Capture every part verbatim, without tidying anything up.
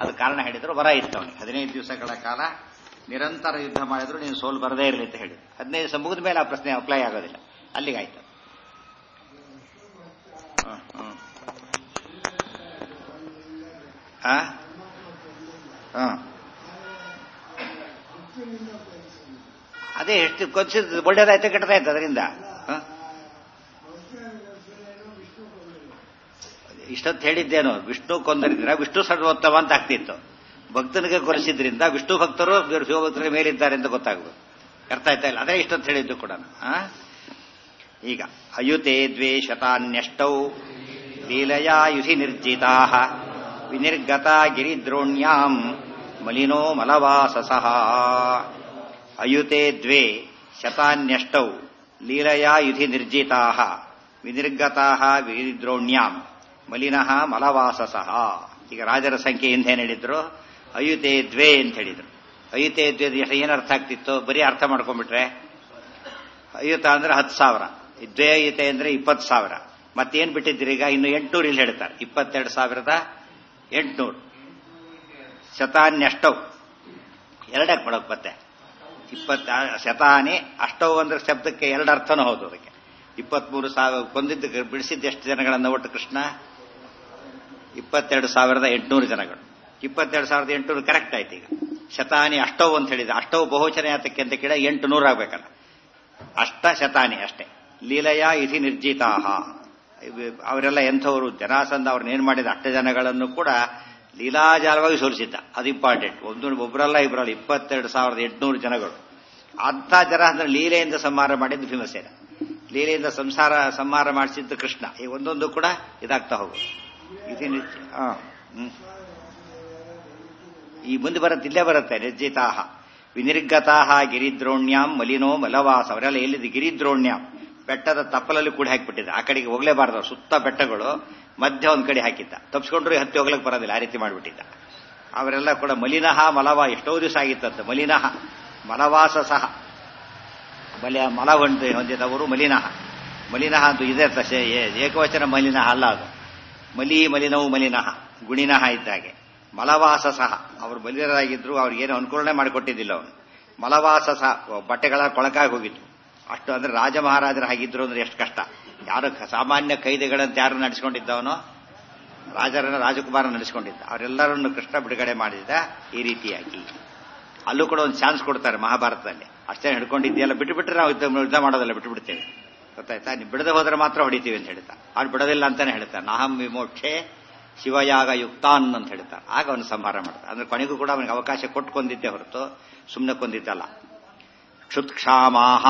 ಅದು ಕಾರಣ ಹೇಳಿದ್ರು. ವರ ಇತ್ತು ಅವನಿಗೆ. ಹದಿನೈದು ದಿವಸಗಳ ಕಾಲ ನಿರಂತರ ಯುದ್ಧ ಮಾಡಿದ್ರು ನೀನು ಸೋಲು ಬರದೇ ಇರಲಿ ಅಂತ ಹೇಳಿ. ಹದಿನೈದು ದಿವಸ ಮುಗಿದ ಮೇಲೆ ಆ ಪ್ರಶ್ನೆ ಅಪ್ಲೈ ಆಗೋದಿಲ್ಲ. ಅಲ್ಲಿಗಾಯ್ತು. ಹಾ ಹಾ ಅದೇ ಎಷ್ಟು ಕೊಂಚಿದ್ದು ಒಳ್ಳೇದಾಯ್ತು ಕೆಟ್ಟದಾಯ್ತು ಅದರಿಂದ. ಇಷ್ಟೊತ್ತು ಹೇಳಿದ್ದೇನು, ವಿಷ್ಣು ಕೊಂದರಿದ್ರೆ ವಿಷ್ಣು ಸರ್ವೋತ್ತಮ ಅಂತ ಆಗ್ತಿತ್ತು. ಭಕ್ತನಿಗೆ ಕೊಲಿಸಿದ್ರಿಂದ ವಿಷ್ಣು ಭಕ್ತರು ಶಿವಭಕ್ತರಿಗೆ ಮೇಲಿದ್ದಾರೆ ಅಂತ ಗೊತ್ತಾಗ್ಬೋದು. ಅರ್ಥ ಆಯ್ತಾ ಇಲ್ಲ? ಅದೇ ಇಷ್ಟೊತ್ತು ಹೇಳಿದ್ದು ಕೂಡ. ಈಗ ಅಯುತೆ ದ್ವೇ ಶತಾನ್ಯಷ್ಟೌ ಲೀಲಯಾ ಯುಧಿ ನಿರ್ಜಿತಾ ವಿನಿರ್ಗತ ಗಿರಿದ್ರೋಣ್ಯಾಂ ಮಲಿನೋ ಮಲವಾಸಸಃ. ಅಯುತೆ ದ್ವೇ ಶತಾನ್ಯಷ್ಟೌ ಲೀಲಯಾ ಯುಧಿ ನಿರ್ಜಿತಾ ವಿನಿರ್ಗತಾ ಗಿರಿದ್ರೋಣ್ಯಾಂ ಮಲಿನಃ ಮಲವಾಸಸಃ. ಈಗ ರಾಜರ ಸಂಖ್ಯೆ ಹಿಂದೆ ಹೇಳಿದ್ರು ಅಯುತೆ ದ್ವೇ ಅಂತ ಹೇಳಿದ್ರು. ಅಯುತೆ ದ್ವೇ ಏನು ಅರ್ಥ ಆಗ್ತಿತ್ತು? ಬರೀ ಅರ್ಥ ಮಾಡ್ಕೊಂಡ್ಬಿಟ್ರೆ ಅಯುತ ಅಂದ್ರೆ ಹತ್ತು ಸಾವಿರ, ದ್ವೇ ಅಯುತೆ ಅಂದ್ರೆ ಇಪ್ಪತ್ತು ಸಾವಿರ. ಮತ್ತೇನ್ ಬಿಟ್ಟಿದ್ದೀರಿ ಈಗ? ಇನ್ನು ಎಂಟುನೂರು ಇಲ್ಲಿ ಹೇಳ್ತಾರೆ. ಇಪ್ಪತ್ತೆರಡು ಸಾವಿರದ ಎಂಟುನೂರು. ಶತಾನ್ಯಷ್ಟೌ ಎರಡಕ್ಕೆ ಮಾಡೋಕೆ ಮತ್ತೆ ಇಪ್ಪತ್ತ ಶತಾನಿ ಅಷ್ಟೌ ಅಂದ್ರೆ ಶಬ್ದಕ್ಕೆ ಎರಡು ಅರ್ಥನೂ ಹೌದು. ಅದಕ್ಕೆ ಇಪ್ಪತ್ಮೂರು ಸಾವಿರ ಕೊಂದಿದ್ದು ಬಿಡಿಸಿದ್ದು ಎಷ್ಟು ಜನಗಳನ್ನ ಒಟ್ಟು ಕೃಷ್ಣ? ಇಪ್ಪತ್ತೆರಡು ಸಾವಿರದ ಎಂಟುನೂರು ಜನಗಳು. ಇಪ್ಪತ್ತೆರಡು ಸಾವಿರದ ಎಂಟುನೂರು ಕರೆಕ್ಟ್ ಆಯ್ತು. ಈಗ ಶತಾನಿ ಅಷ್ಟೌ ಅಂತ ಹೇಳಿದ. ಅಷ್ಟೌ ಬಹುವಚನ ಯಾತಕ್ಕೆ ಅಂತ ಕೇಳ ಎಂಟು ನೂರು ಆಗ್ಬೇಕಲ್ಲ. ಅಷ್ಟ ಶತಾನಿ ಅಷ್ಟೇ. ಲೀಲಯ ಇಧಿ ನಿರ್ಜಿತಾಹ. ಅವರೆಲ್ಲ ಎಂಥವರು? ಜನಾಸಂಧ ಅವ್ರನ್ನೇನ್ ಮಾಡಿದ ಅಷ್ಟ ಜನಗಳನ್ನು ಕೂಡ ಲೀಲಾಜಾಲವಾಗಿ ಸೋಲಿಸಿದ್ದ. ಅದು ಇಂಪಾರ್ಟೆಂಟ್. ಒಂದು ಒಬ್ಬರಲ್ಲ ಇಬ್ಬರಲ್ಲ, ಇಪ್ಪತ್ತೆರಡು ಸಾವಿರದ ಎಂಟುನೂರು ಜನಗಳು. ಅಂಥ ಜನ ಅಂದ್ರೆ ಲೀಲೆಯಿಂದ ಸಂಹಾರ ಮಾಡಿದ್ದು ಭೀಮಸೇನ. ಲೀಲೆಯಿಂದ ಸಂಸಾರ ಸಂಹಾರ ಮಾಡಿಸಿದ್ದು ಕೃಷ್ಣ. ಈ ಒಂದೊಂದು ಕೂಡ ಇದಾಗ್ತಾ ಹೋಗುದು. ಇದು ಹ್ಮ್ ಈ ಮುಂದೆ ಬರುತ್ತೆ, ಇಲ್ಲೇ ಬರುತ್ತೆ. ನಿರ್ಜಿತಾಹ ವಿನಿರ್ಗತಾಹ ಗಿರಿದ್ರೋಣ್ಯಾಂ ಮಲಿನೋ ಮಲವಾಸ. ಅವರೆಲ್ಲ ಎಲ್ಲಿದೆ? ಗಿರಿದ್ರೋಣ್ಯಾಂ ಬೆಟ್ಟದ ತಪ್ಪಲಲ್ಲಿ ಕೂಡ ಹಾಕಿಬಿಟ್ಟಿದ್ದ. ಆ ಕಡೆಗೆ ಹೋಗ್ಲೇಬಾರ್ದು. ಸುತ್ತ ಬೆಟ್ಟಗಳು, ಮಧ್ಯ ಒಂದ್ ಕಡೆ ಹಾಕಿದ್ದ. ತಪ್ಪಿಸ್ಕೊಂಡ್ರು ಹತ್ತಿ ಹೋಗ್ಲಕ್ಕೆ ಬರೋದಿಲ್ಲ. ಆ ರೀತಿ ಮಾಡಿಬಿಟ್ಟಿದ್ದ. ಅವರೆಲ್ಲ ಕೂಡ ಮಲಿನಃ ಮಲವ. ಎಷ್ಟೋ ದಿವಸ ಆಗಿತ್ತಂತ. ಮಲಿನಃ ಮಲವಾಸ ಸಹ. ಮಲ ಮಲ ಹೊಂದಿದವರು ಮಲಿನಃ. ಮಲಿನಃ ಅಂತೂ ಇದೆ. ಏಕವಚನ ಮಲಿನಃ ಅಲ್ಲ ಅದು. ಮಲಿ ಮಲಿನವು ಮಲಿನಃ ಗುಣಿನಃ ಇದ್ದಾಗೆ. ಮಲವಾಸ ಸಹ. ಅವರು ಮಲಿನರಾಗಿದ್ರು. ಅವ್ರಿಗೇನು ಅನುಕೂಲನೆ ಮಾಡಿಕೊಟ್ಟಿದ್ದಿಲ್ಲ ಅವನು. ಮಲವಾಸ ಸಹ. ಬಟ್ಟೆಗಳ ಕೊಳಕಾಗಿ ಹೋಗಿತ್ತು. ಅಷ್ಟು ಅಂದ್ರೆ ರಾಜ ಮಹಾರಾಜರ ಹಾಗಿದ್ರು ಅಂದ್ರೆ ಎಷ್ಟು ಕಷ್ಟ. ಯಾರು ಸಾಮಾನ್ಯ ಕೈದಿಗಳಂತ ಯಾರು ನಡೆಸಿಕೊಂಡಿದ್ದವನೋ ರಾಜರನ್ನ ರಾಜಕುಮಾರ ನಡೆಸಿಕೊಂಡಿದ್ದ. ಅವರೆಲ್ಲರನ್ನು ಕೃಷ್ಣ ಬಿಡುಗಡೆ ಮಾಡಿದ ಈ ರೀತಿಯಾಗಿ. ಅಲ್ಲೂ ಕೂಡ ಒಂದು ಚಾನ್ಸ್ ಕೊಡ್ತಾರೆ ಮಹಾಭಾರತದಲ್ಲಿ. ಅಷ್ಟೇ ಹಿಡ್ಕೊಂಡಿದ್ದೀಯಲ್ಲ, ಬಿಟ್ಟು ಬಿಟ್ಟರೆ ನಾವು ಯುದ್ಧ ಮಾಡೋದಲ್ಲ, ಬಿಟ್ಟು ಬಿಡ್ತೇವೆ. ಗೊತ್ತಾಯ್ತಾ? ನೀವು ಬಿಡದೆ ಹೋದ್ರೆ ಮಾತ್ರ ಹೊಡಿತೀವಿ ಅಂತ ಹೇಳ್ತಾ. ಅವ್ರು ಬಿಡೋದಿಲ್ಲ ಅಂತಾನೆ ಹೇಳ್ತಾರೆ. ನಾಹಂ ವಿಮೋಕ್ಷೆ ಶಿವಯಾಗ ಯುಕ್ತಾನ್ ಅಂತ ಹೇಳ್ತಾರೆ. ಆಗ ಅವನು ಸಂಹಾರ ಮಾಡ್ತಾರೆ. ಅಂದ್ರೆ ಕೊನೆಗೂ ಕೂಡ ಅವನಿಗೆ ಅವಕಾಶ ಕೊಟ್ಟು ಕೊಂದಿದ್ದೆ ಹೊರತು ಸುಮ್ಮನೆ ಕೊಂದಿದ್ದಲ್ಲ. ಕ್ಷುತ್ಕ್ಷಾಮಾಹ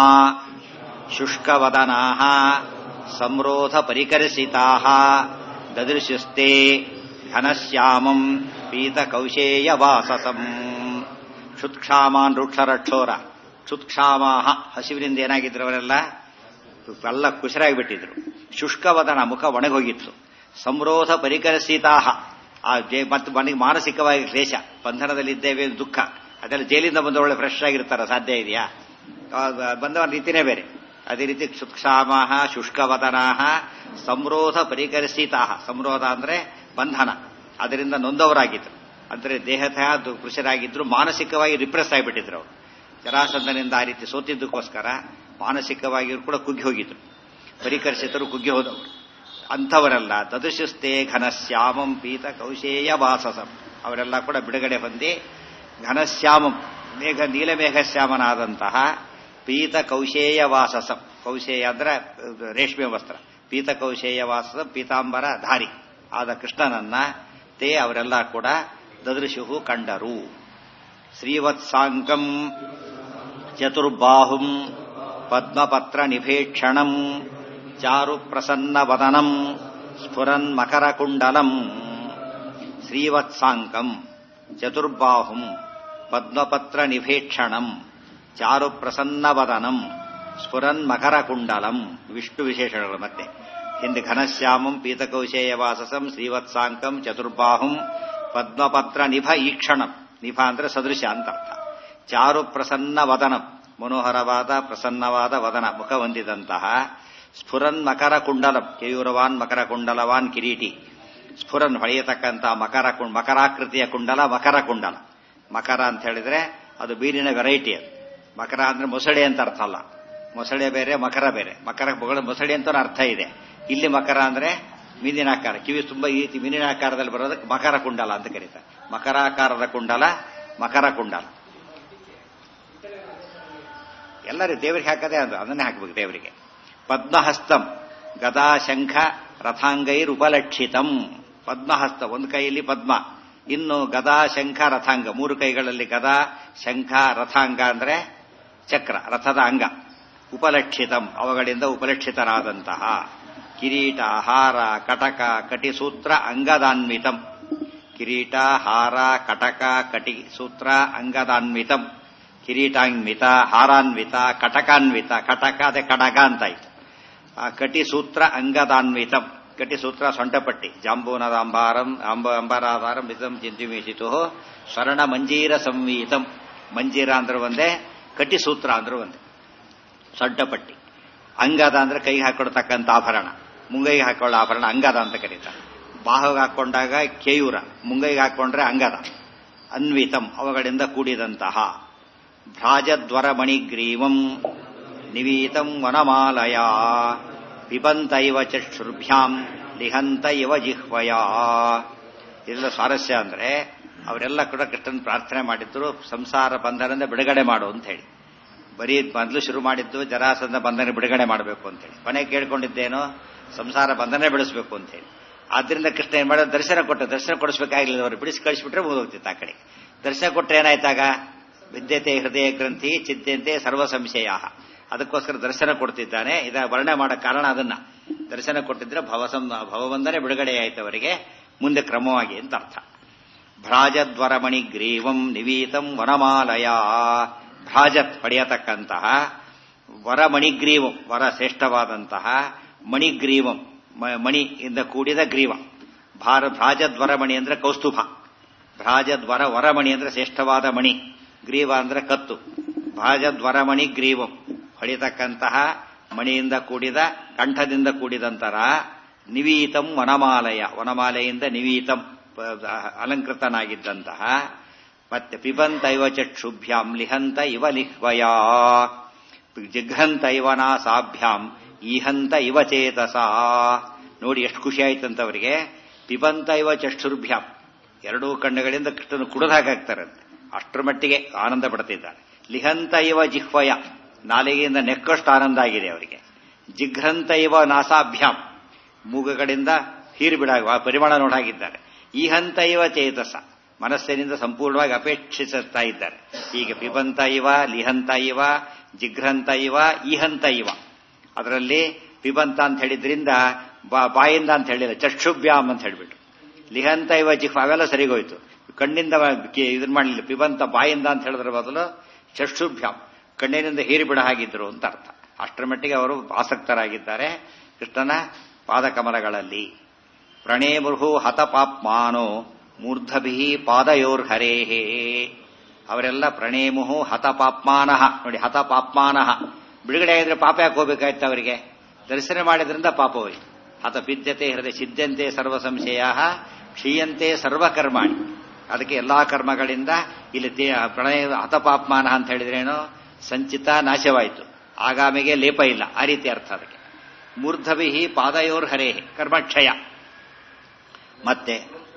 ಶುಷ್ಕವದನಾಹ ಸಂರೋಧ ಪರಿಕರ್ಷಿತಾಹ ದದೃಶುಸ್ತೆ ಘನಶ್ಯಾಮಂ ಪೀತಕೌಶೇಯ ವಾಸಸಂ. ಕ್ಷುತ್ಕ್ಷಾಮಾನ್ ವೃಕ್ಷರಕ್ಷೋರ. ಕ್ಷುತ್ಕ್ಷಾಮಾಹ ಹಸಿವಿನಿಂದ ಏನಾಗಿದ್ರು ಅವರೆಲ್ಲ? ಎಲ್ಲ ಕುಶರಾಗಿಬಿಟ್ಟಿದ್ರು. ಶುಷ್ಕವದನ ಮುಖ ಒಣಗೋಗಿತ್ತು. ಸಂರೋಧ ಪರಿಕರ್ಷಿತಾಹ. ಆ ಮತ್ತು ಮನೆಗೆ ಮಾನಸಿಕವಾಗಿ ಕ್ಲೇಶ, ಬಂಧನದಲ್ಲಿದ್ದೇವೆ ದುಃಖ, ಅದೆಲ್ಲ ಜೈಲಿಂದ ಬಂದವಳೆ ಫ್ರೆಶ್ ಆಗಿರ್ತಾರ ಸಾಧ್ಯ ಇದೆಯಾ? ಬಂದವನ ರೀತಿನೇ ಬೇರೆ. ಅದೇ ರೀತಿ ಕ್ಷುತ್ಕ್ಷಾಮಾಹ ಶುಷ್ಕವದನಾಹ ಸಂರೋಧ ಪರಿಕರ್ಷಿತಾಹ. ಸಂರೋಧ ಅಂದ್ರೆ ಬಂಧನ, ಅದರಿಂದ ನೊಂದವರಾಗಿದ್ರು. ಅಂದ್ರೆ ದೇಹತಃ ಕೃಷರಾಗಿದ್ರು, ಮಾನಸಿಕವಾಗಿ ರಿಪ್ರೆಸ್ ಆಗಿಬಿಟ್ಟಿದ್ರು ಅವರು. ಜರಾಸಂಧನಿಂದ ಆ ರೀತಿ ಸೋತಿದ್ದಕ್ಕೋಸ್ಕರ ಮಾನಸಿಕವಾಗಿ ಕೂಡ ಕುಗ್ಗಿ ಹೋಗಿದ್ರು. ಪರಿಕರ್ಷಿತರು ಕುಗ್ಗಿ ಹೋದವರು. ಅಂಥವರೆಲ್ಲ ದದೃಶುಸ್ತೆ ಘನಶ್ಯಾಮಂ ಪೀತ ಕೌಶೇಯ ವಾಸಸಂ. ಅವರೆಲ್ಲ ಕೂಡ ಬಿಡುಗಡೆ ಹೊಂದಿ ಘನಶ್ಯಾಮಂ ಮೇಘ ನೀಲಮೇಘಶ್ಯಾಮನಾದಂತಹ ಪೀತ ಕೌಶೇಯ ವಾಸಸಂ. ಕೌಶೇಯ ಅಂದ್ರೆ ರೇಷ್ಮೆ ವಸ್ತ್ರ. ಪೀತ ಕೌಶೇಯ ವಾಸಸಂ ಪೀತಾಂಬರ ಧಾರಿ ಆದ ಕೃಷ್ಣನನ್ನ ತೇ ಅವರೆಲ್ಲ ಕೂಡ ದದೃಶು ಕಂಡರು. ಶ್ರೀವತ್ಸಾಂಕಂ ಚತುರ್ಬಾಹುಂ ಪದ್ಮಪತ್ರ ನಿಭೇಕ್ಷಣಂ ಚಾರು ಪ್ರಸನ್ನ ವದನಂ ಸ್ಫುರನ್ ಮಕರ ಕುಂಡಲಂ. ಶ್ರೀವತ್ಸಾಂಕಂ ಚತುರ್ಬಾಹುಂ ಪದ್ಮಪತ್ರ ನಿಭೇಕ್ಷಣಂ ಚಾರು ಪ್ರಸನ್ನ ವದನಂ ಸ್ಫುರನ್ ಮಕರ ಕುಂಡಲಂ. ವಿಷ್ಣು ವಿಶೇಷಣಗಳು ಮತ್ತೆ ಹಿಂದೆ. ಘನಶ್ಯಾಮಂ ಪೀತಕೌಶೇಯ ವಾಸಸಂ ಶ್ರೀವತ್ಸಾಂಕಂ ಚತುರ್ಬಾಹುಂ ಪದ್ಮಪತ್ರ ನಿಭ ಈಕ್ಷಣಂ. ನಿಭ ಅಂದ್ರೆ ಸದೃಶ ಅಂತ ಅರ್ಥ. ಚಾರು ಪ್ರಸನ್ನ ವದನಂ ಮನೋಹರವಾದ ಪ್ರಸನ್ನವಾದ ವದನ ಮುಖ ಹೊಂದಿದಂತಹ. ಸ್ಫುರನ್ ಮಕರ ಕುಂಡಲಂ ಕೇಯೂರವಾನ್ ಮಕರ ಕುಂಡಲವಾನ್ ಕಿರೀಟಿ. ಸ್ಫುರನ್ ಹೊಳೆಯತಕ್ಕಂಥ ಮಕರ ಕುಂಡ ಮಕರಾಕೃತಿಯ ಕುಂಡಲ ಮಕರ ಕುಂಡಲ. ಮಕರ ಅಂತ ಹೇಳಿದ್ರೆ ಅದು ಬೀರಿನ ವೆರೈಟಿ. ಅದು ಮಕರ ಅಂದ್ರೆ ಮೊಸಳೆ ಅಂತ ಅರ್ಥ ಅಲ್ಲ. ಮೊಸಳೆ ಬೇರೆ, ಮಕರ ಬೇರೆ. ಮಕರ ಮೊಸಳೆ ಅಂತ ಅರ್ಥ ಇದೆ. ಇಲ್ಲಿ ಮಕರ ಅಂದ್ರೆ ಮೀನಿನಾಕಾರ, ಕಿವಿ ತುಂಬಾ ಈ ರೀತಿ ಮೀನಿನಾಕಾರದಲ್ಲಿ ಬರೋದಕ್ಕೆ ಮಕರ ಕುಂಡಲ ಅಂತ ಕರೀತಾರೆ. ಮಕರಾಕಾರದ ಕುಂಡಲ ಮಕರ ಕುಂಡಲ. ಎಲ್ಲರೂ ದೇವರಿಗೆ ಹಾಕದೆ ಅದು, ಅದನ್ನೇ ಹಾಕಬೇಕು ದೇವರಿಗೆ. ಪದ್ಮಹಸ್ತಂ ಗದಾ ಶಂಖ ರಥಾಂಗೈರ್ ಉಪಲಕ್ಷಿತಂ. ಪದ್ಮಹಸ್ತ, ಒಂದು ಕೈಯಲ್ಲಿ ಪದ್ಮ, ಇನ್ನು ಗದಾ ಶಂಖ ರಥಾಂಗ, ಮೂರು ಕೈಗಳಲ್ಲಿ ಗದಾ ಶಂಖ ರಥಾಂಗ ಅಂದ್ರೆ ಚಕ್ರ, ರಥದ ಅಂಗ. ಉಪಲಕ್ಷಿತಂ, ಅವುಗಳಿಂದ ಉಪಲಕ್ಷಿತರಾದಂತಹ. ಕಿರೀಟ ಹಾರ ಕಟಕ ಕಟಿಸೂತ್ರ ಅಂಗದಾನ್ವಿತಂ. ಕಿರೀಟ ಹಾರ ಕಟಕ ಕಟಿ ಸೂತ್ರ ಅಂಗದಾನ್ವಿತಂ. ಕಿರೀಟಾನ್ವಿತ, ಹಾರಾನ್ವಿತ, ಕಟಕಾನ್ವಿತ. ಕಟಕ ಅದೇ ಕಡಗ ಅಂತಾಯ್ತು. ಕಟಿಸೂತ್ರ ಅಂಗದಾನ್ವಿತಂ. ಕಟಿಸೂತ್ರ ಸೊಂಟಪಟ್ಟಿ. ಜಾಂಬೂನದಾಂಬಾರಂ ಅಂಬ ಅಂಬರಾಧಾರಂ ವಿತಂ ಚಿಂತಿಮೀಸಿತು ಸ್ವರ್ಣ ಮಂಜೀರ ಸಂವೀತಂ. ಮಂಜೀರ ಅಂದ್ರೆ ಒಂದೇ, ಕಟಿಸೂತ್ರ ಅಂದ್ರೆ ಒಂದೇ. ಸೊಂಟಪಟ್ಟಿ. ಅಂಗದ ಅಂದ್ರೆ ಕೈಗೆ ಹಾಕೊಳ್ತಕ್ಕಂಥ ಆಭರಣ, ಮುಂಗೈಗೆ ಹಾಕೊಳ್ಳೋ ಆಭರಣ ಅಂಗದ ಅಂತ ಕರೀತಾರೆ. ಬಾಹುಗೆ ಹಾಕೊಂಡಾಗ ಕೇಯೂರ, ಮುಂಗೈಗೆ ಹಾಕೊಂಡ್ರೆ ಅಂಗದ. ಅನ್ವಿತಂ, ಅವುಗಳಿಂದ ಕೂಡಿದಂತಹ. ಭ್ರಾಜದ್ವರ ಮಣಿಗ್ರೀವಂ ನಿವೀತಂ ವನಮಾಲಯ. ಪಿಬಂತ ಇವ ಚಕ್ಷುರ್ಭ್ಯಾಂ ಲಿಹಂತ ಇವ ಜಿಹ್ವಯ. ಇದೆಲ್ಲ ಸ್ವಾರಸ್ಯ ಅಂದ್ರೆ ಅವರೆಲ್ಲ ಕೂಡ ಕೃಷ್ಣನ್ ಪ್ರಾರ್ಥನೆ ಮಾಡಿದ್ರು ಸಂಸಾರ ಬಂಧನದಿಂದ ಬಿಡುಗಡೆ ಮಾಡು ಅಂತ ಹೇಳಿ. ಬರೀ ಮೊದಲು ಶುರು ಮಾಡಿದ್ದು ಜರಾಸಂಧ ಬಂಧನ ಬಿಡುಗಡೆ ಮಾಡಬೇಕು ಅಂತ ಹೇಳಿ. ಕೊನೆ ಕೇಳ್ಕೊಂಡಿದ್ದೇನೋ ಸಂಸಾರ ಬಂಧನ ಬಿಡಿಸಬೇಕು ಅಂತ ಹೇಳಿ. ಆದ್ರಿಂದ ಕೃಷ್ಣ ಏನ್ ಮಾಡೋದು, ದರ್ಶನ ಕೊಟ್ಟು ದರ್ಶನ ಕೊಡಿಸ್ಬೇಕಾಗಿಲ್ಲ. ಅವರು ಬಿಡಿಸಿ ಕಳಿಸ್ಬಿಟ್ರೆ ಮುಗಿದೋಗ್ತಿತ್ತು ಆ ಕಡೆ. ದರ್ಶನ ಕೊಟ್ಟರೆ ಏನಾಯ್ತಾಗ, ವಿದ್ಯತೆ ಹೃದಯ ಗ್ರಂಥಿ ಚಿಂತೆಂತೆ ಸರ್ವ ಸಂಶಯ. ಅದಕ್ಕೋಸ್ಕರ ದರ್ಶನ ಕೊಡ್ತಿದ್ದಾನೆ. ಇದ ವರ್ಣನೆ ಮಾಡೋ ಕಾರಣ ಅದನ್ನ. ದರ್ಶನ ಕೊಟ್ಟಿದ್ರೆ ಭವಸಂ ಭವಬಂಧನೆ ಬಿಡುಗಡೆ ಆಯ್ತು ಅವರಿಗೆ ಮುಂದೆ ಕ್ರಮವಾಗಿ ಅಂತ ಅರ್ಥ. ಭ್ರಾಜದ್ವರ ಮಣಿಗ್ರೀವಂ ನಿವೀತಂ ವನಮಾಲಯ. ಭ್ರಾಜತ್ ಪಡೆಯತಕ್ಕಂತಹ, ವರಮಣಿಗ್ರೀವಂ ವರ ಶ್ರೇಷ್ಠವಾದಂತಹ, ಮಣಿಗ್ರೀವಂ ಮಣಿಯಿಂದ ಕೂಡಿದ ಗ್ರೀವ. ಭಾರ ಭ್ರಾಜದ್ವರಮಣಿ ಅಂದ್ರೆ ಕೌಸ್ತುಭ. ಭ್ರಾಜದ್ವರ ವರಮಣಿ ಅಂದ್ರೆ ಶ್ರೇಷ್ಠವಾದ ಮಣಿ. ಗ್ರೀವ ಅಂದ್ರೆ ಕತ್ತು. ಭ್ರಾಜದ್ವರಮಣಿ ಗ್ರೀವಂ, ಹೊಳೆಯತಕ್ಕಂತಹ ಮಣಿಯಿಂದ ಕೂಡಿದ, ಕಂಠದಿಂದ ಕೂಡಿದಂತರ. ನಿವೀತಂ ವನಮಾಲಯ, ವನಮಾಲೆಯಿಂದ ನಿವೀತಂ ಅಲಂಕೃತನಾಗಿದ್ದಂತಹ. ಮತ್ತೆ ಪಿಬಂತ ಇವ ಚಕ್ಷುಭ್ಯಾಂ ಲಿಹಂತ ಇವ ಲಿಹ್ವಯ. ಜಿಘ್ರಂತ ಇವ ನಾಸಾಭ್ಯಾಂ ಈಹಂತ ಇವ ಚೇತಸ. ನೋಡಿ ಎಷ್ಟು ಖುಷಿ ಆಯ್ತಂತವರಿಗೆ. ಪಿಬಂತ ಇವ ಚಕ್ಷುರ್ಭ್ಯಾಂ, ಎರಡೂ ಕಣ್ಣುಗಳಿಂದ ಕೃಷ್ಣನು ಕುಡಿದು ಹಾಕಾಗ್ತಾರಂತೆ. ಅಷ್ಟರ ಮಟ್ಟಿಗೆ ಆನಂದ ಪಡ್ತಿದ್ದಾರೆ. ಲಿಹಂತ ಇವ ಜಿಹ್ವಯ, ನಾಲಿಗೆಯಿಂದ ನೆಕ್ಕಷ್ಟು ಆನಂದ ಆಗಿದೆ ಅವರಿಗೆ. ಜಿಘ್ರಂತ ಇವ ನಾಸಾಭ್ಯಾಂ, ಮೂಗುಗಳಿಂದ ಹೀರಿ ಬಿಡಾಗ ಪರಿಮಾಣ ನೋಡಾಗಿದ್ದಾರೆ. ಈ ಹಂತ ಇವ ಚೇತಸ, ಮನಸ್ಸಿನಿಂದ ಸಂಪೂರ್ಣವಾಗಿ ಅಪೇಕ್ಷಿಸುತ್ತಾ ಇದ್ದಾರೆ. ಹೀಗೆ ಪಿಬಂತ ಇವ, ಲಿಹಂತ ಇವ, ಜಿಘ್ರಂತ ಇವ, ಈಹಂತ ಇವ. ಅದರಲ್ಲಿ ಪಿಬಂತ ಅಂತ ಹೇಳಿದ್ರಿಂದ ಬಾಯಿಂದ ಅಂತ ಹೇಳಿಲ್ಲ, ಚಕ್ಷುಭ್ಯಾಮ್ ಅಂತ ಹೇಳಿಬಿಟ್ರು. ಲಿಹಂತ ಇವ ಜಿಹ್ವ ಅವೆಲ್ಲ ಸರಿಗೋಯ್ತು. ಕಣ್ಣಿಂದ ಇದನ್ ಮಾಡಲಿಲ್ಲ. ಪಿಬಂತ ಬಾಯಿಂದ ಅಂತ ಹೇಳಿದ್ರ ಬದಲು ಚಕ್ಷುಭ್ಯಾಮ್, ಕಣ್ಣಿನಿಂದ ಹೀರಿ ಬಿಡ ಹಾಗಿದ್ರು ಅಂತ ಅರ್ಥ. ಅಷ್ಟರ ಮಟ್ಟಿಗೆ ಅವರು ಆಸಕ್ತರಾಗಿದ್ದಾರೆ ಕೃಷ್ಣನ ಪಾದಕಮಲಗಳಲ್ಲಿ. ಪ್ರಣೇಮುರ್ಹು ಹತಪಾಪ್ಮಾನೋ ಮೂರ್ಧಭಿ ಪಾದಯೋರ್ಹರೇಹೇ. ಅವರೆಲ್ಲ ಪ್ರಣೇಮುಹು ಹತಪಾಪ್ಮಾನಃ. ನೋಡಿ, ಹತಪಾಪ್ಮಾನಃ ಬಿಡುಗಡೆ ಆಗಿದ್ರೆ ಪಾಪ ಯಾಕೆ ಹೋಗ್ಬೇಕಾಯ್ತು ಅವರಿಗೆ? ದರ್ಶನ ಮಾಡಿದ್ರಿಂದ ಪಾಪ ಹೋಯ್ತು. ಹತ ಪಿದ್ಯತೆ ಹೃದಯ ಸಿದ್ಧಂತೆ ಸರ್ವ ಸಂಶಯ ಕ್ಷೀಯಂತೆ ಸರ್ವಕರ್ಮಾಣಿ. ಅದಕ್ಕೆ ಎಲ್ಲಾ ಕರ್ಮಗಳಿಂದ ಇಲ್ಲಿ ಪ್ರಣಯ ಹತಪಾಪ್ಮಾನ ಅಂತ ಹೇಳಿದ್ರೇನು, ಸಂಚಿತ ನಾಶವಾಯಿತು, ಆಗಾಮಿಗೆ ಲೇಪ ಇಲ್ಲ, ಆ ರೀತಿ ಅರ್ಥ ಅದಕ್ಕೆ. ಮೂರ್ಧಭಿ ಪಾದಯೋರ್ ಹರೇ ಕರ್ಮಕ್ಷಯ. ಮತ್ತೆ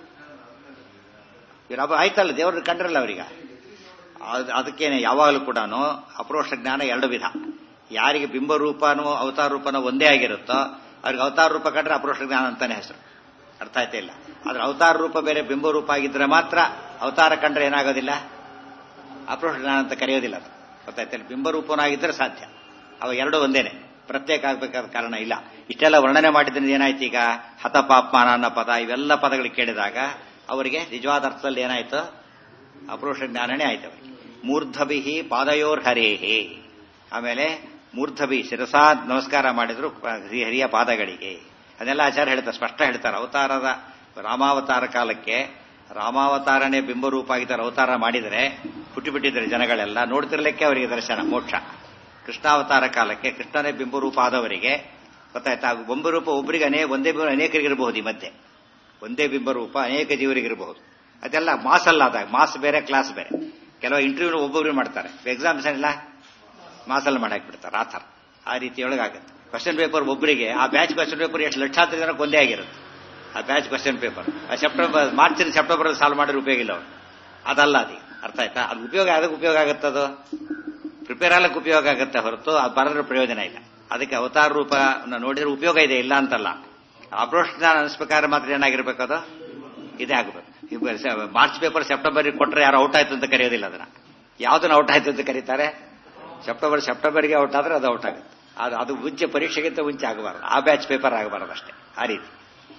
ಆಯ್ತಲ್ಲ, ದೇವ್ರ ಕಂಡ್ರಲ್ಲ ಅವ್ರೀಗ. ಅದಕ್ಕೇನೆ ಯಾವಾಗಲೂ ಕೂಡ ಅಪರೋಕ್ಷ ಜ್ಞಾನ ಎರಡು ವಿಧ. ಯಾರಿಗೆ ಬಿಂಬರೂಪನೋ ಅವತಾರ ರೂಪನೋ ಒಂದೇ ಆಗಿರುತ್ತೋ ಅವ್ರಿಗೆ ಅವತಾರ ರೂಪ ಕಂಡ್ರೆ ಅಪರೋಕ್ಷ ಜ್ಞಾನ ಅಂತಾನೆ ಹೆಸರು. ಅರ್ಥ ಆಯ್ತಾ ಇಲ್ಲ? ಆದ್ರೆ ಅವತಾರ ರೂಪ ಬೇರೆ ಬಿಂಬರೂಪ ಆಗಿದ್ರೆ ಮಾತ್ರ ಅವತಾರ ಕಂಡ್ರೆ ಏನಾಗೋದಿಲ್ಲ, ಅಪರೋಕ್ಷ ಜ್ಞಾನ ಅಂತ ಕರೆಯೋದಿಲ್ಲ. ಅದು ಗೊತ್ತಾಯ್ತಿಲ್ಲ. ಬಿಂಬರೂಪನಾಗಿದ್ರೆ ಸಾಧ್ಯ. ಅವ ಎರಡು ಒಂದೇನೆ, ಪ್ರತ್ಯೇಕ ಆಗ್ಬೇಕಾದ ಕಾರಣ ಇಲ್ಲ. ಇಷ್ಟೆಲ್ಲ ವರ್ಣನೆ ಮಾಡಿದ್ರೆ ಏನಾಯ್ತು ಈಗ? ಹತಪಾಪ್ಮಾನ ಅನ್ನೋ ಪದ, ಇವೆಲ್ಲ ಪದಗಳು ಕೇಳಿದಾಗ ಅವರಿಗೆ ನಿಜವಾದ ಅರ್ಥದಲ್ಲಿ ಏನಾಯ್ತು? ಅಪರೋಕ್ಷ ಜ್ಞಾನನೇ ಆಯ್ತು ಅವರಿಗೆ. ಮೂರ್ಧಭಿ ಪಾದಯೋರ್ ಹರೇಹೇ. ಆಮೇಲೆ ಮೂರ್ಧಭಿ ಶಿರಸಾ ನಮಸ್ಕಾರ ಮಾಡಿದ್ರು ಹರಿಯ ಪಾದಗಳಿಗೆ. ಅದೆಲ್ಲ ಆಚಾರ್ಯ ಹೇಳ್ತಾರೆ, ಸ್ಪಷ್ಟ ಹೇಳ್ತಾರೆ. ಅವತಾರದ ರಾಮಾವತಾರ ಕಾಲಕ್ಕೆ ರಾಮಾವತಾರನೇ ಬಿಂಬರೂಪ ಆಗಿದ್ದಾರೆ. ಅವತಾರ ಮಾಡಿದರೆ ಹುಟ್ಟಿಬಿಟ್ಟಿದ್ದಾರೆ ಜನಗಳೆಲ್ಲ, ನೋಡ್ತಿರ್ಲಿಕ್ಕೆ ಅವರಿಗೆ ದರ್ಶನ ಮೋಕ್ಷ. ಕೃಷ್ಣಾವತಾರ ಕಾಲಕ್ಕೆ ಕೃಷ್ಣನೇ ಬಿಂಬರೂಪ ಆದವರಿಗೆ ಗೊತ್ತಾಯ್ತಾ? ಬಿಂಬರೂಪ ಒಬ್ಬರಿಗೆ ಅನೇ ಒಂದೇ ಅನೇಕರಿಗಿರಬಹುದು. ಈ ಮಧ್ಯೆ ಒಂದೇ ಬಿಂಬರೂಪ ಅನೇಕ ಜೀವರಿಗಿರಬಹುದು. ಅದೆಲ್ಲ ಮಾಸ್ ಅಲ್ಲ, ಅದಾಗ ಮಾಸ್ ಬೇರೆ ಕ್ಲಾಸ್ ಬೇರೆ. ಕೆಲವು ಇಂಟರ್ವ್ಯೂ ಒಬ್ಬೊಬ್ರು ಮಾಡ್ತಾರೆ, ಎಕ್ಸಾಮ್ಸ್ ಎಲ್ಲ ಮಾಸಲ್ಲಿ ಮಾಡಾಕ್ಬಿಡ್ತಾರೆ. ಆ ಥರ ಆ ರೀತಿಯೊಳಗಾಗುತ್ತೆ. ಕ್ವಶನ್ ಪೇಪರ್ ಒಬ್ಬರಿಗೆ ಆ ಬ್ಯಾಚ್ ಕ್ವಶನ್ ಪೇಪರ್ ಎಷ್ಟು ಲಕ್ಷಾಂತರ ಜನಕ್ಕೆ ಒಂದೇ ಆಗಿರುತ್ತೆ. ಆ ಬ್ಯಾಚ್ ಕ್ವಶನ್ ಪೇಪರ್ ಆ ಸೆಪ್ಟೆಂಬರ್ ಮಾರ್ಚಿನ ಸೆಪ್ಟೆಂಬರ್ ಸಾಲ್ವ್ ಮಾಡಿದ್ರೆ ಉಪಯೋಗ ಇಲ್ಲ ಅವರು. ಅದಲ್ಲ ಅದು, ಅರ್ಥ ಆಯ್ತಾ? ಅದು ಉಪಯೋಗ ಅದಕ್ಕೆ ಉಪಯೋಗ ಆಗುತ್ತದು, ಪ್ರಿಪೇರ್ ಆಗಕ್ಕೆ ಉಪಯೋಗ ಆಗುತ್ತೆ ಹೊರತು ಅದು ಬರೋದ್ರ ಪ್ರಯೋಜನ ಇಲ್ಲ. ಅದಕ್ಕೆ ಅವತಾರ ರೂಪ ನೋಡಿದ್ರೆ ಉಪಯೋಗ ಇದೆ, ಇಲ್ಲ ಅಂತಲ್ಲ. ಅಪ್ರೋಚ್ ಜ್ಞಾನ ಅನಿಸ್ಬೇಕಾದ್ರೆ ಮಾತ್ರ ಏನಾಗಿರ್ಬೇಕದು, ಇದೇ ಆಗಬೇಕು. ಮಾರ್ಚ್ ಪೇಪರ್ ಸೆಪ್ಟೆಂಬರ್ಗೆ ಕೊಟ್ಟರೆ ಯಾರು ಔಟ್ ಆಯ್ತು ಅಂತ ಕರೆಯೋದಿಲ್ಲ. ಅದನ್ನ ಯಾವ್ದನ್ನ ಔಟ್ ಆಯ್ತು ಅಂತ ಕರೀತಾರೆ? ಸೆಪ್ಟೆಂಬರ್ ಸೆಪ್ಟೆಂಬರ್ಗೆ ಔಟ್ ಆದ್ರೆ ಅದು ಔಟ್ ಆಗುತ್ತೆ. ಅದು ಅದು ಮುಂಚೆ ಪರೀಕ್ಷೆಗಿಂತ ಮುಂಚೆ ಆಗಬಾರದು, ಆ ಬ್ಯಾಚ್ ಪೇಪರ್ ಆಗಬಾರದು ಅಷ್ಟೇ. ಆ ರೀತಿ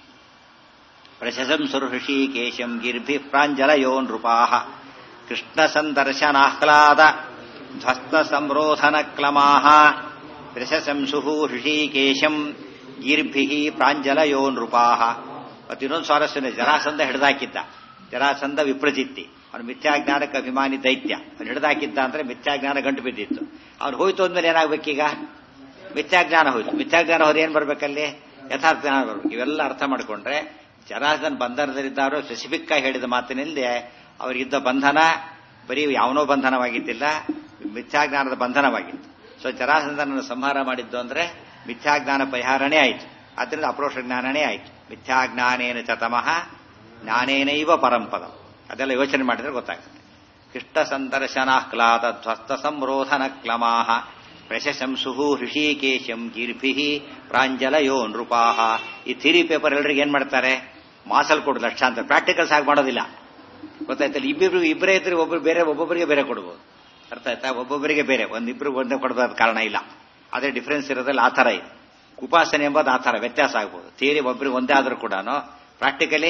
ಪ್ರಶಸಂ ಸುಋಷಿಕೇಶಂ ಗಿರ್ಭಿ ಪ್ರಾಂಜಲಯೋ ನೃಪಾಃ ಕೃಷ್ಣ ಸಂದರ್ಶನಾಹ್ಲಾದ ಧ್ವಸ್ತ ಸಂರೋಧನ ಕ್ಲಮಾಃ ಪ್ರಶಸಂಸುಃ ಋಷಿಕೇಶಂ ಗಿರ್ಭಿ ಪ್ರಾಂಜಲಯೋ ನೃಪಾಃ. ಮತ್ತು ಇನ್ನೊಂದು ಸ್ವಾರಸ್ಯನೇ, ಜರಾಸಂಧ ಹಿಡಿದಾಕಿದ್ದ. ಜರಾಸಂಧ ವಿಪ್ರಜಿತ್ತಿ, ಅವನು ಮಿಥ್ಯಾಜ್ಞಾನಕ್ಕೆ ಅಭಿಮಾನಿ ದೈತ್ಯ. ಅವನು ಹಿಡಿದಾಕಿದ್ದ ಅಂದ್ರೆ ಮಿಥ್ಯಾಜ್ಞಾನ ಗಂಟು ಬಿದ್ದಿತ್ತು. ಅವ್ನು ಹೋಯ್ತು ಅಂದ್ಮೇಲೆ ಏನಾಗ್ಬೇಕೀಗ? ಮಿಥ್ಯಾಜ್ಞಾನ ಹೋಯ್ತು. ಮಿಥ್ಯಾಜ್ಞಾನ ಹೋದ್ರೆ ಏನ್ ಬರ್ಬೇಕಲ್ಲಿ? ಯಥಾರ್ಥ ಜ್ಞಾನ ಬರ್ಬೇಕು. ಇವೆಲ್ಲ ಅರ್ಥ ಮಾಡ್ಕೊಂಡ್ರೆ ಜರಾಸಂಧ ಬಂಧನದಲ್ಲಿದ್ದಾರೋ ಸ್ಪೆಸಿಫಿಕ್ ಆಗಿ ಹೇಳಿದ ಮಾತಿನಿಂದ ಅವರಿಗಿದ್ದ ಬಂಧನ ಬರೀ ಯಾವನೋ ಬಂಧನವಾಗಿದ್ದಿಲ್ಲ, ಮಿಥ್ಯಾಜ್ಞಾನದ ಬಂಧನವಾಗಿತ್ತು. ಸೊ ಜರಾಸಂಧನನ್ನು ಸಂಹಾರ ಮಾಡಿದ್ದು ಅಂದ್ರೆ ಮಿಥ್ಯಾಜ್ಞಾನ ಪರಿಹಾರನೇ ಆಯಿತು. ಆದ್ದರಿಂದ ಅಪ್ರೋಷ ಜ್ಞಾನನೇ ಆಯಿತು. ಮಿಥ್ಯಾಜ್ಞಾನೇನ ಚ ತಮಃ ಜ್ಞಾನೇನೈವ ಪರಂಪದ. ಅದೆಲ್ಲ ಯೋಚನೆ ಮಾಡಿದ್ರೆ ಗೊತ್ತಾಗುತ್ತೆ. ಕೃಷ್ಣ ಸಂದರ್ಶನಾಹ್ಲಾದ ಧ್ವಸ್ತ ಸಂರೋಧನ ಕ್ಲಮಾಹ ಪ್ರಶಂಸುಃ ಋಷಿಕೇಶಂ ಗಿರ್ಭಿಃ ಪ್ರಾಂಜಲಯೋ ನೃಪಾಃ. ಈ ಥಿರಿ ಪೇಪರ್ ಎಲ್ಲರಿಗೆ ಏನ್ ಮಾಡ್ತಾರೆ? ಮಾಸಲ್ ಕೊಡು ಲಕ್ಷಾಂತರ, ಪ್ರಾಕ್ಟಿಕಲ್ಸ್ ಆಗಿ ಮಾಡೋದಿಲ್ಲ. ಗೊತ್ತಾಯ್ತಲ್ಲ? ಇಬ್ಬಿಬ್ರು ಇಬ್ಬರೇ ಇದ್ರೆ ಒಬ್ಬರು ಬೇರೆ, ಒಬ್ಬೊಬ್ಬರಿಗೆ ಬೇರೆ ಕೊಡ್ಬೋದು. ಅರ್ಥ ಆಯ್ತಾ? ಒಬ್ಬೊಬ್ಬರಿಗೆ ಬೇರೆ, ಒಂದಿಬ್ರು ಒಂದೇ ಕೊಡೋದಾದ ಕಾರಣ ಇಲ್ಲ. ಅದೇ ಡಿಫರೆನ್ಸ್ ಇರೋದ್ರಲ್ಲಿ ಆ ಥರ ಇದೆ. ಉಪಾಸನೆ ಎಂಬುದು ಆ ಥರ ವ್ಯತ್ಯಾಸ ಆಗ್ಬೋದು. ಥಿಯರಿ ಒಬ್ಬರಿಗೆ ಒಂದೇ ಆದರೂ ಕೂಡ ಪ್ರಾಕ್ಟಿಕಲಿ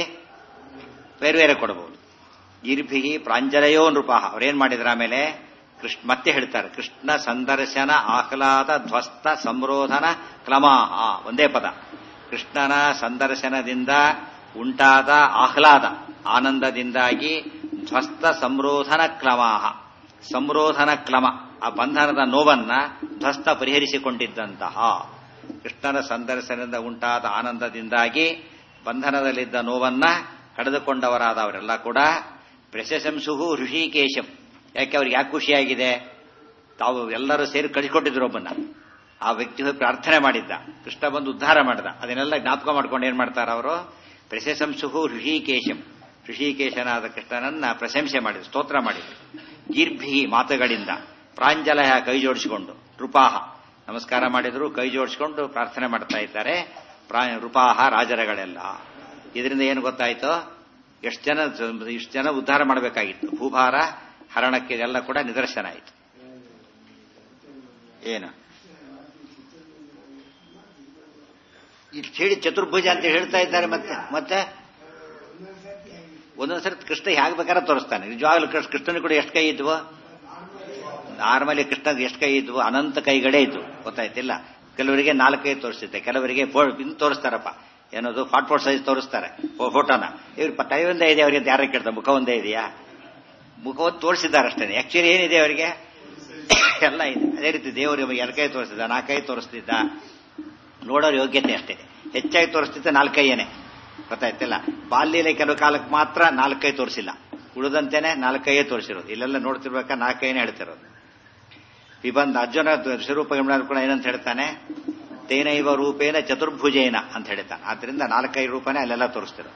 ಬೇರೆ ಬೇರೆ ಕೊಡಬಹುದು. ಗಿರ್ಭಿ ಪ್ರಾಂಜಲಯೋ ನೃಪಾಃ. ಅವ್ರೇನ್ ಮಾಡಿದ್ರ ಆಮೇಲೆ ಕೃಷ್ಣ ಮತ್ತೆ ಹೇಳ್ತಾರೆ, ಕೃಷ್ಣ ಸಂದರ್ಶನ ಆಹ್ಲಾದ ಧ್ವಸ್ತ ಸಂರೋಧನ ಕ್ಲಮಾಹ. ಒಂದೇ ಪದ. ಕೃಷ್ಣನ ಸಂದರ್ಶನದಿಂದ ಉಂಟಾದ ಆಹ್ಲಾದ, ಆನಂದದಿಂದಾಗಿ ಧ್ವಸ್ತ ಸಂರೋಧನ ಕ್ಲಮಾಹ. ಸಂರೋಧನ ಕ್ಲಮ, ಆ ಬಂಧನದ ನೋವನ್ನ ಧ್ವಸ್ತ ಪರಿಹರಿಸಿಕೊಂಡಿದ್ದಂತಹ. ಕೃಷ್ಣನ ಸಂದರ್ಶನದಿಂದ ಉಂಟಾದ ಆನಂದದಿಂದಾಗಿ ಬಂಧನದಲ್ಲಿದ್ದ ನೋವನ್ನ ಕಳೆದುಕೊಂಡವರಾದವರೆಲ್ಲ ಕೂಡ ಪ್ರಶಂಸುಃ ಋಷಿಕೇಶಂ. ಯಾಕೆ ಅವ್ರಿಗೆ ಯಾಕೆ ಖುಷಿಯಾಗಿದೆ? ತಾವು ಎಲ್ಲರೂ ಸೇರಿ ಕಳಿಸಿಕೊಟ್ಟಿದ್ರು ಒಬ್ಬನ್ನ. ಆ ವ್ಯಕ್ತಿ ಹೋಗಿ ಪ್ರಾರ್ಥನೆ ಮಾಡಿದ್ದ, ಕೃಷ್ಣ ಬಂದು ಉದ್ಧಾರ ಮಾಡಿದ. ಅದನ್ನೆಲ್ಲ ಜ್ಞಾಪಕ ಮಾಡ್ಕೊಂಡು ಏನ್ ಮಾಡ್ತಾರ ಅವರು? ಪ್ರಶಂಸುಃ ಋಷಿಕೇಶಂ. ಋಷಿಕೇಶನಾದ ಕೃಷ್ಣನನ್ನ ಪ್ರಶಂಸೆ ಮಾಡಿದ್ರು, ಸ್ತೋತ್ರ ಮಾಡಿದ್ರು. ಗಿರ್ಭಿ ಮಾತುಗಳಿಂದ, ಪ್ರಾಂಜಲಯ ಕೈ ಜೋಡಿಸಿಕೊಂಡು, ನೃಪಾಹ ನಮಸ್ಕಾರ ಮಾಡಿದ್ರು, ಕೈ ಜೋಡಿಸಿಕೊಂಡು ಪ್ರಾರ್ಥನೆ ಮಾಡ್ತಾ ಇದ್ದಾರೆ. ನೃಪಾಹ ರಾಜರಗಳೆಲ್ಲ. ಇದರಿಂದ ಏನು ಗೊತ್ತಾಯ್ತು? ಎಷ್ಟು ಜನ ಇಷ್ಟು ಜನ ಉದ್ಧಾರ ಮಾಡಬೇಕಾಗಿತ್ತು. ಭೂಭಾರ ಹರಣಕ್ಕೆ ಎಲ್ಲ ಕೂಡ ನಿದರ್ಶನ ಆಯಿತು. ಏನು ಇಲ್ಲಿ ಹೇಳಿ ಚತುರ್ಭುಜ ಅಂತ ಹೇಳ್ತಾ ಇದ್ದಾರೆ. ಮತ್ತೆ ಮತ್ತೆ ಒಂದೊಂದ್ಸರಿ ಕೃಷ್ಣ ಹೇಗೆ ಬೇಕಾದ್ರೆ ತೋರಿಸ್ತಾನೆ. ನಿಜವಾಗ್ಲೂ ಕೃಷ್ಣನ ಕೂಡ ಎಷ್ಟು ಕೈ ಇದ್ವು? ನಾರ್ಮಲಿ ಕೃಷ್ಣ ಎಷ್ಟು ಕೈ ಇದ್ವು? ಅನಂತ ಕೈಗಳೇ ಇದ್ವು. ಗೊತ್ತಾಯ್ತಿಲ್ಲ? ಕೆಲವರಿಗೆ ನಾಲ್ಕೈ ತೋರಿಸುತ್ತೆ, ಕೆಲವರಿಗೆ ಇನ್ನು ತೋರಿಸ್ತಾರಪ್ಪ, ಏನದು ಫಾಟ್ ಫೋಟ್ ಸೈಜ್ ತೋರಿಸ್ತಾರೆ ಫೋಟೋನ. ಇವ್ರು ಕೈ ಒಂದೇ ಇದೆ ಅವರಿಗೆ, ಯಾರಿಗೆ ಕೇಳ್ತಾರೆ ಮುಖ ಒಂದೇ ಇದೆಯಾ? ಮುಖವನ್ನು ತೋರಿಸಿದ್ದಾರೆ ಅಷ್ಟೇ. ಆಕ್ಚುಲಿ ಏನಿದೆ ಅವರಿಗೆ? ಎಲ್ಲ ಇದೆ. ಅದೇ ರೀತಿ ದೇವರು ಎರಕೈ ತೋರಿಸಿದ್ದ, ನಾಲ್ಕೈ ತೋರಿಸ್ತಿದ್ದ, ನೋಡೋರ ಯೋಗ್ಯತೆ ಅಷ್ಟೇ. ಹೆಚ್ಚಾಗಿ ತೋರಿಸ್ತಿದ್ದ ನಾಲ್ಕೈಯೇನೆ. ಗೊತ್ತಾಯ್ತಿಲ್ಲ? ಬಾಲ್ಯಲೆ ಕೆಲವು ಕಾಲಕ್ಕೆ ಮಾತ್ರ ನಾಲ್ಕೈ ತೋರಿಸಿಲ್ಲ, ಉಳಿದಂತೆನೆ ನಾಲ್ಕೈಯೇ ತೋರಿಸಿರೋದು. ಇಲ್ಲೆಲ್ಲ ನೋಡ್ತಿರ್ಬೇಕಾ ನಾಲ್ಕೈನೇ ಹೇಳ್ತಿರೋದು. ವಿಬಂಧ ಅರ್ಜುನ ಸ್ವರೂಪ ಕೂಡ ಏನಂತ ಹೇಳ್ತಾನೆ? ತೇನೈವ ರೂಪೇನ ಚತುರ್ಭುಜೇನ ಅಂತ ಹೇಳ್ತಾನೆ. ಆದ್ರಿಂದ ನಾಲ್ಕೈ ರೂಪನೇ ಅಲ್ಲೆಲ್ಲ ತೋರಿಸ್ತಿರೋದು.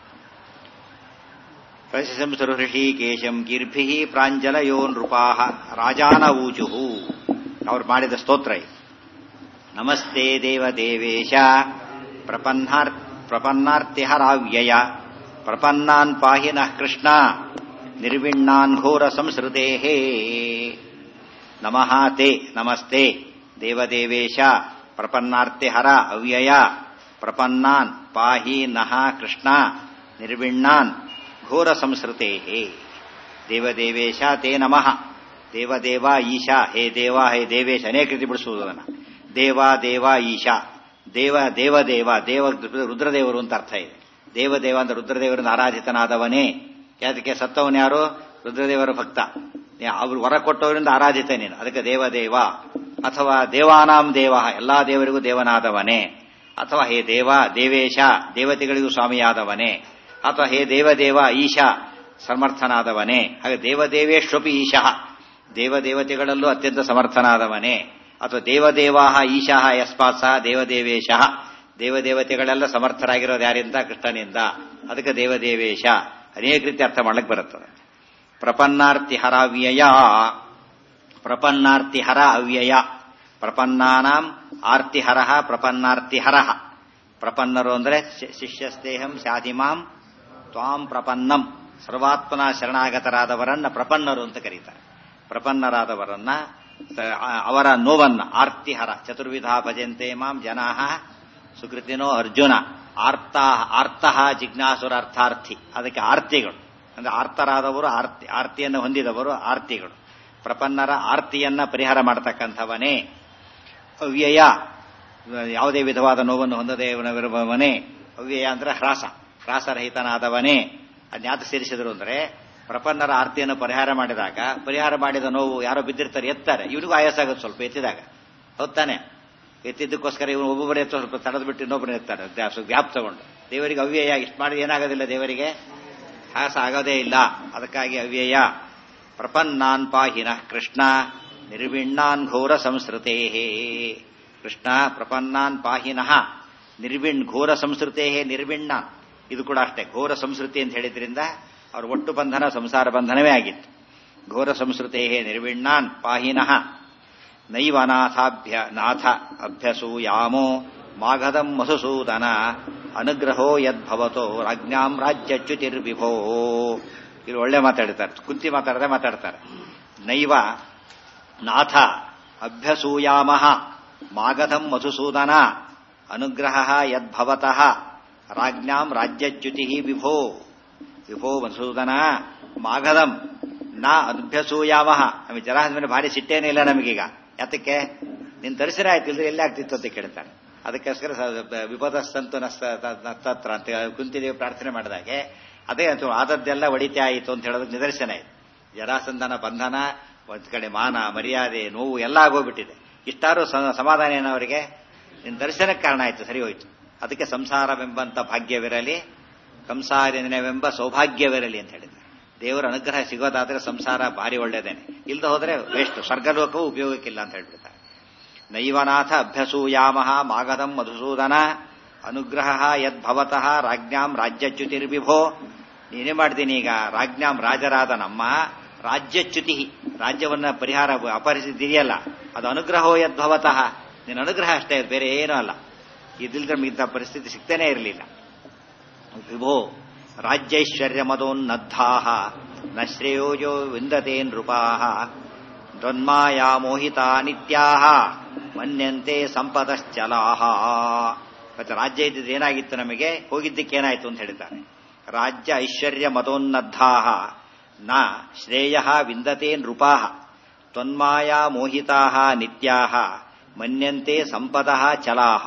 ಪ್ರಶಂಸರು ಋಷಿಕೇಶಂ ಗಿರ್ಭಿ ಪ್ರಾಂಜಲಯೋ ನೃಪಾಃ ರಾಜಾನ ಊಚುಹು. ಅವ್ರು ಮಾಡಿದ ಸ್ತೋತ್ರ ಇದು. ನಮಸ್ತೆ ದೇವದೇವೇಶ ಪ್ರಪನ್ನಾರ್ ಪ್ರಪನ್ನಾರ್ತಿಹರಾವ್ಯಯ ಪ್ರಪನ್ನಾನ್ ಪಾಹಿ ನಃ ಕೃಷ್ಣ ನಿರ್ವಿಣ್ಣಾನ್ ಘೋರ ಸಂಸೃತೇಹೇ. ನಮಃ ತೇ ನಮಸ್ತೆ ದೇವದೇವೇಶ ಪ್ರಪನ್ನಾರ್ತಿಹರ ಅವ್ಯಯ ಪ್ರಪನ್ನಾನ್ ಪಾಹಿ ನಃ ಕೃಷ್ಣ ನಿರ್ವಿಣ್ಣಾನ್ ಘೋರ ಸಂಸೃತೇಹೇ. ದೇವದೇವೇಶ ತೇ ನಮಃ. ದೇವದೇವ ಈಶಾ, ಹೇ ದೇವ ಹೇ ದೇವೇಶ, ಅನೇಕ ರೀತಿ ಬಿಡಿಸುವುದು ಅದನ್ನ. ದೇವ ದೇವ ಈಶಾ, ದೇವ ದೇವದೇವ, ದೇವ ರುದ್ರದೇವರು ಅಂತ ಅರ್ಥ ಇದೆ. ದೇವದೇವ ಅಂತ ರುದ್ರದೇವರಿಂದ ಆರಾಧಿತನಾದವನೇ. ಅದಕ್ಕೆ ಸತ್ತವನು ಯಾರು? ರುದ್ರದೇವರ ಭಕ್ತ. ಅವರು ವರ ಕೊಟ್ಟವರಿಂದ ಆರಾಧಿತ ನೀನು, ಅದಕ್ಕೆ ದೇವದೇವ. ಅಥವಾ ದೇವಾನಾಂ ದೇವ, ಎಲ್ಲಾ ದೇವರಿಗೂ ದೇವನಾದವನೇ. ಅಥವಾ ಹೇ ದೇವ ದೇವೇಶ, ದೇವತೆಗಳಿಗೂ ಸ್ವಾಮಿಯಾದವನೇ. ಅಥವಾ ಹೇ ದೇವದೇವ ಈಶಾ ಸಮರ್ಥನಾದವನೇ. ಹಾಗೆ ದೇವದೇವೇಶ್ವಪಿ ಈಶಃ, ದೇವದೇವತೆಗಳಲ್ಲೂ ಅತ್ಯಂತ ಸಮರ್ಥನಾದವನೇ. ಅಥವಾ ದೇವದೇವಾಹ ಈಶಃ ಯಸ್ಮಾತ್ ಸಹ ದೇವದೇವೇಶಃ, ದೇವದೇವತೆಗಳೆಲ್ಲ ಸಮರ್ಥರಾಗಿರೋದು ಯಾರಿಂದ? ಕೃಷ್ಣನಿಂದ. ಅದಕ್ಕೆ ದೇವದೇವೇಶ. ಅನೇಕ ರೀತಿ ಅರ್ಥ ಮಾಡ್ಲಿಕ್ಕೆ ಬರುತ್ತದೆ. ಪ್ರಪನ್ನಾರ್ತಿಹರ ಅವ್ಯಯ, ಪ್ರಪನ್ನಾರ್ತಿಹರ ಅವ್ಯಯ, ಪ್ರಪನ್ನಾನಾಂ ಆರ್ತಿಹರ ಪ್ರಪನ್ನಾರ್ತಿಹರ. ಪ್ರಪನ್ನರು ಅಂದ್ರೆ ಶಿಷ್ಯಸ್ತೇಹಂ ಸ್ಯಾದಿಮಾಂ ತ್ವಾಂ ಪ್ರಪನ್ನಂ, ಸರ್ವಾತ್ಮನ ಶರಣಾಗತರಾದವರನ್ನ ಪ್ರಪನ್ನರು ಅಂತ ಕರೀತಾರೆ. ಪ್ರಪನ್ನರಾದವರನ್ನ ಅವರ ನೋವನ್ನ ಆರ್ತಿಹರ. ಚತುರ್ವಿಧ ಭಜಂತೆ ಮಾಂ ಜನಾಃ ಸುಕೃತಿನೋ ಅರ್ಜುನ. ಆರ್ತ ಆರ್ತಃ ಜಿಜ್ಞಾಸುರ ಅರ್ಥಾರ್ಥಿ, ಅದಕ್ಕೆ ಆರ್ತಿಗಳು ಅಂದ್ರೆ ಆರ್ತರಾದವರು, ಆರ್ತಿ ಆರ್ತಿಯನ್ನು ಹೊಂದಿದವರು ಆರ್ತಿಗಳು. ಪ್ರಪನ್ನರ ಆರ್ತಿಯನ್ನ ಪರಿಹಾರ ಮಾಡತಕ್ಕಂಥವನೇ. ಅವ್ಯಯ, ಯಾವುದೇ ವಿಧವಾದ ನೋವನ್ನು ಹೊಂದದೇವನವಿರುವವನೇ. ಅವ್ಯಯ ಅಂದ್ರೆ ಹ್ರಾಸ, ಹ್ರಾಸರಹಿತನಾದವನೇ. ಅದ್ಯಾತ ಸೇರಿಸಿದ್ರು ಅಂದ್ರೆ ಪ್ರಪನ್ನರ ಆರ್ತಿಯನ್ನು ಪರಿಹಾರ ಮಾಡಿದಾಗ, ಪರಿಹಾರ ಮಾಡಿದ ನೋವು ಯಾರೋ ಬಿದ್ದಿರ್ತಾರೆ, ಎತ್ತಾರೆ, ಇವನಿಗೂ ಆಯಾಸ ಆಗುತ್ತೆ ಸ್ವಲ್ಪ ಎತ್ತಿದಾಗ, ಹೊತ್ತಾನೆ. ಎತ್ತಿದ್ದಕ್ಕೋಸ್ಕರ ಇವನು ಒಬ್ಬೊಬ್ಬರು ಎತ್ತೋ ಸ್ವಲ್ಪ ತಡೆದು ಬಿಟ್ಟು ಇನ್ನೊಬ್ಬರು ಎತ್ತಾರೆ, ಗ್ಯಾಪ್ ತಗೊಂಡು. ದೇವರಿಗೆ ಅವ್ಯಯ, ಇಷ್ಟು ಮಾಡಿದ ಏನಾಗೋದಿಲ್ಲ, ದೇವರಿಗೆ ಆಯಾಸ ಆಗೋದೇ ಇಲ್ಲ. ಅದಕ್ಕಾಗಿ ಅವ್ಯಯ. ಪ್ರಪನ್ನಾನ್ ಪಾಹಿನಃ ಕೃಷ್ಣ ನಿರ್ವಿಣ್ಣಾನ್ ಘೋರ ಸಂಸ್ಕೃತೇ. ಕೃಷ್ಣ ಪ್ರಪನ್ನಾನ್ ಪಾಹಿನಃ ನಿರ್ವಿಣ್ ಘೋರ ಸಂಸ್ಕೃತೇ ನಿರ್ವಿಣ್ಣಾನ್. ಇದು ಕೂಡ ಅಷ್ಟೇ, ಘೋರ ಸಂಸ್ಕೃತಿ ಅಂತ ಹೇಳಿದ್ರಿಂದ ಅವ್ರ ಒಟ್ಟು ಬಂಧನ ಸಂಸಾರ ಬಂಧನವೇ ಆಗಿತ್ತು. ಘೋರ ಸಂಸ್ಕೃತೇ ನಿರ್ವಿಣ್ಣಾನ್ ಪಾಹಿನಃ. ನೈವನಾಥಾಭ್ಯ ನಾಥ ಅಭ್ಯಸೂಯಾಮೋ ಮಾಘದಂ ಮಧುಸೂದನ ಅನುಗ್ರಹೋ ಯದ್ಭವತೋ ರಾಜ್ಞಾಂ ರಾಜ್ಯಚ್ಯುತಿರ್ವಿಭೋ. ಇಲ್ಲಿ ಒಳ್ಳೆ ಮಾತಾಡ್ತಾರೆ, ಕುಂತಿ ಮಾತಾಡದೆ ಮಾತಾಡ್ತಾರೆ. ನೈವ ನಾಥ ಅಭ್ಯಸೂಯಾಮಃ ಮಾಗಧಂ ಮಧುಸೂದನ ಅನುಗ್ರಹ ಯದ್ಭವತಃ ರಾಜ್ಞಾಂ ರಾಜ್ಯಚ್ಯುತಿ ವಿಭೋ. ವಿಭೋ ಮಧುಸೂದನ ಮಾಗಧಂ ನಾ ಅಭ್ಯಸೂಯಾಮಃ. ನಮಗೆ ಜರಾಸಂಧ ಮೇಲೆ ಭಾರಿ ಸಿಟ್ಟೇನೇ ಇಲ್ಲ ನಮಗೀಗ. ಯಾತಕ್ಕೆ? ನಿನ್ ದರ್ಶನ ಆಯ್ತು, ಇಲ್ಲದ್ರೆ ಎಲ್ಲೇ ಆಗ್ತಿತ್ತು ಅಂತ ಕೇಳ್ತಾನೆ. ಅದಕ್ಕೋಸ್ಕರ ವಿಪದಸ್ತಂತು ನಸ್ತತ್ರ ಅಂತ ಕುಂತಿದೇವಿ ಪ್ರಾರ್ಥನೆ ಮಾಡಿದಾಗೆ ಅದೇ ಅಂತ ಆದದ್ದೆಲ್ಲ ಒಡಿತೆ ಆಯಿತು ಅಂತ ಹೇಳೋದಕ್ಕೆ ನಿದರ್ಶನ ಇದೆ. ಜರಾಸಂಧನ ಬಂಧನ, ಒಂದ್ ಕಡೆ ಮಾನ ಮರ್ಯಾದೆ ನೋವು ಎಲ್ಲ ಆಗೋಗ್ಬಿಟ್ಟಿದೆ. ಇಷ್ಟಾರು ಸಮಾಧಾನ ಏನವರಿಗೆ? ನಿನ್ನ ದರ್ಶನಕ್ಕೆ ಕಾರಣ ಆಯ್ತು, ಸರಿ ಹೋಯ್ತು. ಅದಕ್ಕೆ ಸಂಸಾರವೆಂಬಂತ ಭಾಗ್ಯವಿರಲಿ, ಕಂಸಾರಿನೆವೆಂಬ ಸೌಭಾಗ್ಯವಿರಲಿ ಅಂತ ಹೇಳಿದ್ದಾರೆ. ದೇವರ ಅನುಗ್ರಹ ಸಿಗೋದಾದ್ರೆ ಸಂಸಾರ ಭಾರಿ ಒಳ್ಳೇದೇನೆ, ಇಲ್ದ ಹೋದ್ರೆ ವೇಸ್ಟ್, ಸ್ವರ್ಗಲೋಕವೂ ಉಪಯೋಗಕ್ಕಿಲ್ಲ ಅಂತ ಹೇಳ್ಬಿಡ್ತಾರೆ. ನೈವನಾಥ ಅಭ್ಯಸೂಯಾಮಃ ಮಾಗಧಂ ಮಧುಸೂದನ ಅನುಗ್ರಹ ಯದ್ಭವತಃ ರಾಜ್ಞಾಂ ರಾಜ್ಯಚ್ಯುತಿರ್ವಿಭೋ. ನೀನೇ ಮಾಡ್ತೀನಿ ಈಗ, ರಾಜ್ಞಾಂ ರಾಜರಾದ ನಮ್ಮ ರಾಜ್ಯಚ್ಯುತಿ, ರಾಜ್ಯವನ್ನ ಪರಿಹಾರ ಅಪಹರಿಸಿದೆಯಲ್ಲ, ಅದು ಅನುಗ್ರಹೋ ಯದ್ಭವತಃ, ನಿನ್ನ ಅನುಗ್ರಹ ಅಷ್ಟೇ, ಬೇರೆ ಏನೂ ಅಲ್ಲ. ಇದಿಲ್ದ್ರೆ ಇಂಥ ಪರಿಸ್ಥಿತಿ ಸಿಗ್ತಾನೆ ಇರಲಿಲ್ಲ. ವಿಭೋ ರಾಜ್ಯೈಶ್ವರ್ಯ ಮದೋನ್ನದ್ಧಾಃ ನ ಶ್ರೇಯೋಜೋ ವಿಂದತೆ ನೃಪಾಃ ದ್ವಂದ್ಮಾಯಾ ಮೋಹಿತಾ ನಿತ್ಯಾಃ ಮನ್ಯಂತೆ ಸಂಪದಶ್ಚಲಾಃ. ಮತ್ತೆ ರಾಜ್ಯ ಇದ್ದಿದ್ದು ಏನಾಗಿತ್ತು ನಮಗೆ, ಹೋಗಿದ್ದಕ್ಕೆ ಏನಾಯ್ತು ಅಂತ ಹೇಳಿದ್ದಾರೆ. ರಾಜ್ಯ ಐಶ್ವರ್ಯ ಮದೋನ್ನದ್ಧಾಃ ನ ಶ್ರೇಯಃ ವಿಂದತೆ ನೃಪಾಃ ತ್ವನ್ಮಾಯಾ ಮೋಹಿತಾಃ ನಿತ್ಯಾಃ ಮನ್ಯಂತೆ ಸಂಪದಃ ಚಲಾಃ.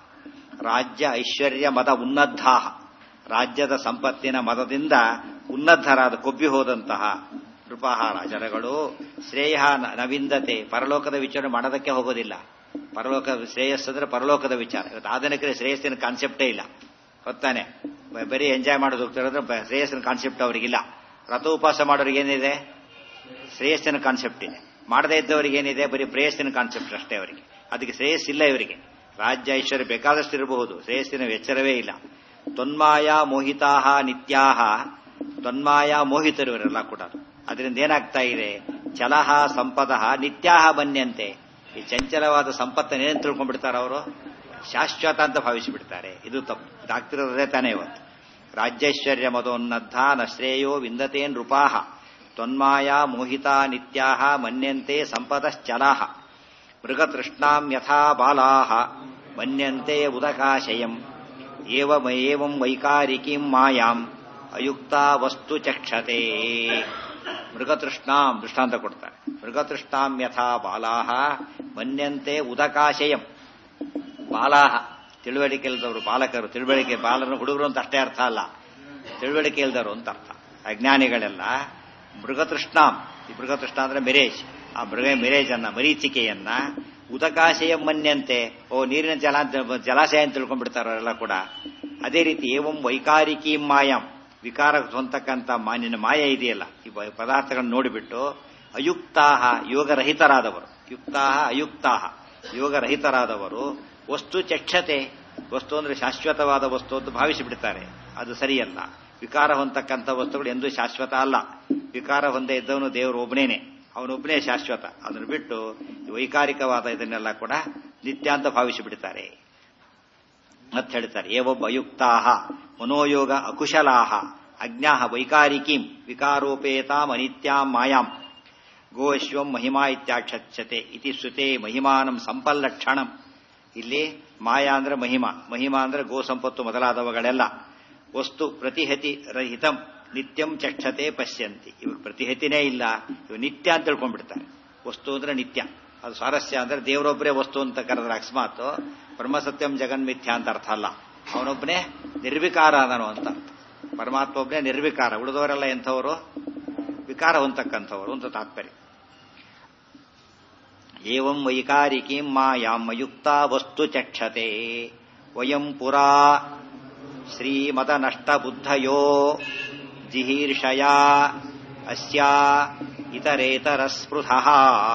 ರಾಜ್ಯ ಐಶ್ವರ್ಯ ಮದ ಉನ್ನದ್ಧಾಃ, ರಾಜ್ಯದ ಸಂಪತ್ತಿನ ಮದದಿಂದ ಉನ್ನದ್ಧರಾದ ಕೊಬ್ಬಿ ಹೋದಂತಹ ನೃಪಾಹ ರಾಜರುಗಳು ಶ್ರೇಯ ನವಿಂದತೆ, ಪರಲೋಕದ ವಿಚಾರ ಮಾಡೋದಕ್ಕೆ ಹೋಗೋದಿಲ್ಲ. ಪರಲೋಕ ಶ್ರೇಯಸ್ಸಂದ್ರೆ ಪರಲೋಕದ ವಿಚಾರ. ಇವತ್ತು ಆಧುನಿಕರ ಶ್ರೇಯಸ್ಸಿನ ಕಾನ್ಸೆಪ್ಟೇ ಇಲ್ಲ, ಗೊತ್ತಾನೆ. ಬರೀ ಎಂಜಾಯ್ ಮಾಡೋದು ಹೋಗ್ತಿರೋದ್ರೆ ಶ್ರೇಯಸ್ಸಿನ ಕಾನ್ಸೆಪ್ಟ್ ಅವರಿಗಿಲ್ಲ. ರಥ ಉಪವಾಸ ಮಾಡೋರಿಗೆ ಏನಿದೆ? ಶ್ರೇಯಸ್ಸಿನ ಕಾನ್ಸೆಪ್ಟ್ ಇದೆ. ಮಾಡದೇ ಇದ್ದವರಿಗೆ ಏನಿದೆ? ಬರೀ ಪ್ರೇಯಸ್ಸಿನ ಕಾನ್ಸೆಪ್ಟ್ ಅಷ್ಟೇ ಅವರಿಗೆ. ಅದಕ್ಕೆ ಶ್ರೇಯಸ್ಸಿಲ್ಲ ಇವರಿಗೆ. ರಾಜ್ಯ ಐಶ್ವರ್ಯ ಬೇಕಾದಷ್ಟು ಇರಬಹುದು, ಶ್ರೇಯಸ್ಸಿನ ಎಚ್ಚರವೇ ಇಲ್ಲ. ತ್ವನ್ಮಾಯ ಮೋಹಿತಾಹ ನಿತ್ಯಾಹ, ತ್ವನ್ಮಾಯ ಮೋಹಿತರು ಇವರೆಲ್ಲ ಕೂಡ. ಅದರಿಂದ ಏನಾಗ್ತಾ ಇದೆ? ಚಲಹ ಸಂಪದಃ ನಿತ್ಯಾಹ ಮನ್ಯಂತೆ. ಈ ಚಂಚಲವಾದ ಸಂಪತ್ತನ್ನೇನು ತಿಳ್ಕೊಂಡ್ಬಿಡ್ತಾರೆ ಅವರು? ಶಾಶ್ವತ ಅಂತ ಭಾವಿಸಿಬಿಡ್ತಾರೆ. ಇದು ತಪ್ಪು. ಇದಾಗ್ತಿರೋದೇ ತಾನೇ ಇವತ್ತು. ರಾಜ್ಯೈಶ್ವರ್ಯ ಮದೋನ್ನದ್ಧ ನ ಶ್ರೇಯೋ ವಿಂದತೆ ನೃಪಾಹ ತ್ವನ್ಮಾಯಾ ಮೋಹಿತಾ ನಿತ್ಯಾಹ ಮನ್ಯಂತೆ ಸಂಪದಶ್ಚಲಾಹ ಮೃಗತೃಷ್ಣಾಂ ಯಥಾ ಬಾಲಾಹ ಮನ್ಯಂತೆ ಉದಕಾಶಯಂ ಏವಂ ವೈಕಾರಿಕೀಂ ಮಾಯಾಂ ಅಯುಕ್ತ ವಸ್ತು ಚಕ್ಷತೆ. ಮೃಗತೃಷ್ಣಾಂ ದೃಷ್ಟಾಂತ ಕೊಡ್ತಾರೆ. ಮೃಗತೃಷ್ಣಾಂ ಯಥಾ ಬಾಲಾಹ ಮನ್ಯಂತೆ ಉದಕಾಶಯಂ. ಬಾಲಾಹ ತಿಳುವಳಿಕೆ ಇಲ್ದವರು, ಬಾಲಕರು, ತಿಳುವಳಿಕೆ ಬಾಲನ ಹುಡುಗರು ಅಂತ ಅಷ್ಟೇ ಅರ್ಥ ಅಲ್ಲ, ತಿಳುವಳಿಕೆ ಇಲ್ದವರು ಅಂತ ಅರ್ಥ. ಅಜ್ಞಾನಿಗಳೆಲ್ಲ ಮೃಗತೃಷ್ಣಾಂ, ಈ ಮೃಗತೃಷ್ಣ ಅಂದ್ರೆ ಮೆರೇಜ್, ಆ ಮೃಗ ಮೆರೇಜನ್ನ ಮರೀಚಿಕೆಯನ್ನ ಉದಕಾಶಯ ಮನ್ಯಂತೆ, ಓ ನೀರಿನ ಜಲ ಜಲಾಶಯ ಅಂತ ತಿಳ್ಕೊಂಡ್ಬಿಡ್ತಾರ ಅವರೆಲ್ಲ ಕೂಡ. ಅದೇ ರೀತಿ ಏವಂ ವೈಕಾರಿಕೀಂ ಮಾಯಾಂ, ವಿಕಾರ ಹೊಂದತಕ್ಕಂಥ ಮಾನಿನ ಮಾಯ ಇದೆಯಲ್ಲ, ಈ ಪದಾರ್ಥಗಳನ್ನು ನೋಡಿಬಿಟ್ಟು ಅಯುಕ್ತಾಹ ಯೋಗರಹಿತರಾದವರು, ಯುಕ್ತಾಹ ಅಯುಕ್ತಾಹ ಯೋಗರಹಿತರಾದವರು ವಸ್ತು ಚಕ್ಷತೆ, ವಸ್ತು ಅಂದ್ರೆ ಶಾಶ್ವತವಾದ ವಸ್ತು ಅಂತ ಭಾವಿಸಿಬಿಡ್ತಾರೆ. ಅದು ಸರಿಯಲ್ಲ. ವಿಕಾರ ಹೊಂದತಕ್ಕಂಥ ವಸ್ತುಗಳು ಎಂದೂ ಶಾಶ್ವತ ಅಲ್ಲ. ವಿಕಾರ ಹೊಂದೇ ಇದ್ದವನು ದೇವರು ಒಬ್ಬನೇನೆ, ಅವನೊಬ್ಬನೇ ಶಾಶ್ವತ. ಅದನ್ನು ಬಿಟ್ಟು ವೈಕಾರಿಕವಾದ ಇದನ್ನೆಲ್ಲ ಕೂಡ ನಿತ್ಯ ಅಂತ ಭಾವಿಸಿಬಿಡ್ತಾರೆ. ಮತ್ತೆ ಹೇಳ್ತಾರೆ, ಏವೊಬ್ಬ ಅಯುಕ್ತಾಹ ಮನೋಯೋಗ ಅಕುಶಲಾಹ ಅಜ್ಞಾಹ ವೈಕಾರಿಕೀಂ ವಿಕಾರೋಪೇತಾಂ ಅನಿತ್ಯಾಂ ಮಾಯಾಂ ಗೋಶ್ವಂ ಮಹಿಮಾ ಇತ್ಯಾಕ್ಷತೆ ಇತಿ ಶ್ರುತೆ ಮಹಿಮಾನಂ ಸಂಪಲ್ಲಕ್ಷಣಂ. ಇಲ್ಲಿ ಮಾಯಾ ಅಂದ್ರೆ ಮಹಿಮಾ, ಮಹಿಮಾ ಅಂದ್ರೆ ಗೋ ಸಂಪತ್ತು ಮೊದಲಾದವುಗಳೆಲ್ಲ. ವಸ್ತು ಪ್ರತಿಹತಿ ರಹಿತಂ ನಿತ್ಯಂ ಚಕ್ಷತೆ ಪಶ್ಯಂತಿ. ಇವರು ಪ್ರತಿಹತಿನೇ ಇಲ್ಲ, ಇವರು ನಿತ್ಯ ಅಂತ ತಿಳ್ಕೊಂಡ್ಬಿಡ್ತಾರೆ. ವಸ್ತು ಅಂದ್ರೆ ನಿತ್ಯ, ಅದು ಸ್ವಾರಸ್ಯ. ಅಂದ್ರೆ ದೇವರೊಬ್ಬರೇ ವಸ್ತು ಅಂತ ಕರೆದ್ರೆ ಅಕಸ್ಮಾತ್ ಬ್ರಹ್ಮಸತ್ಯಂ ಜಗನ್ಮಿಥ್ಯ ಅಂತ ಅರ್ಥ ಅಲ್ಲ, ಅವನೊಬ್ಬನೇ ನಿರ್ವಿಕಾರ ಅದನು ಅಂತ ಅರ್ಥ. ಪರಮಾತ್ಮ ಒಬ್ಬನೇ ನಿರ್ವಿಕಾರ, ಉಳಿದವರೆಲ್ಲ ಎಂಥವರು ವಿಕಾರ ಹೊಂದತಕ್ಕಂಥವರು ಅಂತ ತಾತ್ಪರ್ಯ. ಏವಂ ವೈಕಾರಿಕೀಂ ಮಾಯಾಂ ಅಯುಕ್ತ ವಸ್ತು ಚಕ್ಷತೆ ವಯಂ ಪುರಾ ಶ್ರೀಮದನಷ್ಟಬುದ್ಧಯೋ ಜಿಹೀರ್ಷಯಾ ಅಸ್ಯಾ ಇತರೇತರ ಸ್ಪೃಹಃ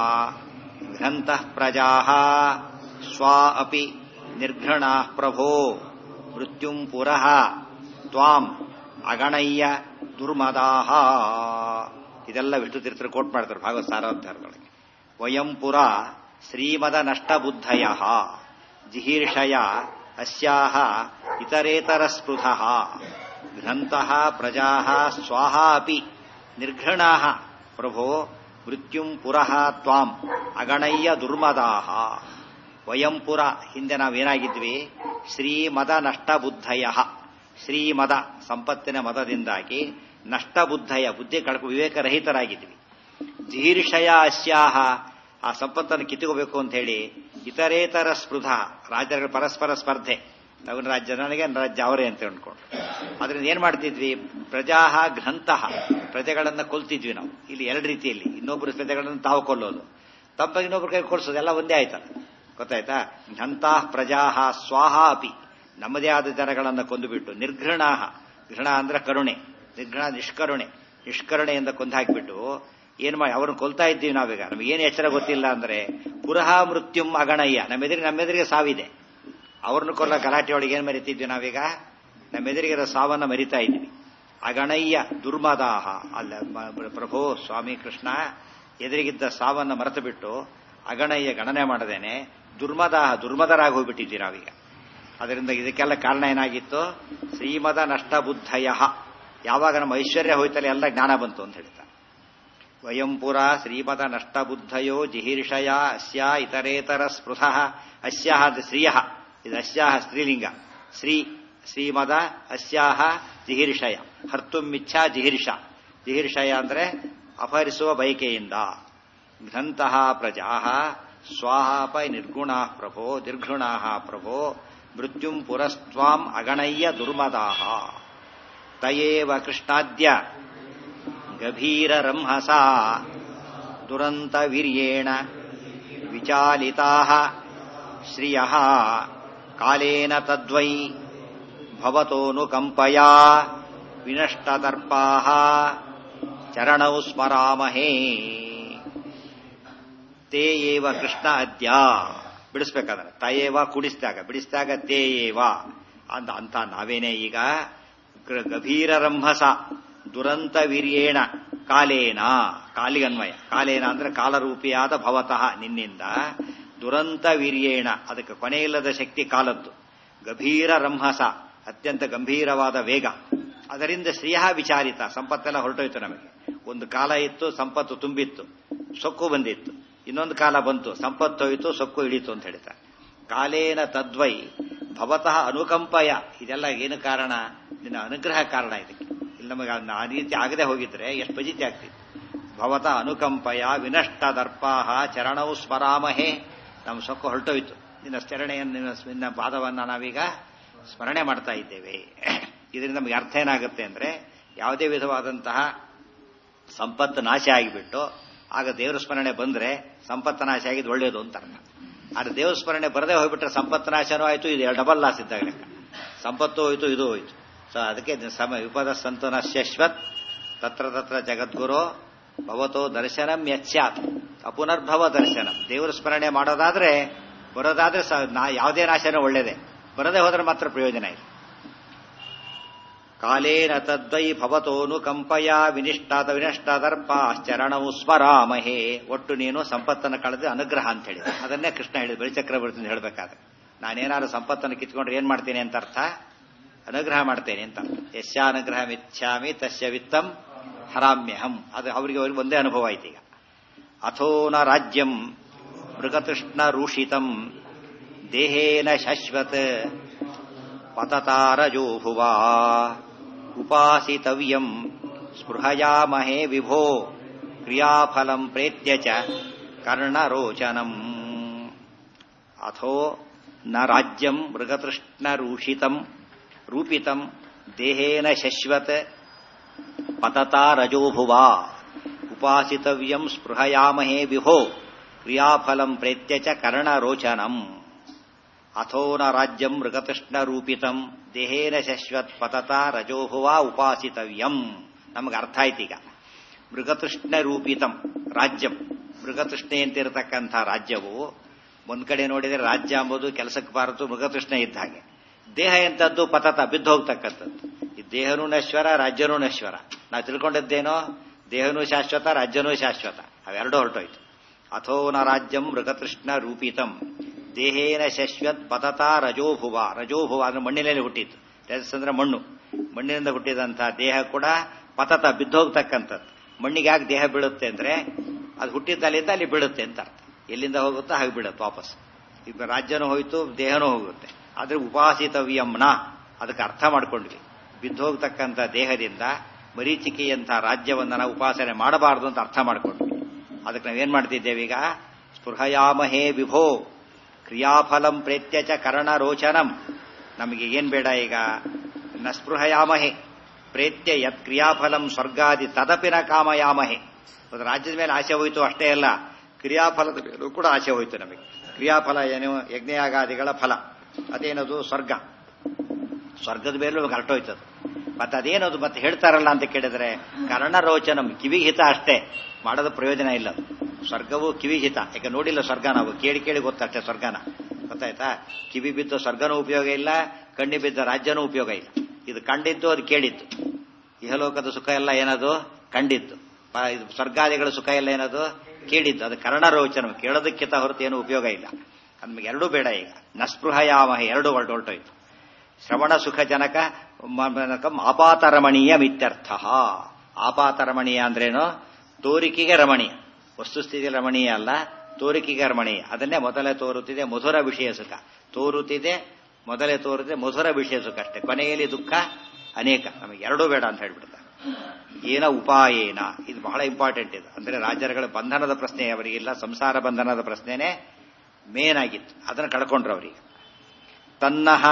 ಗ್ರಂಥಃ ಪ್ರಜಾಃ ಸ್ವಾ ಅಪಿ ನಿರ್ಘೃಣಾಃ ಪ್ರಭೋ ಮೃತ್ಯುಂ ಪುರಃ ತ್ವಾಂ ಅಗಣಯ್ಯ ದುರ್ಮದಾಃ. ಇದೆಲ್ಲ ವಿಷ್ಣು ತೀರ್ಥರು ಕೋಟ್ ಮಾಡ್ತಾರೆ ಭಾಗವತ ಸಾರಾಧಾರದೊಳಗೆ. ವಯಂ ಪುರ ಶ್ರೀಮದನಷ್ಟಬುದ್ಧಯಃ ಜಿಹೀರ್ಷಯ ಅಸ್ಯಾಹ ಇತರೇತರ ಸ್ಪೃಹಃ ಗ್ರಂಥಃ ಪ್ರಜಾಃ ಸ್ವಾಹ ಅಪಿ ನಿರ್ಘೃಣಾಃ ಪ್ರಭೋ ಮೃತ್ಯುಂ ಪುರಃ ತ್ವಾಂ ಅಗಣಯ್ಯ ದುರ್ಮದಾಃ. ವಯಂ ಪುರ ಹಿಂದೆ ನಾವೇನಾಗಿದ್ವಿ? ಶ್ರೀಮದ ನಷ್ಟಬುದ್ಧಯಃ. ಶ್ರೀಮದ ಸಂಪತ್ತಿನ ಮದದಿಂದಾಗಿ ನಷ್ಟಬುದ್ಧಯ ಬುದ್ಧಿ ಕಳ್ಕೊ ವಿವೇಕರಹಿತರಾಗಿದ್ವಿ. ಜಿಹೀರ್ಷಯ ಅಸ್ಯಾಹ ಆ ಸಂಪತ್ತನ್ನು ಕಿತ್ತುಕೋಬೇಕು ಅಂತ ಹೇಳಿ ಇತರೇತರ ಸ್ಪೃಧ ರಾಜ್ಯಗಳ ಪರಸ್ಪರ ಸ್ಪರ್ಧೆ, ಅವನ ರಾಜ್ಯ ನನಗೆ, ನನ್ನ ರಾಜ್ಯ ಅವರೇ ಅಂತ ಅಂದ್ಕೊಂಡು ಅದರಿಂದ ಏನ್ ಮಾಡ್ತಿದ್ವಿ? ಪ್ರಜಾಹ ಗ್ರಂಥಃ ಪ್ರಜೆಗಳನ್ನ ಕೊಲ್ತಿದ್ವಿ ನಾವು. ಇಲ್ಲಿ ಎರಡು ರೀತಿಯಲ್ಲಿ, ಇನ್ನೊಬ್ಬರು ಪ್ರಜೆಗಳನ್ನು ತಾವು ಕೊಲ್ಲೋದು, ತಪ್ಪಾಗಿ ಇನ್ನೊಬ್ಬರ ಕೈ ಕೊಲ್ಸೋದು, ಎಲ್ಲ ಒಂದೇ ಆಯ್ತಲ್ಲ. ಗೊತ್ತಾಯ್ತಾ? ಗ್ರಂಥಃ ಪ್ರಜಾಹ ಸ್ವಾಹ ಅಪಿ ನಮ್ಮದೇ ಆದ ಜನಗಳನ್ನು ಕೊಂದುಬಿಟ್ಟು ನಿರ್ಘೃಣಾಹ, ಘೃಣ ಅಂದ್ರೆ ಕರುಣೆ, ನಿರ್ಘೃಣ ನಿಷ್ಕರುಣೆ, ನಿಷ್ಕರುಣೆಯಿಂದ ಕೊಂದು ಹಾಕಿಬಿಟ್ಟು ಏನ್ ಮಾಡಿ ಅವ್ರನ್ನ ಕೊಲ್ತಾ ಇದ್ದೀವಿ ನಾವೀಗ. ನಮಗೇನು ಎಚ್ಚರ ಗೊತ್ತಿಲ್ಲ ಅಂದ್ರೆ ಪುರಃ ಮೃತ್ಯುಂ ಅಗಣಯ್ಯ, ನಮ್ಮೆದುರಿಗೆ ನಮ್ಮೆದುರಿಗೆ ಸಾವಿದೆ. ಅವ್ರನ್ನ ಕೊಲ್ಲ ಗಲಾಟೆಯೊಳಗೆ ಏನ್ ಮರಿತಿದ್ವಿ ನಾವೀಗ? ನಮ್ಮೆದುರಿಗಿರೋ ಸಾವನ್ನ ಮರಿತಾ ಇದ್ವಿ. ಅಗಣಯ್ಯ ದುರ್ಮದಾಹ ಅಲ್ಲ ಪ್ರಭೋ ಸ್ವಾಮಿ ಕೃಷ್ಣ ಎದುರಿಗಿದ್ದ ಸಾವನ್ನ ಮರೆತು ಬಿಟ್ಟು ಅಗಣಯ್ಯ ಗಣನೆ ಮಾಡದೇನೆ ದುರ್ಮದಾಹ ದುರ್ಮದರಾಗಿ ಹೋಗ್ಬಿಟ್ಟಿದ್ವಿ ನಾವೀಗ. ಅದರಿಂದ ಇದಕ್ಕೆಲ್ಲ ಕಾರಣ ಏನಾಗಿತ್ತು? ಶ್ರೀಮದ ನಷ್ಟಬುದ್ಧಯ. ಯಾವಾಗ ನಮ್ಮ ಐಶ್ವರ್ಯ ಹೋಯ್ತಲ್ಲ ಎಲ್ಲ ಜ್ಞಾನ ಬಂತು ಅಂತ ಹೇಳ್ತಾರೆ. ವಯಂಪುರ ಶ್ರೀಮದ ನಷ್ಟಬುದ್ಧಯೋ ಜಿಹೀರ್ಷಯ ಅಸ್ಯಾ ಇತರೇತರ ಸ್ಪೃಹಃ. ಅಸ್ಯಾಹ ಅಂದ್ರೆ ಶ್ರೀಯಃ, ಇದು ಅಸ್ಯಾಹ ಸ್ತ್ರೀಲಿಂಗ. ಶ್ರೀ ಶ್ರೀಮದ ಅಸ್ಯಾಹ ಜಿಹೀರ್ಷಯ, ಹರ್ತುಮಿಚ್ಛಾ ಜಿಹೀರ್ಷ. ಜಿಹೀರ್ಷಯ ಅಂದ್ರೆ ಅಪಹರಿಸುವ ಬಯಕೆಯಿಂದ. ಗ್ರಂಥಃ ಪ್ರಜಾಃ ಸ್ವಾಹಾಪ ನಿರ್ಗುಣಾಃ ಪ್ರಭೋ ನಿರ್ಘೃಣಾಃ ಪ್ರಭೋ ಮೃತ್ಯುಂ ಪುರಸ್ತ್ವಾಂ ಅಗಣಯ್ಯ ದುರ್ಮದಾಃ. ತಯೇವ ಕೃಷ್ಣಾದ್ಯ ಗಭೀರರಂಹಸಾ ದುರಂತ ವೀರ್ಯೇಣ ವಿಚಾಲಿತಾಃ ಶ್ರಿಯಃ ಕಾಲೇನ ತದ್ವೈ ಭವತೋನುಕಂಪಯಾ ವಿನಷ್ಟದರ್ಪಾಃ ಚರಣೌ ಸ್ಮರಾಮಹೇ. ತೇ ಏವ ಕೃಷ್ಣ ಅದ್ಯ ಬಿಡಿಸ್ಬೇಕಾದ್ರೆ ತಯೇವ ಕುಡಿಸಿದಾಗ ಬಿಡಿಸಿದಾಗ ತೇ ಏವ ಅಂತ ಅಂತ ನಾವೇನೇ ಈಗ ಗಭೀರರಂಭಸ ದುರಂತ ವೀರ್ಯೇಣ ಕಾಲೇನ, ಕಾಲಿಗನ್ವಯ, ಕಾಲೇನ ಅಂದ್ರೆ ಕಾಲರೂಪಿಯಾದ ಭವತಃ ನಿನ್ನಿಂದ, ದುರಂತ ವೀರ್ಯೇಣ ಅದಕ್ಕೆ ಕೊನೆಯಿಲ್ಲದ ಶಕ್ತಿ ಕಾಲದ್ದು, ಗಭೀರ ರಂಹಸ ಅತ್ಯಂತ ಗಂಭೀರವಾದ ವೇಗ, ಅದರಿಂದ ಶ್ರೀಯ ವಿಚಾರಿತ ಸಂಪತ್ತೆಲ್ಲ ಹೊರಟೋಯ್ತು ನಮಗೆ. ಒಂದು ಕಾಲ ಇತ್ತು ಸಂಪತ್ತು ತುಂಬಿತ್ತು, ಸೊಕ್ಕು ಬಂದಿತ್ತು. ಇನ್ನೊಂದು ಕಾಲ ಬಂತು ಸಂಪತ್ತು ಹೋಯಿತು ಸೊಕ್ಕು ಇಳಿತು ಅಂತ ಹೇಳ್ತಾರೆ. ಕಾಲೇನ ತದ್ವೈ ಭವತಃ ಅನುಕಂಪಯ. ಇದೆಲ್ಲ ಏನು ಕಾರಣ? ನಿನ್ನ ಅನುಗ್ರಹ ಕಾರಣ ಇದಕ್ಕೆ. ಇಲ್ಲಿ ನಮಗೆ ಆ ರೀತಿ ಆಗದೆ ಹೋಗಿದ್ರೆ ಎಷ್ಟು ಫಜಿತಿ ಆಗ್ತಿತ್ತು. ಭವತಃ ಅನುಕಂಪಯ ವಿನಷ್ಟ ದರ್ಪಾಹ ಚರಣೌ ಸ್ಮರಾಮಹೇ. ನಮ್ಮ ಸೊಕ್ಕು ಹೊರಟೋಯ್ತು, ನಿನ್ನ ಸ್ಮರಣೆಯನ್ನು ನಿನ್ನ ನಿನ್ನ ಪಾದವನ್ನ ನಾವೀಗ ಸ್ಮರಣೆ ಮಾಡ್ತಾ ಇದ್ದೇವೆ. ಇದರಿಂದ ನಮಗೆ ಅರ್ಥ ಏನಾಗುತ್ತೆ ಅಂದ್ರೆ, ಯಾವುದೇ ವಿಧವಾದಂತಹ ಸಂಪತ್ತು ನಾಶ ಆಗಿಬಿಟ್ಟು ಆಗ ದೇವರ ಸ್ಮರಣೆ ಬಂದ್ರೆ ಸಂಪತ್ತು ನಾಶ ಆಗಿದ್ದು ಒಳ್ಳೆಯದು ಅಂತ ಅರ್ಥ. ಆದ್ರೆ ದೇವರ ಸ್ಮರಣೆ ಬರದೇ ಹೋಗ್ಬಿಟ್ರೆ ಸಂಪತ್ತು ನಾಶನೂ ಆಯ್ತು, ಇದು ಡಬಲ್ ಲಾಸ್ ಇದ್ದಾಗ ಲೆಕ್ಕ. ಸಂಪತ್ತು ಹೋಯ್ತು, ಇದು ಹೋಯ್ತು. ಸೊ ಅದಕ್ಕೆ ಸಮ ವಿಪದ ಸಂತನ ಶಶ್ವತ್ ತತ್ರ ತತ್ರ ಜಗದ್ಗುರು ಭವತೋ ದರ್ಶನಂ ಯಚ್ಚಾತ್ ಅಪುನರ್ಭವ ದರ್ಶನಂ. ದೇವರ ಸ್ಮರಣೆ ಮಾಡೋದಾದ್ರೆ ಬರೋದಾದ್ರೆ ಯಾವುದೇ ನಾಶನ ಒಳ್ಳೇದೇ, ಬರದೇ ಹೋದ್ರೆ ಮಾತ್ರ ಪ್ರಯೋಜನ ಇಲ್ಲ. ಕಾಲೇನ ತದ್ವೈ ಭವತೋನು ಕಂಪಯ ವಿನಿಷ್ಟಾದ ವಿನಷ್ಟಾದರ್ಪಾಶ್ಚರಣವು ಸ್ಮರಾಮಹೇ. ಒಟ್ಟು ನೀನು ಸಂಪತ್ತನ್ನು ಕಳೆದು ಅನುಗ್ರಹ ಅಂತ ಹೇಳಿ ಅದನ್ನೇ ಕೃಷ್ಣ ಹೇಳಿದ ಬಲಿಚಕ್ರವರ್ತಿ ಹೇಳಬೇಕಾದ್ರೆ. ನಾನೇನಾದ್ರು ಸಂಪತ್ತನ್ನು ಕಿತ್ಕೊಂಡ್ರೆ ಏನ್ ಮಾಡ್ತೇನೆ ಅಂತ ಅರ್ಥ, ಅನುಗ್ರಹ ಮಾಡ್ತೇನೆ ಅಂತ ಅರ್ಥ. ಯಶ್ಯಾನುಗ್ರಹ ಮಿಚ್ಛಾಮಿ ತಸ್ಯ ವಿತ್ತಂ ಹರಾಮ್ಯಹಂ. ಅದು ಅವರಿಗೆ ಅವ್ರಿಗೆ ಒಂದೇ ಅನುಭವ ಆಯ್ತು ಈಗ. ಅಥೋನ ರಾಜ್ಯಂ ಮೃಗತೃಷ್ಣ ರೂಷಿತಂ ದೇಹೇನ ಶಾಶ್ವತ್ ಪತತಾರಜೋ ಭುವಾ ಉಪಾಸಿತವ್ಯಂ ಸ್ಪೃಹಯಾಮಹೇ ವಿಭೋ ಕ್ರಿಯಾಫಲಂ ಪ್ರೇತ್ಯ ಚ ಕರ್ಣರೋಚನಂ. ಅಥೋ ನ ರಾಜ್ಯಂ ಮೃಗತೃಷ್ಣರೂಷಿತಂ ರೂಪಿತಂ ದೇಹೇನ ಶಶ್ವತ್ ಪತತಾರಜೋ ಭುವಾ ಉಪಾಸಿತವ್ಯಂ ಸ್ಪೃಹಯಾಮಹೇ ವಿಭೋ ಕ್ರಿಯಾಫಲಂ ಪ್ರೇತ್ಯ ಚ ಕರ್ಣರೋಚನಂ. ಅಥೋ ನ ರಾಜ್ಯಂ ಮೃಗತೃಷ್ಣ ರೂಪಿತಂ ದೇಹೇನ ಶಶ್ವತ್ ಪತತ ರಜೋಭುವಾ ಉಪಾಸಿತವ್ಯಂ. ನಮಗೆ ಅರ್ಥ ಆಯ್ತೀಗ. ಮೃಗತೃಷ್ಣ ರೂಪಿತಂ ರಾಜ್ಯಂ, ಮೃಗತೃಷ್ಣೆ ಅಂತಿರತಕ್ಕಂಥ ರಾಜ್ಯವು ಒಂದ್ ಕಡೆ ನೋಡಿದರೆ ರಾಜ್ಯ ಎಂಬುದು ಕೆಲಸಕ್ಕೆ ಬಾರದು, ಮೃಗತೃಷ್ಣೆ ಇದ್ದ ಹಾಗೆ. ದೇಹ ಎಂತದ್ದು ಪತತ ಬಿದ್ದು ಹೋಗ್ತಕ್ಕಂಥದ್ದು. ಈ ದೇಹನೂ ನಶ್ವರ, ರಾಜ್ಯನೂ ನಶ್ವರ. ನಾವು ತಿಳ್ಕೊಂಡದ್ದೇನೋ ದೇಹನೂ ಶಾಶ್ವತ, ರಾಜ್ಯನೂ ಶಾಶ್ವತ. ಅವೆರಡೂ ಹೊರಟೋಯ್ತು. ಅಥೋ ನ ರಾಜ್ಯಂ ಮೃಗತೃಷ್ಣ ರೂಪಿತಂ ದೇಹೇನ ಶಶ್ವತ್ ಪತತ ರಜೋಭುವ. ರಜೋಭುವ ಅಂದ್ರೆ ಮಣ್ಣಿನಲ್ಲಿ ಹುಟ್ಟಿತ್ತು. ರಜಸ್ ಅಂದ್ರೆ ಮಣ್ಣು. ಮಣ್ಣಿನಿಂದ ಹುಟ್ಟಿದಂತಹ ದೇಹ ಕೂಡ ಪತತ ಬಿದ್ದೋಗ್ತಕ್ಕಂಥದ್ದು. ಮಣ್ಣಿಗೆ ಯಾಕೆ ದೇಹ ಬೀಳುತ್ತೆ ಅಂದ್ರೆ ಅದು ಹುಟ್ಟಿದ್ದಲ್ಲಿಂದ ಅಲ್ಲಿ ಬೀಳುತ್ತೆ ಅಂತ ಅರ್ಥ. ಎಲ್ಲಿಂದ ಹೋಗುತ್ತೋ ಹಾಗೆ ಬೀಳುತ್ತೆ ವಾಪಸ್. ಈಗ ರಾಜ್ಯನೂ ಹೋಯ್ತು, ದೇಹನೂ ಹೋಗುತ್ತೆ. ಆದ್ರೆ ಉಪಾಸಿತವ್ಯಂನ ಅದಕ್ಕೆ ಅರ್ಥ ಮಾಡ್ಕೊಂಡ್ವಿ. ಬಿದ್ದೋಗ್ತಕ್ಕಂಥ ದೇಹದಿಂದ ಮರೀಚಿಕೆಯಂಥ ರಾಜ್ಯವನ್ನ ನಾವು ಉಪಾಸನೆ ಮಾಡಬಾರದು ಅಂತ ಅರ್ಥ ಮಾಡ್ಕೊಂಡ್ವಿ. ಅದಕ್ಕೆ ನಾವೇನ್ ಮಾಡ್ತಿದ್ದೇವೆ ಈಗ? ಸ್ಪೃಹಯಾಮಹೇ ವಿಭೋ ಕ್ರಿಯಾಫಲಂ ಪ್ರೇತ್ಯ ಚ ಕರ್ಣರೋಚನಂ. ನಮಗೆ ಏನ್ ಬೇಡ ಈಗ? ನ ಸ್ಪೃಹಯಾಮಹೆ ಪ್ರೇತ್ಯ ಯತ್ ಕ್ರಿಯಾಫಲಂ ಸ್ವರ್ಗಾದಿ ತದಪಿನ ಕಾಮಯಾಮಹೆ. ಒಂದು ರಾಜ್ಯದ ಮೇಲೆ ಆಸೆ ಹೋಯ್ತು ಅಷ್ಟೇ ಅಲ್ಲ, ಕ್ರಿಯಾಫಲದ ಮೇಲೂ ಕೂಡ ಆಸೆ ಹೋಯ್ತು ನಮಗೆ. ಕ್ರಿಯಾಫಲ ಏನು? ಯಜ್ಞಯಾಗಾದಿಗಳ ಫಲ. ಅದೇನದು? ಸ್ವರ್ಗ. ಸ್ವರ್ಗದ ಮೇಲೂ ನಮಗೆ ಹೊರಟೋಯ್ತದು. ಮತ್ತೆ ಅದೇನದು ಮತ್ತೆ ಹೇಳ್ತಾರಲ್ಲ ಅಂತ ಕೇಳಿದ್ರೆ ಕರ್ಣರೋಚನಂ, ಕಿವಿಹಿತ ಅಷ್ಟೇ, ಮಾಡೋದು ಪ್ರಯೋಜನ ಇಲ್ಲ. ಸ್ವರ್ಗವು ಕಿವಿಹಿತ. ಯಾಕೆ ನೋಡಿಲ್ಲ ಸ್ವರ್ಗ, ನಾವು ಕೇಳಿ ಕೇಳಿ ಗೊತ್ತಷ್ಟೇ ಸ್ವರ್ಗನ. ಗೊತ್ತಾಯ್ತಾ? ಕಿವಿ ಬಿದ್ದು ಸ್ವರ್ಗನೂ ಉಪಯೋಗ ಇಲ್ಲ, ಕಣ್ಣಿ ಬಿದ್ದ ರಾಜ್ಯನೂ ಉಪಯೋಗ ಇಲ್ಲ. ಇದು ಕಂಡಿದ್ದು, ಅದು ಕೇಳಿದ್ದು. ಇಹಲೋಕದ ಸುಖ ಎಲ್ಲ ಏನದು? ಕಂಡಿದ್ದು. ಇದು ಸ್ವರ್ಗಾದಿಗಳ ಸುಖ ಎಲ್ಲ ಏನದು? ಕೇಳಿದ್ದು. ಅದು ಕರ್ಣರೋಚನ, ಕೇಳೋದಕ್ಕಿಂತ ಹೊರತು ಏನು ಉಪಯೋಗ ಇಲ್ಲ. ನಮಗೆ ಎರಡೂ ಬೇಡ ಈಗ. ನಸ್ಪೃಹಯಾಮಹ ಎರಡು ಹೊರಟೋಯ್ತು. ಶ್ರವಣ ಸುಖ ಜನಕ ಆಪಾತರಮಣೀಯ ಮಿತ್ಯರ್ಥ. ಆಪಾತರಮಣೀಯ ಅಂದ್ರೇನು? ತೋರಿಕೆಗೆ ರಮಣೀಯ. ವಸ್ತುಸ್ಥಿತಿ ರಮಣೀಯ ಅಲ್ಲ, ತೋರಿಕೆಗೆ ರಮಣೀಯ. ಅದನ್ನೇ ಮೊದಲೇ ತೋರುತ್ತಿದೆ ಮಧುರ ವಿಷಯ ಸುಖ. ತೋರುತ್ತಿದೆ ಮೊದಲೇ ತೋರುತ್ತಿದೆ ಮಧುರ ವಿಷಯ ಸುಖ ಅಷ್ಟೇ. ಕೊನೆಯಲ್ಲಿ ದುಃಖ ಅನೇಕ. ನಮಗೆ ಎರಡೂ ಬೇಡ ಅಂತ ಹೇಳ್ಬಿಡ್ತಾರೆ. ಏನ ಉಪಾಯೇನ, ಇದು ಬಹಳ ಇಂಪಾರ್ಟೆಂಟ್. ಇದು ಅಂದ್ರೆ ರಾಜರುಗಳ ಬಂಧನದ ಪ್ರಶ್ನೆ ಅವರಿಗಿಲ್ಲ, ಸಂಸಾರ ಬಂಧನದ ಪ್ರಶ್ನೆನೇ ಮೇನ್ ಆಗಿತ್ತು. ಅದನ್ನು ಕಳ್ಕೊಂಡ್ರು ಅವರಿಗೆ. ತನ್ನಹ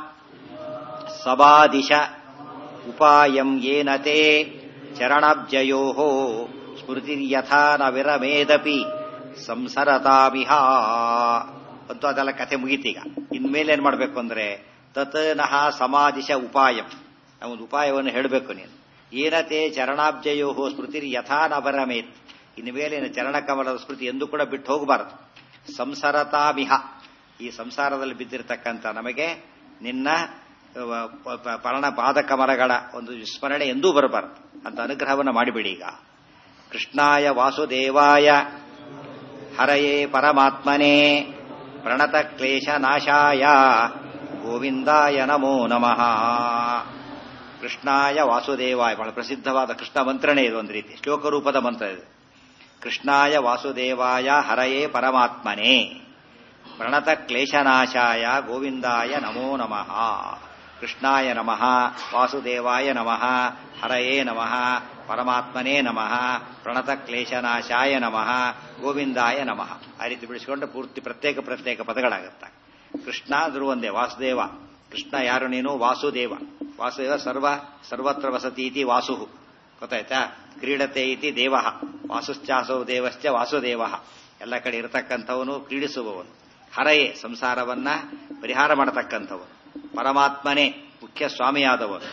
ಸಬಾದಿಶ ಉಪಾಯಂ ಏನತೆ ಚರಣಾಬ್ಜಯೋ ಸ್ಮೃತಿರ್ಯಥಾ ನ ವಿರಮೇದಪಿ ಸಂಸರತಾಮಿಹ. ಅಂತೂ ಅದೆಲ್ಲ ಕಥೆ ಮುಗೀತೀಗ. ಇನ್ಮೇಲೆ ಏನ್ ಮಾಡ್ಬೇಕು ಅಂದ್ರೆ ತತ್ ನಹ ಸಮಾದಿಶ ಉಪಾಯಂ, ನಾವೊಂದು ಉಪಾಯವನ್ನು ಹೇಳಬೇಕು ನೀನು. ಏನತೆ ಚರಣಾಬ್ಜಯೋ ಸ್ಮೃತಿರ್ ಯಥಾ ನ ವಿರಮೇತ್. ಇನ್ಮೇಲಿನ ಚರಣಕಮಲದ ಸ್ಮೃತಿ ಎಂದೂ ಕೂಡ ಬಿಟ್ಟು ಹೋಗಬಾರದು. ಸಂಸರತಾಮಿಹ, ಈ ಸಂಸಾರದಲ್ಲಿ ಬಿದ್ದಿರತಕ್ಕಂಥ ನಮಗೆ ನಿನ್ನ ಪರ್ಣ ಪಾದಕಮಲಗಳ ಒಂದು ಸ್ಮರಣೆ ಎಂದೂ ಬರಬಾರದು ಅಂತ ಅನುಗ್ರಹವನ್ನು ಮಾಡಿಬಿಡಿ. ಈಗ ಕೃಷ್ಣಾಯ ವಾಸುದೇವಾಯ ಹರಯೇ ಪರಮಾತ್ಮನೇ ಪ್ರಣತ ಕ್ಲೇಶ ನಾಶಾಯ ಗೋವಿಂದಾಯ ನಮೋ ನಮಃ. ಕೃಷ್ಣಾಯ ವಾಸುದೇವಾಯ, ಬಹಳ ಪ್ರಸಿದ್ಧವಾದ ಕೃಷ್ಣ ಮಂತ್ರನೇ ಇದು. ಒಂದು ರೀತಿ ಶ್ಲೋಕ ರೂಪದ ಮಂತ್ರ ಇದು. ಕೃಷ್ಣಾಯ ವಾಸುದೇವಾಯ ಹರಯೇ ಪರಮಾತ್ಮನೇ ಪ್ರಣತ ಕ್ಲೇಶನಾಶಾಯ ಗೋವಿಂದಾಯ ನಮೋ ನಮಃ. ಕೃಷ್ಣಾಯ ನಮಃ, ವಾಸುದೇವಾಯ ನಮಃ, ಹರಯೇ ನಮಃ, ಪರಮಾತ್ಮನೇ ನಮಃ, ಪ್ರಣತ ಕ್ಲೇಶನಾಶಾಯ ನಮಃ, ಗೋವಿಂದಾಯ ನಮಃ. ಆ ರೀತಿ ಬಿಡಿಸಿಕೊಂಡು ಪೂರ್ತಿ ಪ್ರತ್ಯೇಕ ಪ್ರತ್ಯೇಕ ಪದಗಳಾಗುತ್ತಾ. ಕೃಷ್ಣ ಅಂದ್ರೂ ಒಂದೇ, ವಾಸುದೇವ. ಕೃಷ್ಣ ಯಾರು ನೀನು? ವಾಸುದೇವ. ವಾಸುದೇವ ಸರ್ವ ಸರ್ವತ್ರ ವಸತಿ ಇತಿ ವಾಸು. ಗೊತ್ತಾಯ್ತಾ? ಕ್ರೀಡತೆ ಇತಿ ದೇವ. ವಾಸುಶ್ಚಾಸೌ ದೇವಶ್ಚ ವಾಸುದೇವ. ಎಲ್ಲ ಕಡೆ ಇರತಕ್ಕಂಥವನು, ಕ್ರೀಡಿಸುವವನು. ಹರಯೇ, ಸಂಸಾರವನ್ನ ಪರಿಹಾರ ಮಾಡತಕ್ಕಂಥವನು. ಪರಮಾತ್ಮನೇ, ಮುಖ್ಯ ಸ್ವಾಮಿಯಾದವನು.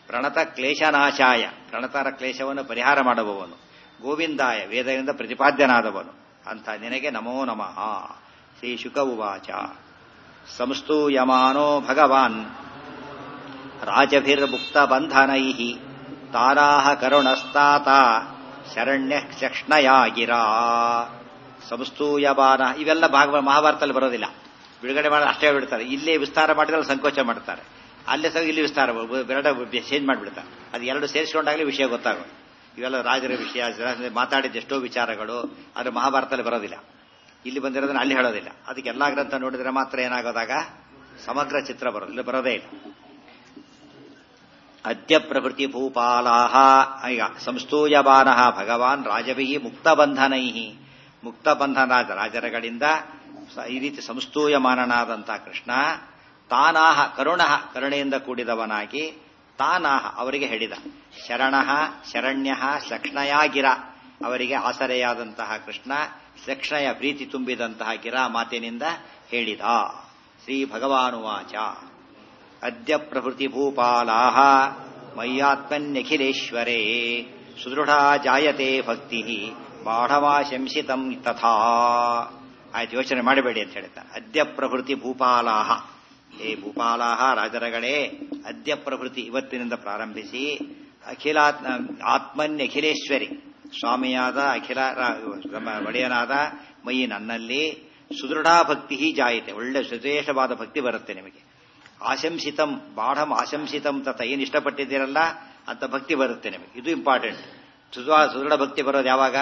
ಪ್ರಣತ ಕ್ಲೇಶನಾಶಾಯ ಪ್ರಣತರ ಕ್ಲೇಶವನ್ನು ಪರಿಹಾರ ಮಾಡುವವನು, ಗೋವಿಂದಾಯ ವೇದದಿಂದ ಪ್ರತಿಪಾದ್ಯನಾದವನು ಅಂತ ನಿನಗೆ ನಮೋ ನಮಃ. ಶ್ರೀ ಶುಕ ಉವಾಚ ಸಂಸ್ತೂಯಮಾನೋ ಭಗವಾನ್ ರಾಜಭಿರ್ಮುಕ್ತ ಬಂಧನೈಃ ತಾರಾಹ ಕರುಣಸ್ತಾತ ಶರಣ್ಯ ಚಕ್ಷ್ಣಯಾ ಗಿರಾ. ಸಂಸ್ತೂಯಮಾನ ಇವೆಲ್ಲ ಭಾಗ ಮಹಾಭಾರತದಲ್ಲಿ ಬರೋದಿಲ್ಲ, ಬಿಡುಗಡೆ ಮಾಡಿ ಅಷ್ಟೇ ಬಿಡ್ತಾರೆ. ಇಲ್ಲೇ ವಿಸ್ತಾರ ಮಾಡಿದ್ರೆ ಸಂಕೋಚ ಮಾಡ್ತಾರೆ, ಅಲ್ಲೇ ಸಹ ಇಲ್ಲಿ ವಿಸ್ತಾರ ಬೇಡ ಚೇಂಜ್ ಮಾಡಿಬಿಡ್ತಾರೆ. ಅದು ಎರಡು ಸೇರಿಸ್ಕೊಂಡಾಗಲೇ ವಿಷಯ ಗೊತ್ತಾಗೋದು. ಇವೆಲ್ಲ ರಾಜರ ವಿಷಯ ಮಾತಾಡಿದ ಎಷ್ಟೋ ವಿಚಾರಗಳು ಆದರೆ ಮಹಾಭಾರತದಲ್ಲಿ ಬರೋದಿಲ್ಲ, ಇಲ್ಲಿ ಬಂದಿರೋದನ್ನ ಅಲ್ಲಿ ಹೇಳೋದಿಲ್ಲ. ಅದಕ್ಕೆ ಎಲ್ಲಾ ಗ್ರಂಥ ನೋಡಿದ್ರೆ ಮಾತ್ರ ಏನಾಗೋದಾಗ ಸಮಗ್ರ ಚಿತ್ರ ಬರೋದು, ಇಲ್ಲಿ ಬರೋದೇ ಇಲ್ಲ. ಅದ್ಯ ಪ್ರಭೃತಿ ಭೂಪಾಲಾಹ ಈಗ ಸಂಸ್ತೂಯಮಾನ ಭಗವಾನ್ ರಾಜಭಿ ಮುಕ್ತಬಂಧನೈ ಮುಕ್ತಬಂಧನಾದ ರಾಜರಗಳಿಂದ ಈ ರೀತಿ ಸಂಸ್ತೂಯಮಾನನಾದಂತಹ ಕೃಷ್ಣ ತಾನಾಹ ಕರುಣಃ ಕರುಣೆಯಿಂದ ಕೂಡಿದವನಾಗಿ ತಾನಾಹ ಅವರಿಗೆ ಹೇಳಿದ. ಶರಣಃ ಶರಣ್ಯ ಲಕ್ಷ್ಣಯಾ ಗಿರ ಅವರಿಗೆ ಆಸರೆಯಾದಂತಹ ಕೃಷ್ಣ ಲಕ್ಷ್ಣಯ ಪ್ರೀತಿ ತುಂಬಿದಂತಹ ಗಿರಾ ಮಾತಿನಿಂದ ಹೇಳಿದ. ಶ್ರೀ ಭಗವಾನುವಾಚ ಅದ್ಯ ಪ್ರಭೃತಿ ಭೂಪಾಲಾಹ ಮಯ್ಯಾತ್ಮನ್ಯಖಿಲೇಶ್ವರೇ ಸುದೃಢಾ ಜಾಯತೆ ಭಕ್ತಿ ಬಾಢಮಾಶಂಸಿತಂ ತಥಾ. ಆಯ್ತು, ಯೋಚನೆ ಮಾಡಬೇಡಿ ಅಂತ ಹೇಳ್ತಾರೆ. ಅದ್ಯ ಪ್ರಭೃತಿ ಭೂಪಾಲಾಹ, ಏ ಭೂಪಾಲಾಹ ರಾಜರಗಳೇ, ಅದ್ಯ ಪ್ರಭೃತಿ ಇವತ್ತಿನಿಂದ ಪ್ರಾರಂಭಿಸಿ ಅಖಿಲ ಆತ್ಮನ್ಯಖಿಲೇಶ್ವರಿ ಸ್ವಾಮಿಯಾದ ಅಖಿಲ ಒಡೆಯನಾದ ಮೈ ನನ್ನಲ್ಲಿ ಸುದೃಢ ಭಕ್ತಿ ಜಾಯತೆ, ಒಳ್ಳೆ ಸುದೇಶವಾದ ಭಕ್ತಿ ಬರುತ್ತೆ ನಿಮಗೆ. ಆಶಂಸಿತಂ ಬಾಢಂ ಆಶಂಸಿತಂ ತಥ ಏನು ಇಷ್ಟಪಟ್ಟಿದ್ದೀರಲ್ಲ ಅಂತ ಭಕ್ತಿ ಬರುತ್ತೆ ನಿಮಗೆ. ಇದು ಇಂಪಾರ್ಟೆಂಟ್. ಸುದೃಢ ಭಕ್ತಿ ಬರೋದು ಯಾವಾಗ?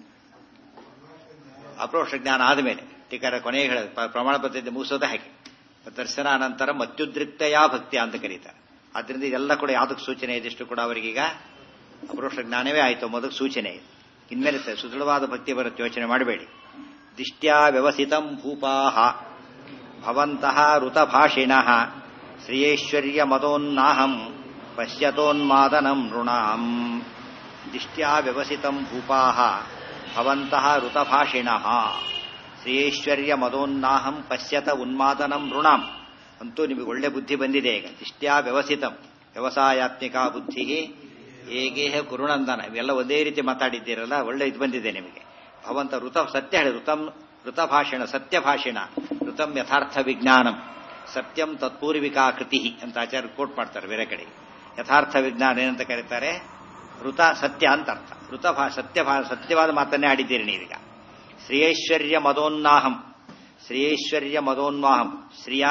ಅಪ್ರೋಕ್ಷ ಜ್ಞಾನ ಆದಮೇಲೆ. ಟೀಕಾರ ಕೊನೆಗೆ ಹೇಳ ಪ್ರಮಾಣ ಪತ್ರದಿಂದ ಮುಗಿಸೋದೇ ಹಾಗೆ. ದರ್ಶನ ಅನಂತರ ಮತ್ಯುದ್ರಿಕ್ತೆಯ ಭಕ್ತಿ ಅಂತ ಕರೀತಾರೆ. ಆದ್ರಿಂದ ಇದೆಲ್ಲ ಕೂಡ ಯಾವುದಕ್ಕೆ ಸೂಚನೆ ಇದಿಷ್ಟು ಕೂಡ ಅವರಿಗೀಗ ಅಪ್ರೋಕ್ಷ ಜ್ಞಾನವೇ ಆಯಿತು, ಮೊದಲು ಸೂಚನೆ ಇದೆ. ಇನ್ಮೇಲೆ ಸುದೃಢವಾದ ಭಕ್ತಿ ಬರುತ್ತೆ, ಯೋಚನೆ ಮಾಡಬೇಡಿ. ದಿಷ್ಟ್ಯಾ ವ್ಯವಸಿತಂ ಭೂಪಾಹ ಭವಂತಹ ಋತಭಾಷಿಣಃ ಶ್ರೀಯೈಶ್ವರ್ಯ ಮದೋನ್ನಾಹಂ ಪಶ್ಯತೋನ್ಮಾದನಂ ನೃಣಾಂ. ದಿಷ್ಟ್ಯಾ ವ್ಯವಸಿತಂ ಭೂಪಾಹ ಭವಂತಹ ಋತಭಾಷಿಣಃ ಶ್ರೀಯೈಶ್ವರ್ಯ ಮದೋನ್ನಾಹಂ ಪಶ್ಯತ ಉನ್ಮಾದನಂ ನೃಣಾಂ. ಅಂತೂ ನಿಮಗೆ ಒಳ್ಳೆ ಬುದ್ಧಿ ಬಂದಿದೆ ಈಗ. ದಿಷ್ಟ್ಯಾ ವ್ಯವಸಿತಂ ವ್ಯವಸಾಯಾತ್ಮಿಕ ಬುದ್ಧಿ ಏಗೇಹ ಕುರುನಂದನ, ಇವೆಲ್ಲ ಒಂದೇ ರೀತಿ ಮಾತಾಡಿದ್ದೀರಲ್ಲ, ಒಳ್ಳೆ ಇದು ಬಂದಿದೆ ನಿಮಗೆ. ಭವಂತ ಋತ ಸತ್ಯ ಹೇಳಿ ಋತಂ ಋತಭಾಷಿಣ ಸತ್ಯ ಭಾಷಿಣ ಋತಂ ಯಥಾರ್ಥ ವಿಜ್ಞಾನಂ ಸತ್ಯಂ ತತ್ಪೂರ್ವಿಕಾ ಕೃತಿ ಅಂತ ಆಚಾರ್ಯ ಕೋಟ್ ಮಾಡ್ತಾರೆ ಬೇರೆ ಕಡೆ. ಯಥಾರ್ಥ ವಿಜ್ಞಾನ ಏನಂತ ಕರೀತಾರೆ? ಋತ ಸತ್ಯ ಅಂತ ಅರ್ಥ. ಋತ ಸತ್ಯ ಸತ್ಯವಾದ ಮಾತನ್ನೇ ಆಡಿದ್ದೀರಿ ನೀವೀಗ. ಶ್ರೀಯೈಶ್ವರ್ಯ ಮದೋನ್ನಾಹಂ ಶ್ರೀಯೈಶ್ವರ್ಯ ಮದೋನ್ವಾಹಂ ಶ್ರಿಯ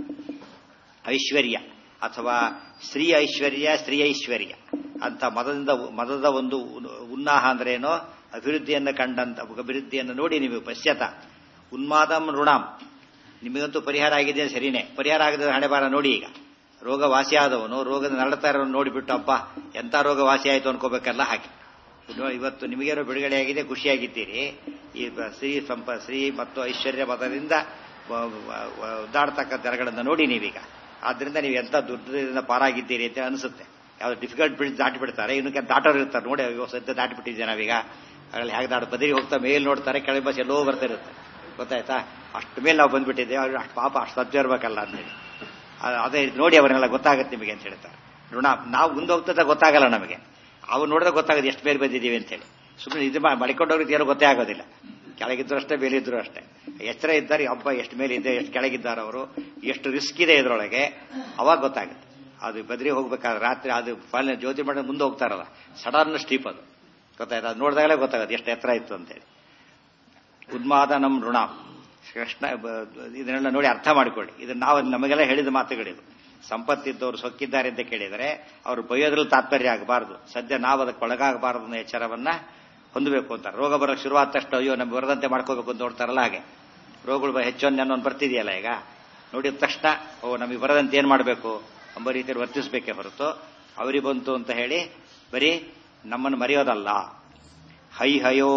ಐಶ್ವರ್ಯ ಅಥವಾ ಶ್ರೀ ಐಶ್ವರ್ಯ ಶ್ರೀ ಐಶ್ವರ್ಯ ಅಂತ ಮದದಿಂದ ಮದದ ಒಂದು ಉನ್ನಾಹ ಅಂದ್ರೆ ಏನೋ ಅಭಿವೃದ್ಧಿಯನ್ನು ಕಂಡಂತ ಅಭಿವೃದ್ಧಿಯನ್ನು ನೋಡಿ ನೀವು ಪಶ್ಯತ ಉನ್ಮಾದಂ ಋಣಾಂ. ನಿಮಗಂತೂ ಪರಿಹಾರ ಆಗಿದೆ ಸರಿನೇ, ಪರಿಹಾರ ಆಗದ ಹಣೆ ಬಾರ ನೋಡಿ. ಈಗ ರೋಗ ವಾಸಿಯಾದವನು ರೋಗದ ನರಳ್ತಾ ಇರೋನು ನೋಡಿಬಿಟ್ಟು ಅಪ್ಪ ಎಂಥ ರೋಗ ವಾಸಿ ಆಯಿತು ಅನ್ಕೋಬೇಕಲ್ಲ ಹಾಗೆ. ಇವತ್ತು ನಿಮಗೇನೋ ಬಿಡುಗಡೆಯಾಗಿದೆ, ಖುಷಿಯಾಗಿದ್ದೀರಿ. ಈ ಶ್ರೀ ಸಂಪ ಶ್ರೀ ಮತ್ತು ಐಶ್ವರ್ಯ ಮತದಿಂದ ಉದ್ದಾಡ್ತಕ್ಕ ದರಗಳನ್ನು ನೋಡಿ ನೀವೀಗ. ಆದ್ರಿಂದ ನೀವು ಎಂಥ ದುರ್ದದಿಂದ ಪಾರಾಗಿದ್ದೀರಿ ಅಂತ ಅನಿಸುತ್ತೆ. ಯಾವ್ದು ಡಿಫಿಕಲ್ಟ್ ಬಿಡ್ ದಾಟಿ ಬಿಡ್ತಾರೆ, ಇನ್ನಕ್ಕೆ ದಾಟೋರು ಇರ್ತಾರೆ ನೋಡಿ. ಅಯ್ಯೋ ಸದ್ಯ ದಾಟಿ ಬಿಟ್ಟಿದ್ದೆ ನಾವೀಗ, ಅದ್ರಲ್ಲಿ ಹೇಗೆ ದಾಟ ಬದರಿಗೆ ಹೋಗ್ತಾ ಮೇಲ್ ನೋಡ್ತಾರೆ, ಕೆಳಗೆ ಬಸ್ ಎಲ್ಲೋ ಬರ್ತಾ ಇರುತ್ತೆ, ಗೊತ್ತಾಯ್ತಾ? ಅಷ್ಟು ಮೇಲೆ ನಾವು ಬಂದ್ಬಿಟ್ಟಿದ್ದೇವೆ, ಅವ್ರು ಅಷ್ಟು ಪಾಪ ಅಷ್ಟು ಸಜ್ಜ ಇರ್ಬೇಕಲ್ಲ ಅಂತೇಳಿ. ಅದೇ ನೋಡಿ ಅವರೆಲ್ಲ ಗೊತ್ತಾಗುತ್ತೆ ನಿಮಗೆ ಅಂತ ಹೇಳ್ತಾರೆ. ಋಣ ನಾವು ಮುಂದೆ ಹೋಗ್ತದ ಗೊತ್ತಾಗಲ್ಲ ನಮಗೆ, ಅವ್ರು ನೋಡಿದ್ರೆ ಗೊತ್ತಾಗುತ್ತೆ ಎಷ್ಟು ಮೇಲೆ ಬಂದಿದ್ದೀವಿ ಅಂತೇಳಿ. ಸುಮ್ಮನೆ ಇದು ಮಡಿಕೊಂಡೋಗ್ರಿಗೆ ಏನೋ ಗೊತ್ತೇ ಆಗೋದಿಲ್ಲ. ಕೆಳಗಿದ್ರು ಅಷ್ಟೇ, ಮೇಲಿದ್ರು ಅಷ್ಟೇ. ಎಚ್ಚರ ಇದ್ದಾರೆ, ಹಬ್ಬ ಎಷ್ಟು ಮೇಲೆ ಇದೆ, ಎಷ್ಟು ಕೆಳಗಿದ್ದಾರೆ ಅವರು, ಎಷ್ಟು ರಿಸ್ಕ್ ಇದೆ ಇದರೊಳಗೆ, ಅವಾಗ ಗೊತ್ತಾಗುತ್ತೆ. ಅದು ಬದ್ರಿ ಹೋಗ್ಬೇಕಾದ್ರೆ ರಾತ್ರಿ ಅದು ಫಾಲಿನ ಜ್ಯೋತಿ ಮಾಡಿ ಮುಂದೆ ಹೋಗ್ತಾರಲ್ಲ, ಸಡನ್ ಸ್ಟೀಪ್ ಅದು ಗೊತ್ತಾಯ್ತು. ಅದು ನೋಡಿದಾಗಲೇ ಗೊತ್ತಾಗುತ್ತೆ ಎಷ್ಟು ಎತ್ತರ ಇತ್ತು ಅಂತೇಳಿ. ಉನ್ಮಾದನಂ ಋಣಾಂ ಕೃಷ್ಣ ಇದನ್ನೆಲ್ಲ ನೋಡಿ ಅರ್ಥ ಮಾಡಿಕೊಳ್ಳಿ. ಇದನ್ನ ನಾವು ನಮಗೆಲ್ಲ ಹೇಳಿದ ಮಾತುಗಳಿದು. ಸಂಪತ್ತಿದ್ದವರು ಸೊಕ್ಕಿದ್ದಾರೆ ಅಂತ ಕೇಳಿದರೆ ಅವರು ಬೈಯೋದ್ರಲ್ಲಿ ತಾತ್ಪರ್ಯ ಆಗಬಾರದು. ಸದ್ಯ ನಾವು ಅದಕ್ಕೆ ಒಳಗಾಗಬಾರದು ಅನ್ನೋ ಎಚ್ಚರವನ್ನ ಹೊಂದಬೇಕು ಅಂತ. ರೋಗ ಬರೋಕ್ಕೆ ಶುರುವಾದ ತಕ್ಷಣ ಅಯ್ಯೋ ನಮ್ಗೆ ಬರದಂತೆ ಮಾಡ್ಕೋಬೇಕು ಅಂತ ನೋಡ್ತಾರಲ್ಲ, ಹಾಗೆ ರೋಗಗಳು ಹೆಚ್ಚೊಂದು ಅನ್ನೋದು ಬರ್ತಿದೆಯಲ್ಲ ಈಗ, ನೋಡಿದ ತಕ್ಷಣ ಓ ನಮಗೆ ಬರದಂತೆ ಏನ್ ಮಾಡಬೇಕು ಎಂಬ ರೀತಿಯಲ್ಲಿ ವರ್ತಿಸಬೇಕೇ ಹೊರತು ಅವರಿಗೆ ಬಂತು ಅಂತ ಹೇಳಿ ಬರೀ ನಮ್ಮನ್ನು ಮರೆಯೋದಲ್ಲ. ಹೈ ಹಯೋ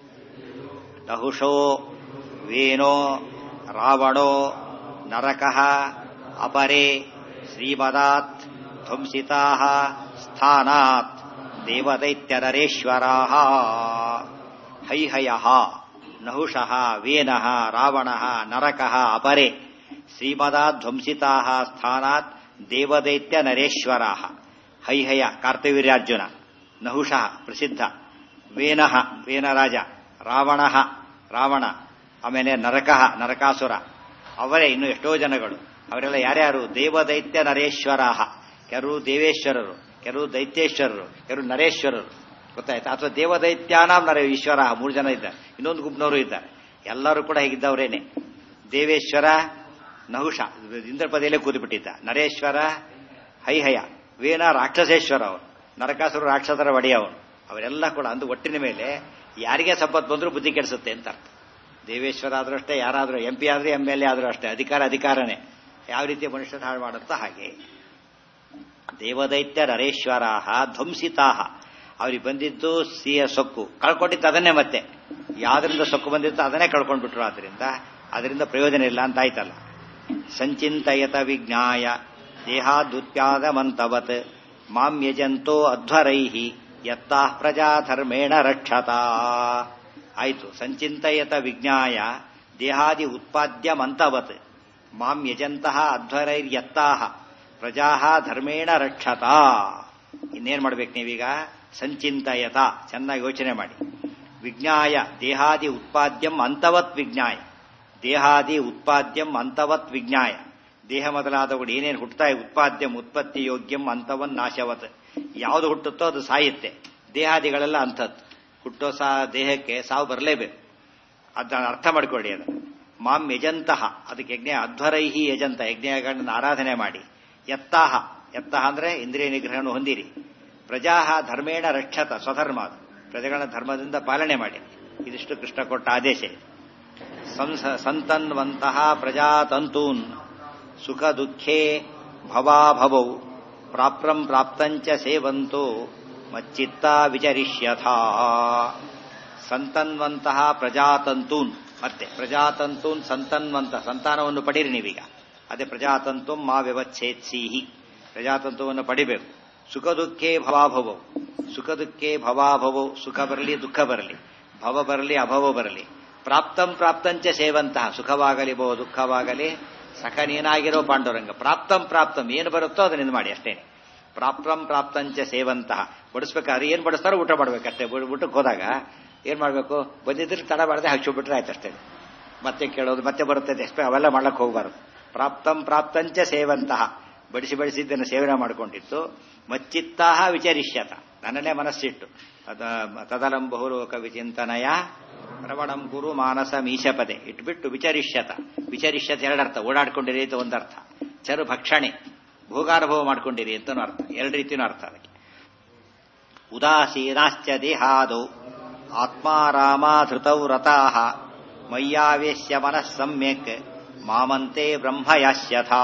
ನಹುಷೋ ವೇನೋ ರಾವಣೋ ನರಕಃ ಅಪರೇ ಶ್ರೀಮದಾತ್ ಧ್ವಂಸಿತಾ ಸ್ಥಾನಾತ್ ದೇವದೈತ್ಯನರೇಶ್ವರಾಃ. ಹೈಹಯಃ ನಹುಷಃ ವೇನಃ ರಾವಣಃ ನರಕಃ ಅಪರೇ ಶ್ರೀಮದಾತ್ ಧ್ವಂಸಿತಾ ಸ್ಥಾನಾತ್ ದೇವದೈತ್ಯ ನರೇಶ್ವರಾಃ. ಹೈಹಯ ಕಾರ್ತವೀರ್ಯಾರ್ಜುನ, ನಹುಷಃ ಪ್ರಸಿದ್ಧ, ವೇನಃ ವೇನರಾಜ, ರಾವಣಃ ರಾವಣ, ಆಮೇಲೆ ನರಕಃ ನರಕಾಸುರ, ಅವರೇ ಇನ್ನು ಎಷ್ಟೋ ಜನಗಳು. ಅವರೆಲ್ಲ ಯಾರ್ಯಾರು? ದೇವದೈತ್ಯ ನರೇಶ್ವರಾಹ, ಕೆಲವರು ದೇವೇಶ್ವರರು, ಕೆಲವರು ದೈತ್ಯೇಶ್ವರರು, ಕೆಲವರು ನರೇಶ್ವರರು. ಗೊತ್ತಾಯ್ತಾ? ಅಥವಾ ದೇವದೈತ್ಯಾನಾಂ ನರ ಈಶ್ವರ, ಮೂರು ಜನ ಇದ್ದಾರೆ. ಇನ್ನೊಂದು ಗುಂಪಿನವರು ಇದ್ದಾರೆ. ಎಲ್ಲರೂ ಕೂಡ ಹೇಗಿದ್ದವರೇನೆ. ದೇವೇಶ್ವರ ನಹುಷ ಇಂದ್ರಪದಿಯಲ್ಲೇ ಕೂದುಬಿಟ್ಟಿದ್ದ, ನರೇಶ್ವರ ಹೈಹಯ, ವೇನ ರಾಕ್ಷಸೇಶ್ವರ ಅವನು, ನರಕಾಸುರ ರಾಕ್ಷಸರ ಒಡೆಯವನು. ಅವರೆಲ್ಲ ಕೂಡ ಅಂದು ಒಟ್ಟಿನ ಮೇಲೆ ಯಾರಿಗೆ ಸಂಪತ್ತು ಬಂದರೂ ಬುದ್ಧಿ ಕೆಡಿಸುತ್ತೆ ಅಂತ ಅರ್ಥ. ದೇವೇಶ್ವರ ಆದರೂ ಅಷ್ಟೇ, ಯಾರಾದರೂ ಎಂ ಪಿ ಆದರೂ ಎಂ ಎಲ್ ಎ ಆದರೂ ಅಷ್ಟೇ, ಅಧಿಕಾರ ಅಧಿಕಾರನೇ. ಯಾವ ರೀತಿಯ ಮನುಷ್ಯನ ಹಾಳು ಮಾಡುತ್ತಾ ಹಾಗೆ. ದೇವದೈತ್ಯ ನರೇಶ್ವರಾಹ ಧ್ವಂಸಿತಾಹ, ಅವ್ರಿಗೆ ಬಂದಿದ್ದು ಸಿಹಿಯ ಸೊಕ್ಕು, ಕಳ್ಕೊಂಡಿದ್ದು ಅದನ್ನೇ ಮತ್ತೆ ಯಾವ್ದರಿಂದ ಸೊಕ್ಕು ಬಂದಿತ್ತು ಅದನ್ನೇ ಕಳ್ಕೊಂಡ್ಬಿಟ್ರು. ಆದ್ರಿಂದ ಅದರಿಂದ ಪ್ರಯೋಜನ ಇಲ್ಲ ಅಂತ ಆಯ್ತಲ್ಲ. ಸಂಚಿಂತಯತ ವಿಜ್ಞಾಯ ದೇಹಾದುತ್ಯಾದಮಂತವತ್ ಮಾಂ ಯಜಂತೋ ಅಧ್ವರೈಹಿ ಯತ್ತಾ ಪ್ರಜಾಧರ್ಮೇಣ ರಕ್ಷತಾ. ಆಯ್ತು. ಸಂಚಿಂತಯತ ವಿಜ್ಞಾಯ ದೇಹಾದಿ ಉತ್ಪಾದ್ಯಮಂತವತ್ ಮಾಂ ಯಜಂತಹ ಅಧ್ವರೈರ್ಯತ್ತಾಹ ಪ್ರಜಾ ಧರ್ಮೇಣ ರಕ್ಷತಾ. ಇನ್ನೇನ್ ಮಾಡ್ಬೇಕು ನೀವೀಗ? ಸಂಚಿಂತಯತ, ಚೆನ್ನಾಗಿ ಯೋಚನೆ ಮಾಡಿ. ವಿಜ್ಞಾಯ ದೇಹಾದಿ ಉತ್ಪಾದ್ಯಂ ಅಂತವತ್ ವಿಜ್ಞಾಯ, ದೇಹಾದಿ ಉತ್ಪಾದ್ಯಂ ಅಂತವತ್ ವಿಜ್ಞಾಯ, ದೇಹ ಮೊದಲಾದವುಗಳು ಏನೇನು ಹುಟ್ಟುತ್ತಾ ಉತ್ಪಾದ್ಯಂ ಉತ್ಪತ್ತಿ ಯೋಗ್ಯಂ ಅಂತವನ್ ನಾಶವತ್, ಯಾವುದು ಹುಟ್ಟುತ್ತೋ ಅದು ಸಾಯುತ್ತೆ. ದೇಹಾದಿಗಳೆಲ್ಲ ಅಂಥದ್ದು. ಹುಟ್ಟೋ ಸಾ ದೇಹಕ್ಕೆ ಸಾವು ಬರಲೇಬೇಕು. ಅದನ್ನ ಅರ್ಥ ಮಾಡ್ಕೊಳ್ಳಿ. ಅದನ್ನು ಮಾಂ ಯಜಂತಹ, ಅದಕ್ಕೆ ಯಜ್ಞ ಅಧ್ವರೈಹಿ ಯಜಂತ, ಯಜ್ಞಗಳನ್ನ ಆರಾಧನೆ ಮಾಡಿ. ಯತ್ತಾಹ, ಯತ್ತಾಹ ಅಂದ್ರೆ ಇಂದ್ರಿಯ ನಿಗ್ರಹವನ್ನು ಹೊಂದಿರಿ. ಪ್ರಜಾ ಧರ್ಮೇಣ ರಕ್ಷತ, ಸ್ವಧರ್ಮ, ಪ್ರಜೆಗಳ ಧರ್ಮದಿಂದ ಪಾಲನೆ ಮಾಡಿ. ಇದಿಷ್ಟು ಕೃಷ್ಣ ಕೊಟ್ಟ ಆದೇಶ. ಸಂತನ್ವಂತಹ ಪ್ರಜಾತಂತೂನ್ ಸುಖ ದುಃಖೇ ಭವಾಭವೌ ಪ್ರಾಪ್ರಂ ಪ್ರಾಪ್ತಂಚ ಸೇವಂತೋ ಮಚ್ಚಿತ್ತ ವಿಚರಿಷ್ಯಥಾ. ಸಂತನ್ವಂತಹ ಪ್ರಜಾತಂತೂನ್, ಮತ್ತೆ ಪ್ರಜಾತಂತೂನ್ ಸಂತನ್ವಂತ, ಸಂತಾನವನ್ನು ಪಡೀರಿ ನೀವೀಗ. ಅದೇ ಪ್ರಜಾತಂತು ಮಾ ವ್ಯವಚ್ಛೇತ್ಸೀಹಿ, ಪ್ರಜಾತಂತುವನ್ನು ಪಡಿಬೇಕು. ಸುಖ ದುಃಖೇ ಭವಾಭವೌ, ಸುಖ ದುಃಖೇ ಭವಾಭವೌ, ಸುಖ ಬರಲಿ ದುಃಖ ಬರಲಿ, ಭವ ಬರಲಿ ಅಭವ ಬರಲಿ. ಪ್ರಾಪ್ತಂ ಪ್ರಾಪ್ತಂಚ ಸೇವಂತಹ, ಸುಖವಾಗಲಿ ಬಹು ದುಃಖವಾಗಲಿ ಸಖ ನೀನಾಗಿರೋ ಪಾಂಡುರಂಗ. ಪ್ರಾಪ್ತಂ ಪ್ರಾಪ್ತಂ, ಏನು ಬರುತ್ತೋ ಅದನ್ನ ಮಾಡಿ ಅಷ್ಟೇನೆ. ಪ್ರಾಪ್ತಂ ಪ್ರಾಪ್ತಂಚ ಸೇವಂತಹ, ಬಡಿಸ್ಬೇಕಾದ್ರೆ ಏನ್ ಬಡಿಸ್ತಾರೋ ಊಟ ಮಾಡ್ಬೇಕಷ್ಟೇ. ಊಟಕ್ಕೆ ಹೋದಾಗ ಏನ್ ಮಾಡ್ಬೇಕು? ಬಂದಿದ್ರೆ ತಡ ಮಾಡದೆ ಹಾಕ್ಸಿಬಿಟ್ರೆ ಆಯ್ತು ಅಷ್ಟೇ. ಮತ್ತೆ ಕೇಳೋದು, ಮತ್ತೆ ಬರುತ್ತೆ ಎಕ್ಸ್ಪೆ, ಅವೆಲ್ಲ ಮಾಡ್ಲಕ್ಕೆ ಹೋಗಬಾರದು. ಪ್ರಾಪ್ತಂ ಪ್ರಾಪ್ತಂಚ ಸೇವಂತಹ, ಬಡಿಸಿ ಬಡಿಸಿದ್ದನ್ನು ಸೇವನೆ ಮಾಡಿಕೊಂಡಿತ್ತು. ಮಚ್ಚಿತ್ತಾಹ ವಿಚರಿಷ್ಯತ, ನನ್ನನ್ನೇ ಮನಸ್ಸಿಟ್ಟು. ತದಲಂ ಬಹುಲೋಕ ವಿಚಿಂತನಯ ಪ್ರವಣಂ ಗುರು ಮಾನಸ ಮೀಶಪದೆ ಇಟ್ಬಿಟ್ಟು ವಿಚರಿಷ್ಯತ. ವಿಚರಿಷ್ಯತ ಎರಡರ್ಥ, ಓಡಾಡ್ಕೊಂಡಿರಿ ಅಂತ ಒಂದರ್ಥ. ಚರು ಭಕ್ಷಣೆ, ಭೋಗಾನುಭವ ಮಾಡ್ಕೊಂಡಿರಿ ಅಂತನೂ ಅರ್ಥ. ಎರಡು ರೀತಿಯೂ ಅರ್ಥ ಅದಕ್ಕೆ. ಉದಾಸೀನಾಶ್ಚ ದೇಹಾದೌ ಆತ್ಮಾರಾಮಾಧೃತೌ ರತಾಃ ಮಯ್ಯಾವೇಶ್ಯ ಮನಃ ಸಮ್ಯಕ್ ಮಾಮಂತೆ ಬ್ರಹ್ಮ ಯಾಸ್ಯಥಾ.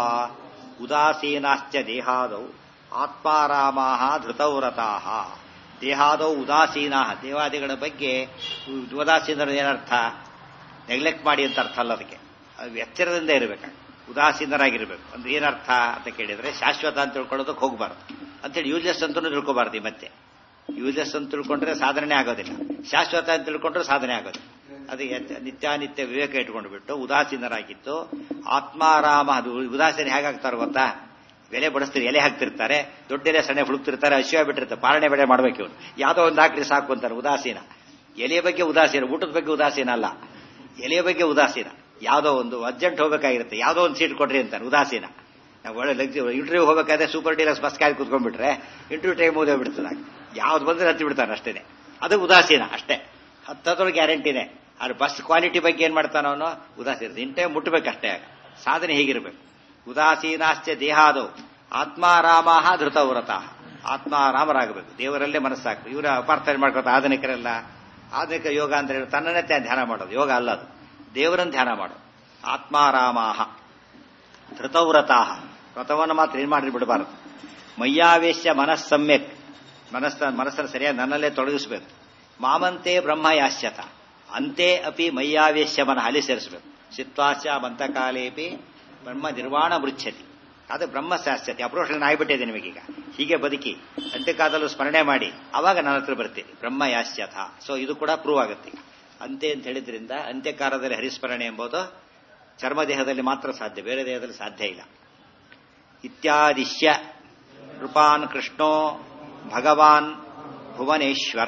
ಉದಾಸೀನಾಶ್ಚ ದೇಹಾದೌ ಆತ್ಮಾರಾಮಾಃ ಧೃತೌ ರತಾಃ. ದೇಹಾದೌ ಉದಾಸೀನಾಃ, ದೇವಾದಿಗಳ ಬಗ್ಗೆ ಉದಾಸೀನರು ಏನರ್ಥ? ನೆಗ್ಲೆಕ್ಟ್ ಮಾಡಿ ಅಂತ ಅರ್ಥ ಅಲ್ಲ ಅದಕ್ಕೆ. ಅದು ಎಚ್ಚರದಿಂದ ಇರಬೇಕು, ಉದಾಸೀನರಾಗಿರ್ಬೇಕು. ಅಂದ್ರೆ ಏನರ್ಥ ಅಂತ ಕೇಳಿದ್ರೆ, ಶಾಶ್ವತ ಅಂತ ತಿಳ್ಕೊಳ್ಳೋದಕ್ಕೆ ಹೋಗಬಾರ್ದು ಅಂತೇಳಿ ಯೂಸ್ಲೆಸ್ ಅಂತೂ ತಿಳ್ಕೋಬಾರ್ದು. ಮತ್ತೆ ಯೂಸ್ಲೆಸ್ ಅಂತ ತಿಳ್ಕೊಂಡ್ರೆ ಸಾಧನೆ ಆಗೋದಿಲ್ಲ, ಶಾಶ್ವತ ಅಂತ ತಿಳ್ಕೊಂಡ್ರೆ ಸಾಧನೆ ಆಗೋದಿಲ್ಲ. ಅದಕ್ಕೆ ನಿತ್ಯಾನಿತ್ಯ ವಿವೇಕ ಇಟ್ಕೊಂಡು ಬಿಟ್ಟು ಉದಾಸೀನರಾಗಿತ್ತು. ಆತ್ಮಾರಾಮ, ಅದು ಉದಾಸೀನ ಹೇಗಾಗ್ತಾರೋ ಗೊತ್ತಾ? ಬೆಲೆ ಬಡಿಸ್ತೀರಿ, ಎಲೆ ಹಾಕ್ತಿರ್ತಾರೆ, ದೊಡ್ಡ ಎಲೆ ಸಣ್ಣ ಹುಡುಕ್ತಿರ್ತಾರೆ, ಹಸಿವೆ ಬಿಟ್ಟಿರ್ತಾರೆ, ಪಾಲನೆ ಬೆಳೆ ಮಾಡ್ಬೇಕು ಇವ್ರು. ಯಾವುದೋ ಒಂದು ಹಾಕ್ರಿ ಸಾಕು ಅಂತಾರೆ, ಉದಾಸೀನ. ಎಲೆಯ ಬಗ್ಗೆ ಉದಾಸೀನ, ಊಟದ ಬಗ್ಗೆ ಉದಾಸೀನ ಅಲ್ಲ, ಎಲೆಯ ಬಗ್ಗೆ ಉದಾಸೀನ. ಯಾವುದೋ ಒಂದು ಅರ್ಜೆಂಟ್ ಹೋಗಬೇಕಾಗಿರುತ್ತೆ, ಯಾವುದೋ ಒಂದು ಸೀಟ್ ಕೊಡ್ರಿ ಅಂತಾರೆ, ಉದಾಸೀನ. ನಾವು ಒಳ್ಳೆ ಲಗ್ಜರಿ ಇಂಟರ್ವ್ಯೂ ಹೋಗಬೇಕಾದ್ರೆ ಸೂಪರ್ ಡೀಲಕ್ಸ್ ಬಸ್ ಕಾಯ್ದು ಕುತ್ಕೊಂಡ್ಬಿಟ್ರೆ ಇಂಟರ್ವ್ಯೂ ಟೈಮ್ ಓದೇ ಬಿಡ್ತದೆ. ಯಾವ್ದು ಬಂದ್ರೆ ಹತ್ತಿ ಬಿಡ್ತಾನೆ ಅಷ್ಟೇನೆ. ಅದು ಉದಾಸೀನ ಅಷ್ಟೇ, ಹತ್ತೋದ್ರೊಳಗೆ ಗ್ಯಾರಂಟಿನೇ. ಆದ್ರೆ ಬಸ್ ಕ್ವಾಲಿಟಿ ಬಗ್ಗೆ ಏನ್ ಮಾಡ್ತಾನ ಅವನು? ಉದಾಸೀನ. ಇನ್ ಟೈಮ್ ಮುಟ್ಟಬೇಕಷ್ಟೇ. ಸಾಧನೆ ಹೀಗಿರ್ಬೇಕು. ಉದಾಸೀನಾಶ್ಚ ದೇಹಾದೌ ಆತ್ಮಾರಾಮಾಹ ಧೃತವ್ರತಃ, ಆತ್ಮಾರಾಮರಾಗಬೇಕು, ದೇವರಲ್ಲೇ ಮನಸ್ಸಾಗಬೇಕು. ಇವರ ಅಪಾರ್ಥನೆ ಮಾಡ್ಕೊತ ಆಧುನಿಕರೆಲ್ಲ. ಆಧುನಿಕ ಯೋಗ ಅಂದ್ರೆ ತನ್ನನ್ನೇ ಧ್ಯಾನ ಮಾಡೋದು, ಯೋಗ ಅಲ್ಲ ಅದು, ದೇವರನ್ನು ಧ್ಯಾನ ಮಾಡೋದು. ಆತ್ಮಾರಾಮಾಹ ಧೃತವ್ರತಾಹ, ವ್ರತವನ್ನು ಮಾತ್ರ ಏನ್ ಮಾಡಿ ಬಿಡಬಾರದು. ಮಯ್ಯಾವೇಶ್ಯ ಮನಸ್ ಸಮ್ಯಕ್, ಮನಸ್ಸ ಮನಸ್ಸನ್ನು ಸರಿಯಾಗಿ ನನ್ನಲ್ಲೇ ತೊಡಗಿಸ್ಬೇಕು. ಮಾಮಂತೆ ಬ್ರಹ್ಮ ಯಾಶ್ಯತ, ಅಂತೆ ಅಪಿ ಮಯ್ಯಾವೇಶ್ಯ ಮನ ಅಲ್ಲಿ ಸೇರಿಸಬೇಕು. ಚಿತ್ವಾಸ್ಯ ಮಂತಕಾಲೇಪಿ ಬ್ರಹ್ಮ ನಿರ್ವಾಣ ಮೃಚ್ಛತಿ, ಅದು ಬ್ರಹ್ಮ ಶಾಶ್ವತಿ. ಅಪ್ರೋಷನ್ ಆಗಿಬಿಟ್ಟಿದೆ ನಿಮಗೀಗ. ಹೀಗೆ ಬದುಕಿ ಅಂತ್ಯಕಾಲದಲ್ಲೂ ಸ್ಮರಣೆ ಮಾಡಿ, ಅವಾಗ ನನ್ನ ಹತ್ರ ಬರ್ತೀರಿ. ಬ್ರಹ್ಮ ಯಾಶ್ಯಥ. ಸೊ ಇದು ಕೂಡ ಪ್ರೂವ್ ಆಗುತ್ತೆ. ಅಂತೆ ಅಂತ ಹೇಳಿದ್ರಿಂದ ಅಂತ್ಯಕಾಲದಲ್ಲಿ ಹರಿಸ್ಮರಣೆ ಎಂಬುದು ಚರ್ಮ ದೇಹದಲ್ಲಿ ಮಾತ್ರ ಸಾಧ್ಯ, ಬೇರೆ ದೇಹದಲ್ಲಿ ಸಾಧ್ಯ ಇಲ್ಲ. ಇತ್ಯಾದಿಶ್ಯ ನೃಪಾನ್ ಕೃಷ್ಣೋ ಭಗವಾನ್ ಭುವನೇಶ್ವರ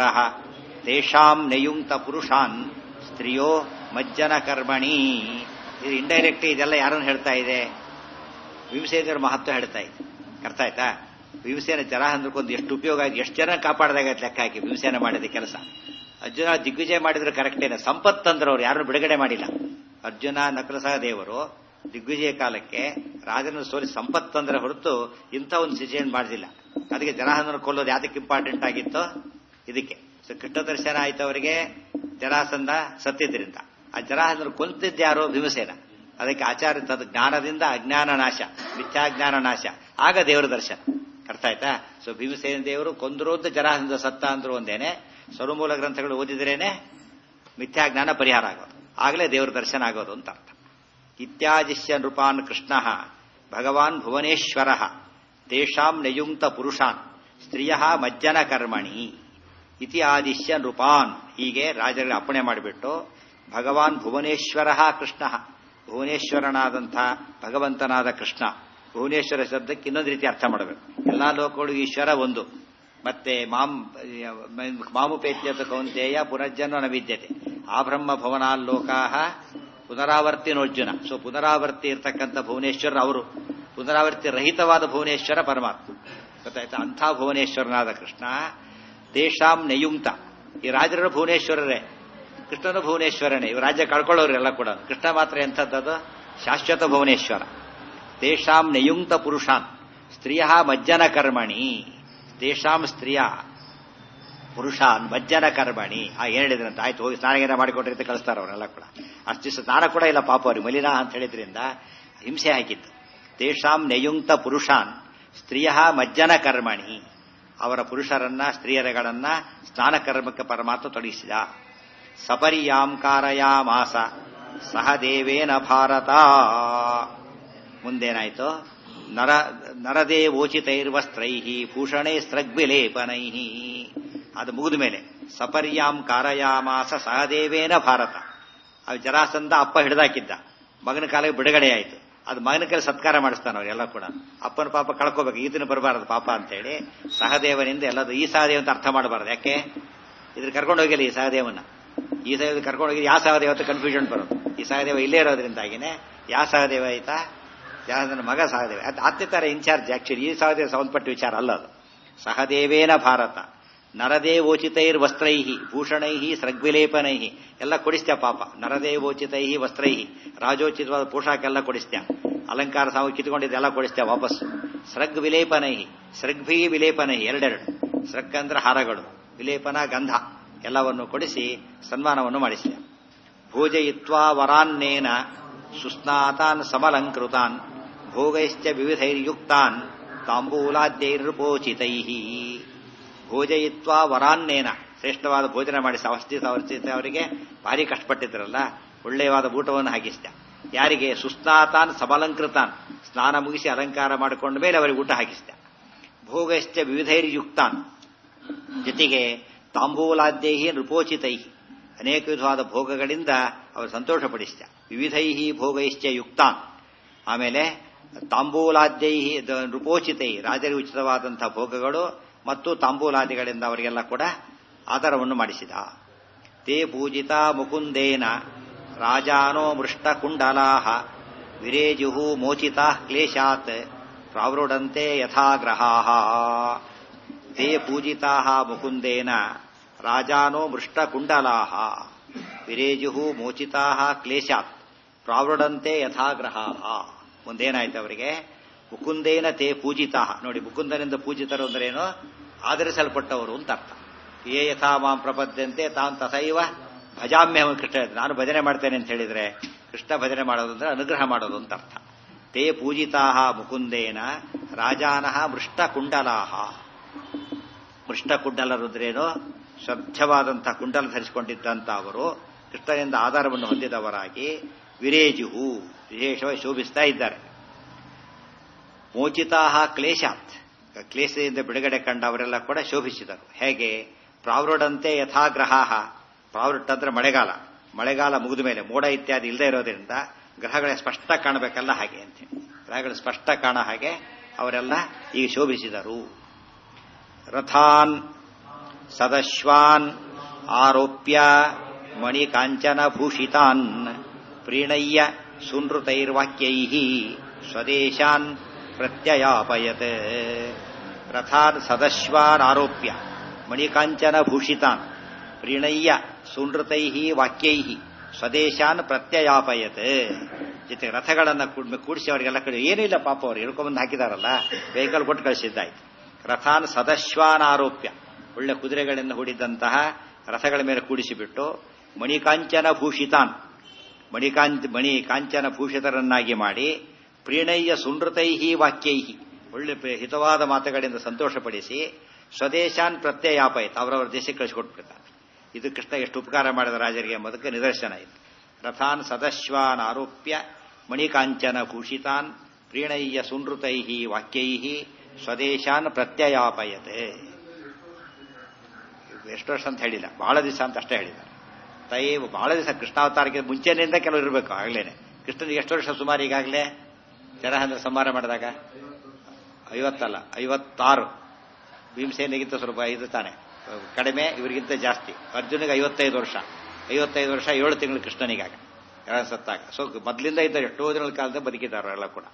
ತೇಷಾಂ ನಯುಂಕ್ತ ಪುರುಷಾನ್ ಸ್ತ್ರೀಯೋ ಮಜ್ಜನ ಕರ್ಮಣಿ. ಇದು ಇಂಡೈರೆಕ್ಟ್ ಇದೆಲ್ಲ ಯಾರನ್ನು ಹೇಳ್ತಾ ಇದೆ? ಭೀಮಸೇನರ ಮಹತ್ವ ಹೇಳ್ತಾ ಇದೆ. ಅರ್ಥ ಆಯ್ತಾ? ಭೀಮಸೇನ ಜರಾಸಂಧಕ್ಕೊಂದು ಎಷ್ಟು ಉಪಯೋಗ ಆಯ್ತು, ಎಷ್ಟು ಜನ ಕಾಪಾಡಿದಾಗ ಲೆಕ್ಕ ಹಾಕಿ ಭೀಮಸೇನ ಮಾಡಿದ ಕೆಲಸ. ಅರ್ಜುನ ದಿಗ್ವಿಜಯ ಮಾಡಿದ್ರೆ ಕರೆಕ್ಟೇನೆ, ಸಂಪತ್ತಂದ್ರೆ ಅವ್ರು ಯಾರನ್ನು ಬಿಡುಗಡೆ ಮಾಡಿಲ್ಲ. ಅರ್ಜುನ ನಕಲ ಸಹ ದೇವರು ದಿಗ್ವಿಜಯ ಕಾಲಕ್ಕೆ ರಾಜನ ಸೋಲಿ ಸಂಪತ್ತಂದ್ರೆ ಹೊರತು ಇಂಥ ಒಂದು ಸಿಚುವೇಷನ್ ಮಾಡಿದಿಲ್ಲ. ಅದಕ್ಕೆ ಜರಾಸಂಧನ ಕೊಲ್ಲೋದು ಯಾತಕ್ಕೆ ಇಂಪಾರ್ಟೆಂಟ್ ಆಗಿತ್ತು? ಇದಕ್ಕೆ. ಸೊ ಕೃಷ್ಣ ದರ್ಶನ ಆಯ್ತು ಅವರಿಗೆ ಜರಾಸಂಧ ಸತ್ತಿದ್ರಿಂದ. ಆ ಜರಾಸಂಧನ ಕೊಂತಿದ್ದ ಯಾರೋ? ಭೀಮಸೇನ. ಅದಕ್ಕೆ ಆಚಾರ್ಯ ತದ್ ಜ್ಞಾನದಿಂದ ಅಜ್ಞಾನ ನಾಶ, ಮಿಥ್ಯಾಜ್ಞಾನ ನಾಶ, ಆಗ ದೇವರ ದರ್ಶನ. ಅರ್ಥ ಆಯ್ತಾ? ಸೊ ಭೀಮಸೇನ ದೇವರು ಕೊಂದ್ರು ಅಂತ ಜರಾಸಂಧ ಸತ್ತ ಅಂದ್ರು ಒಂದೇನೆ, ಸ್ವರಮೂಲ ಗ್ರಂಥಗಳು ಓದಿದ್ರೇನೆ ಮಿಥ್ಯಾಜ್ಞಾನ ಪರಿಹಾರ ಆಗೋದು, ಆಗಲೇ ದೇವರ ದರ್ಶನ ಆಗೋದು ಅಂತ ಅರ್ಥ. ಇತ್ಯಾದಿಶ್ಯ ನೃಪಾನ್ ಕೃಷ್ಣ ಭಗವಾನ್ ಭುವನೇಶ್ವರ ತೇಷಾಂ ನಯುಂಕ್ತ ಪುರುಷಾನ್ ಸ್ತ್ರೀಯ ಮಜ್ಜನ ಕರ್ಮಣಿ ಇತಿ ಆದಿಶ್ಯ ನೃಪಾನ್. ಹೀಗೆ ರಾಜರಿಗೆ ಅಪ್ಪಣೆ ಮಾಡಿಬಿಟ್ಟು ಭಗವಾನ್ ಭುವನೇಶ್ವರ ಕೃಷ್ಣ, ಭುವನೇಶ್ವರನಾದಂಥ ಭಗವಂತನಾದ ಕೃಷ್ಣ. ಭುವನೇಶ್ವರ ಶಬ್ದಕ್ಕೆ ಇನ್ನೊಂದು ರೀತಿ ಅರ್ಥ ಮಾಡಬೇಕು. ಎಲ್ಲಾ ಲೋಕಗಳು ಈಶ್ವರ ಒಂದು, ಮತ್ತೆ ಮಾಂ ಮಾಮುಪೇತ್ಯತ ಕೌಂತೆಯ ಪುನರ್ಜನ್ಮ ನ ವಿದ್ಯತೆ ಆ ಬ್ರಹ್ಮ ಭವನಾಲ್ಲೋಕಾ ಪುನರಾವರ್ತಿನೋರ್ಜುನ. ಸೊ ಪುನರಾವರ್ತಿ ಇರ್ತಕ್ಕಂಥ ಭುವನೇಶ್ವರ ಅವರು, ಪುನರಾವರ್ತಿ ರಹಿತವಾದ ಭುವನೇಶ್ವರ ಪರಮಾತ್ಮ. ಗೊತ್ತಾಯ್ತಾ? ಅಂಥ ಭುವನೇಶ್ವರನಾದ ಕೃಷ್ಣ ತೇಷಾಂ ನಯುಂಕ್ತ. ಈ ರಾಜರ ಭುವನೇಶ್ವರರೇ, ಕೃಷ್ಣನ ಭುವನೇಶ್ವರನೇ. ಇವು ರಾಜ್ಯ ಕಳ್ಕೊಳ್ಳೋರೆಲ್ಲ ಕೂಡ. ಕೃಷ್ಣ ಮಾತ್ರ ಎಂಥದ್ದದು? ಶಾಶ್ವತ ಭುವನೇಶ್ವರ. ತೇಷಾಂ ನಯುಂಕ್ತ ಪುರುಷಾನ್ ಸ್ತ್ರೀಯ ಮಜ್ಜನ ಕರ್ಮಣಿ. ತೇಷಾಂ ಸ್ತ್ರೀಯ ಪುರುಷಾನ್ ಮಜ್ಜನ ಕರ್ಮಣಿ. ಆ ಏನ್ ಹೇಳಿದ್ರಂತ, ಆಯ್ತು ಹೋಗಿ ಸ್ನಾನಗೇನ ಮಾಡಿಕೊಟ್ರಿ ಅಂತ ಕಳಿಸ್ತಾರ ಅವರೆಲ್ಲ ಕೂಡ. ಅಷ್ಟು ದಿವಸ ಸ್ನಾನ ಕೂಡ ಇಲ್ಲ ಪಾಪ ಅವ್ರಿಗೆ, ಮಲಿನ ಅಂತ ಹೇಳಿದ್ರಿಂದ ಹಿಂಸೆ ಹಾಕಿತ್ತು. ತೇಷಾಂ ನಯುಂಕ್ತ ಪುರುಷಾನ್ ಸ್ತ್ರೀಯ ಮಜ್ಜನ ಕರ್ಮಣಿ. ಅವರ ಪುರುಷರನ್ನ ಸ್ತ್ರೀಯರಗಳನ್ನ ಸ್ನಾನ ಕರ್ಮಕ್ಕೆ ಪರಮಾತ್ಮ ತೊಡಗಿಸಿದ. ಸಪರ್ಯಾಂ ಕಾರಯಾಮಾಸ ಸಹ ದೇವೇನ ಭಾರತ. ಮುಂದೇನಾಯ್ತು? ನರ ನರದೇವೋಚಿತೈರ್ವಸ್ತ್ರೈ ಭೂಷಣೈ ಸ್ರಗ್ವಿಲೇಪನೈ. ಅದು ಮುಗಿದ ಮೇಲೆ ಸಪರ್ಯಾಂ ಕಾರಯಾಮಾಸ ಸಹದೇವೇನ ಭಾರತ. ಅದು ಜರಾಸಂಧ ಅಪ್ಪ ಹಿಡಿದಾಕಿದ್ದ, ಮಗನ ಕಾಲಕ್ಕೆ ಬಿಡುಗಡೆ ಆಯಿತು. ಅದು ಮಗನ ಕೈಲಿ ಸತ್ಕಾರ ಮಾಡಿಸ್ತಾನ ಅವರೆಲ್ಲ ಕೂಡ. ಅಪ್ಪನ ಪಾಪ ಕಳ್ಕೋಬೇಕು, ಈತನ ಬರಬಾರದು ಪಾಪ ಅಂತೇಳಿ ಸಹದೇವನಿಂದ ಎಲ್ಲದು. ಈ ಸಹದೇವ ಅಂತ ಅರ್ಥ ಮಾಡಬಾರದು. ಯಾಕೆ? ಇದ್ರ ಕರ್ಕೊಂಡು ಹೋಗಿಲ್ಲ ಈ ಸಹದೇವನ. ಈ ಸಹದೇವ ಕರ್ಕೊಂಡು ಹೋಗಿ ಯಾವ ಸಹದೇವ ಅಂತ ಕನ್ಫ್ಯೂಷನ್ ಬರೋದು. ಈ ಸಹದೇವ ಇಲ್ಲೇ ಇರೋದ್ರಿಂದಾಗಿನೇ ಯಾವ ಸಹದೇವ ಆಯ್ತಾ? ಯಾರ ಮಗ ಸಹದೇವ. ಅದು ಆತ್ಮೀಯತರ ಇನ್ಚಾರ್ಜ್. ಆಕ್ಚುಲಿ ಈ ಸಹದೇವ ಸಂಬಂಧಪಟ್ಟ ವಿಚಾರ ಅಲ್ಲ ಅದು. ಸಹದೇವೇನ ಭಾರತ ನರದೇವೋಚಿತೈರ್ ವಸ್ತ್ರೈ ಭೂಷಣೈ ಸ್ರಗ್ವಿಲೇಪನೈ. ಎಲ್ಲ ಕೊಡಿಸ್ತ್ಯಾ ಪಾಪ. ನರದೇವೋಚಿತೈ ವಸ್ತ್ರೈ, ರಾಜೋಚಿತವಾದ ಪೋಷಾಕೆಲ್ಲ ಕೊಡಿಸ್ತ್ಯಾ. ಅಲಂಕಾರ ಸಾವು ಕಿತ್ಕೊಂಡಿದ್ದೆಲ್ಲ ಕೊಡಿಸ್ತ್ಯಾ ವಾಪಸ್ಸು. ಸ್ರಗ್ ವಿಲೇಪನೈ, ಸ್ರಗ್ಭಿ ವಿಲೇಪನೈ ಎರಡೆರಡು. ಸ್ರಗ್ ಅಂದ್ರೆ ಹಾರಗಳು, ವಿಲೇಪನ ಗಂಧ ಎಲ್ಲವನ್ನು ಕೊಡಿಸಿ ಸನ್ಮಾನವನ್ನು ಮಾಡಿಸಿದ. ಭೋಜಯಿತ್ವಾ ವರಾನ್ನೇನ ಸುಸ್ನಾತಾನ್ ಸಮಲಂಕೃತಾನ್ ಭೋಗೈಶ್ಚ ವಿವಿಧೈರ್ಯುಕ್ತಾನ್ ತಾಂಬೂಲಾದ್ಯೈರ್ಪೋಚಿತೈ. ಭೋಜಯಿತ್ವಾ ವರಾನ್ನೇನ, ಶ್ರೇಷ್ಠವಾದ ಭೋಜನ ಮಾಡಿಸಿ ಅವಸ್ಥಿತ ಅವಸ್ಥಿತ ಅವರಿಗೆ ಭಾರಿ ಕಷ್ಟಪಟ್ಟಿದ್ರಲ್ಲ, ಒಳ್ಳೆಯವಾದ ಊಟವನ್ನು ಹಾಕಿಸಿದ. ಯಾರಿಗೆ? ಸುಸ್ನಾತಾನ್ ಸಮಲಂಕೃತಾನ್, ಸ್ನಾನ ಮುಗಿಸಿ ಅಲಂಕಾರ ಮಾಡಿಕೊಂಡ ಮೇಲೆ ಅವರಿಗೆ ಊಟ ಹಾಕಿಸಿದ. ಭೋಗಶ್ಚ ವಿವಿಧೈರ್ಯುಕ್ತಾನ್, ಜೊತೆಗೆ ತಾಂಬೂಲಾದ್ಯೈ ನೃಪೋಚಿತೈ, ಅನೇಕ ವಿಧವಾದ ಭೋಗಗಳಿಂದ ಅವರು ಸಂತೋಷಪಡಿಸಿದ. ವಿವಿಧೈ ಭೋಗೈಶ್ಚ ಯುಕ್ತಾನ್. ಆಮೇಲೆ ತಾಂಬೂಲಾದ್ಯೈ ನೃಪೋಚಿತೈ, ರಾಜರಿಗೆ ಉಚಿತವಾದಂತಹ ಭೋಗಗಳು ಮತ್ತು ತಾಂಬೂಲಾದಿಗಳಿಂದ ಅವರಿಗೆಲ್ಲ ಕೂಡ ಆದರವನ್ನು ಮಾಡಿಸಿದ. ತೇ ಪೂಜಿತಾ ಮುಕುಂದೇನ ರಾಜಾನೋ ಮೃಷ್ಟ ಕುಂಡಲಾಹ ವಿರೇಜುಹು ಮೋಚಿತಾ ಕ್ಲೇಶಾತ್ ಪ್ರಾವೃಢಂತೆ ಯಥಾಗ್ರಹಾಃ. ತೇ ಪೂಜಿತಾ ಮುಕುಂದೇನ ರಾಜಾನೋ ಮೃಷ್ಟ ಕುಂಡಲಾಹ ವಿರೇಜುಹು ಮೋಚಿತಾ ಕ್ಲೇಶಾತ್ ಪ್ರಾವೃಢಂತೆ ಯಥಾಗ್ರಹಾಃ. ಮುಂದೇನಾಯ್ತು ಅವರಿಗೆ? ಮುಕುಂದೇನ ತೇ ಪೂಜಿತಾ. ನೋಡಿ, ಮುಕುಂದನಿಂದ ಪೂಜಿತರು ಅಂದ್ರೇನು? ಆಧರಿಸಲ್ಪಟ್ಟವರು ಅಂತ ಅರ್ಥ. ಯೇ ಯಥಾ ಮಾಂ ಪ್ರಪದ್ಯಂತೆ ತಾಂ ತಥೈವ ಭಜಾಮ್ಯಹಂ. ಕೃಷ್ಣ ನಾನು ಭಜನೆ ಮಾಡ್ತೇನೆ ಅಂತ ಹೇಳಿದ್ರೆ ಕೃಷ್ಣ ಭಜನೆ ಮಾಡೋದು ಅಂದ್ರೆ ಅನುಗ್ರಹ ಮಾಡೋದು ಅಂತ ಅರ್ಥ. ತೇ ಪೂಜಿತಾ ಮುಕುಂದೇನ ರಾಜಾನಃ ಮೃಷ್ಟ ಕುಂಡಲಾಹ. ಮೃಷ್ಟ ಕುಂಡಲರುದ್ರೇನು? ಶ್ರದ್ಧವಾದಂತಹ ಕುಂಡಲ ಧರಿಸಿಕೊಂಡಿದ್ದಂಥ ಅವರು ಕೃಷ್ಣನಿಂದ ಆಧಾರವನ್ನು ಹೊಂದಿದವರಾಗಿ ವಿರೇಜುಹು ವಿಶೇಷವಾಗಿ ಶೋಭಿಸ್ತಾ ಇದ್ದಾರೆ. ಮೋಚಿತಾ ಕ್ಲೇಶಾತ್, ಕ್ಲೇಶದಿಂದ ಬಿಡುಗಡೆ ಕಂಡ ಅವರೆಲ್ಲ ಕೂಡ ಶೋಭಿಸಿದರು. ಹೇಗೆ? ಪ್ರಾವೃಢಂತೆ ಯಥಾಗ್ರಹಾಃ. ಪ್ರಾವೃಟ್ ಅಂದ್ರೆ ಮಳೆಗಾಲ. ಮಳೆಗಾಲ ಮುಗಿದ ಮೇಲೆ ಮೋಡ ಇತ್ಯಾದಿ ಇಲ್ಲದೆ ಇರೋದ್ರಿಂದ ಗ್ರಹಗಳ ಸ್ಪಷ್ಟ ಕಾಣಬೇಕಲ್ಲ ಹಾಗೆ ಅಂತ. ಗ್ರಹಗಳು ಸ್ಪಷ್ಟ ಕಾಣ ಹಾಗೆ ಅವರೆಲ್ಲ ಈಗ ಶೋಭಿಸಿದರು. ರಥಾನ್ ಸದಶ್ವಾನ್ ಆರೋಪ್ಯ ಮಣಿಕಾಂಚನ ಭೂಷಿತಾನ್ ಪ್ರೀಣಯ್ಯ ಸುನೃತೈರ್ವಾಕ್ಯೈಃ ಸ್ವದೇಶಾನ್ ಪ್ರತ್ಯಯಾಪಯತ್. ರಥಾನ್ ಸದಶ್ವಾನ್ ಆರೋಪ್ಯ ಮಣಿಕಾಂಚನ ಭೂಷಿತಾನ್ ಪ್ರೀಣಯ್ಯ ಸುನೃತೈಃ ವಾಕ್ಯೈಃ ಸ್ವದೇಶಾನ್ ಪ್ರತ್ಯಯಾಪಯತ್. ಜೊತೆಗೆ ರಥಗಳನ್ನು ಕೂಡಿಸಿ ಅವರಿಗೆಲ್ಲ ಕಡೆ ಏನಿಲ್ಲ ಪಾಪ ಅವ್ರು ಹೇಳ್ಕೊಂಬಂದು ಹಾಕಿದಾರಲ್ಲ, ವೆಹಿಕಲ್ ಕೊಟ್ಟು ಕಳಿಸಿದ್ದಾಯ್ತು. ರಥಾನ್ ಸದಶ್ವಾನ್ ಆರೋಪ್ಯ ಒಳ್ಳೆ ಕುದುರೆಗಳಿಂದ ಹೂಡಿದಂತಹ ರಥಗಳ ಮೇಲೆ ಕೂಡಿಸಿಬಿಟ್ಟು ಮಣಿಕಾಂಚನ ಭೂಷಿತಾನ್ ಮಣಿಕಾಂಚ ಮಣಿ ಕಾಂಚನ ಭೂಷಿತರನ್ನಾಗಿ ಮಾಡಿ ಪ್ರೀಣಯ್ಯ ಸುನೃತೈಹಿ ವಾಕ್ಯೈಹಿ ಒಳ್ಳೆ ಹಿತವಾದ ಮಾತುಗಳಿಂದ ಸಂತೋಷಪಡಿಸಿ ಸ್ವದೇಶಾನ್ ಪ್ರತ್ಯಯಾಪಯಿತ ಅವರವರ ದೇಶಕ್ಕೆ ಕಳಿಸಿಕೊಟ್ಬಿಡ್ತಾರೆ. ಇದು ಕೃಷ್ಣ ಎಷ್ಟು ಉಪಕಾರ ಮಾಡಿದ ರಾಜರಿಗೆ ಎಂಬುದಕ್ಕೆ ನಿದರ್ಶನ ಇದು. ರಥಾನ್ ಸದಶ್ವಾನ್ ಆರೋಪ್ಯ ಮಣಿಕಾಂಚನ ಭೂಷಿತಾನ್ ಪ್ರೀಣಯ್ಯ ಸುನೃತೈಹಿ ವಾಕ್ಯೈಹಿ ಸ್ವದೇಶಾನ್ ಪ್ರತ್ಯಯಾಪಯತೆ. ಎಷ್ಟು ವರ್ಷ ಅಂತ ಹೇಳಿಲ್ಲ, ಬಹಳ ದಿವಸ ಅಂತ ಅಷ್ಟೇ ಹೇಳಿದ್ದಾರೆ. ತೈವ್ ಬಹಳ ದಿವಸ ಕೃಷ್ಣಾವತಾರಕ್ಕೆ ಮುಂಚೆನಿಂದ ಕೆಲವರು ಇರಬೇಕು. ಆಗ್ಲೇನೆ ಕೃಷ್ಣನಿಗೆ ಎಷ್ಟು ವರ್ಷ ಸುಮಾರು ಈಗಾಗಲೇ ಜರಾಸಂಧ ಸಂಹಾರ ಮಾಡಿದಾಗ ಐವತ್ತಲ್ಲ ಐವತ್ತಾರು. ಭೀಮಸೇನಿಗಿಂತ ಸ್ವಲ್ಪ ಐದು ತಾನೆ ಕಡಿಮೆ, ಇವರಿಗಿಂತ ಜಾಸ್ತಿ. ಅರ್ಜುನಿಗೆ ಐವತ್ತೈದು ವರ್ಷ ಐವತ್ತೈದು ವರ್ಷ ಏಳು ತಿಂಗಳು ಕೃಷ್ಣನಿಗಾಗ ಜರ ಸತ್ತಾಗ. ಸೊ ಮೊದಲಿಂದ ಇದ್ದ ಎಷ್ಟೋ ದಿನಗಳ ಕಾಲದ ಬದುಕಿದ್ದಾರೆ ಎಲ್ಲ ಕೂಡ.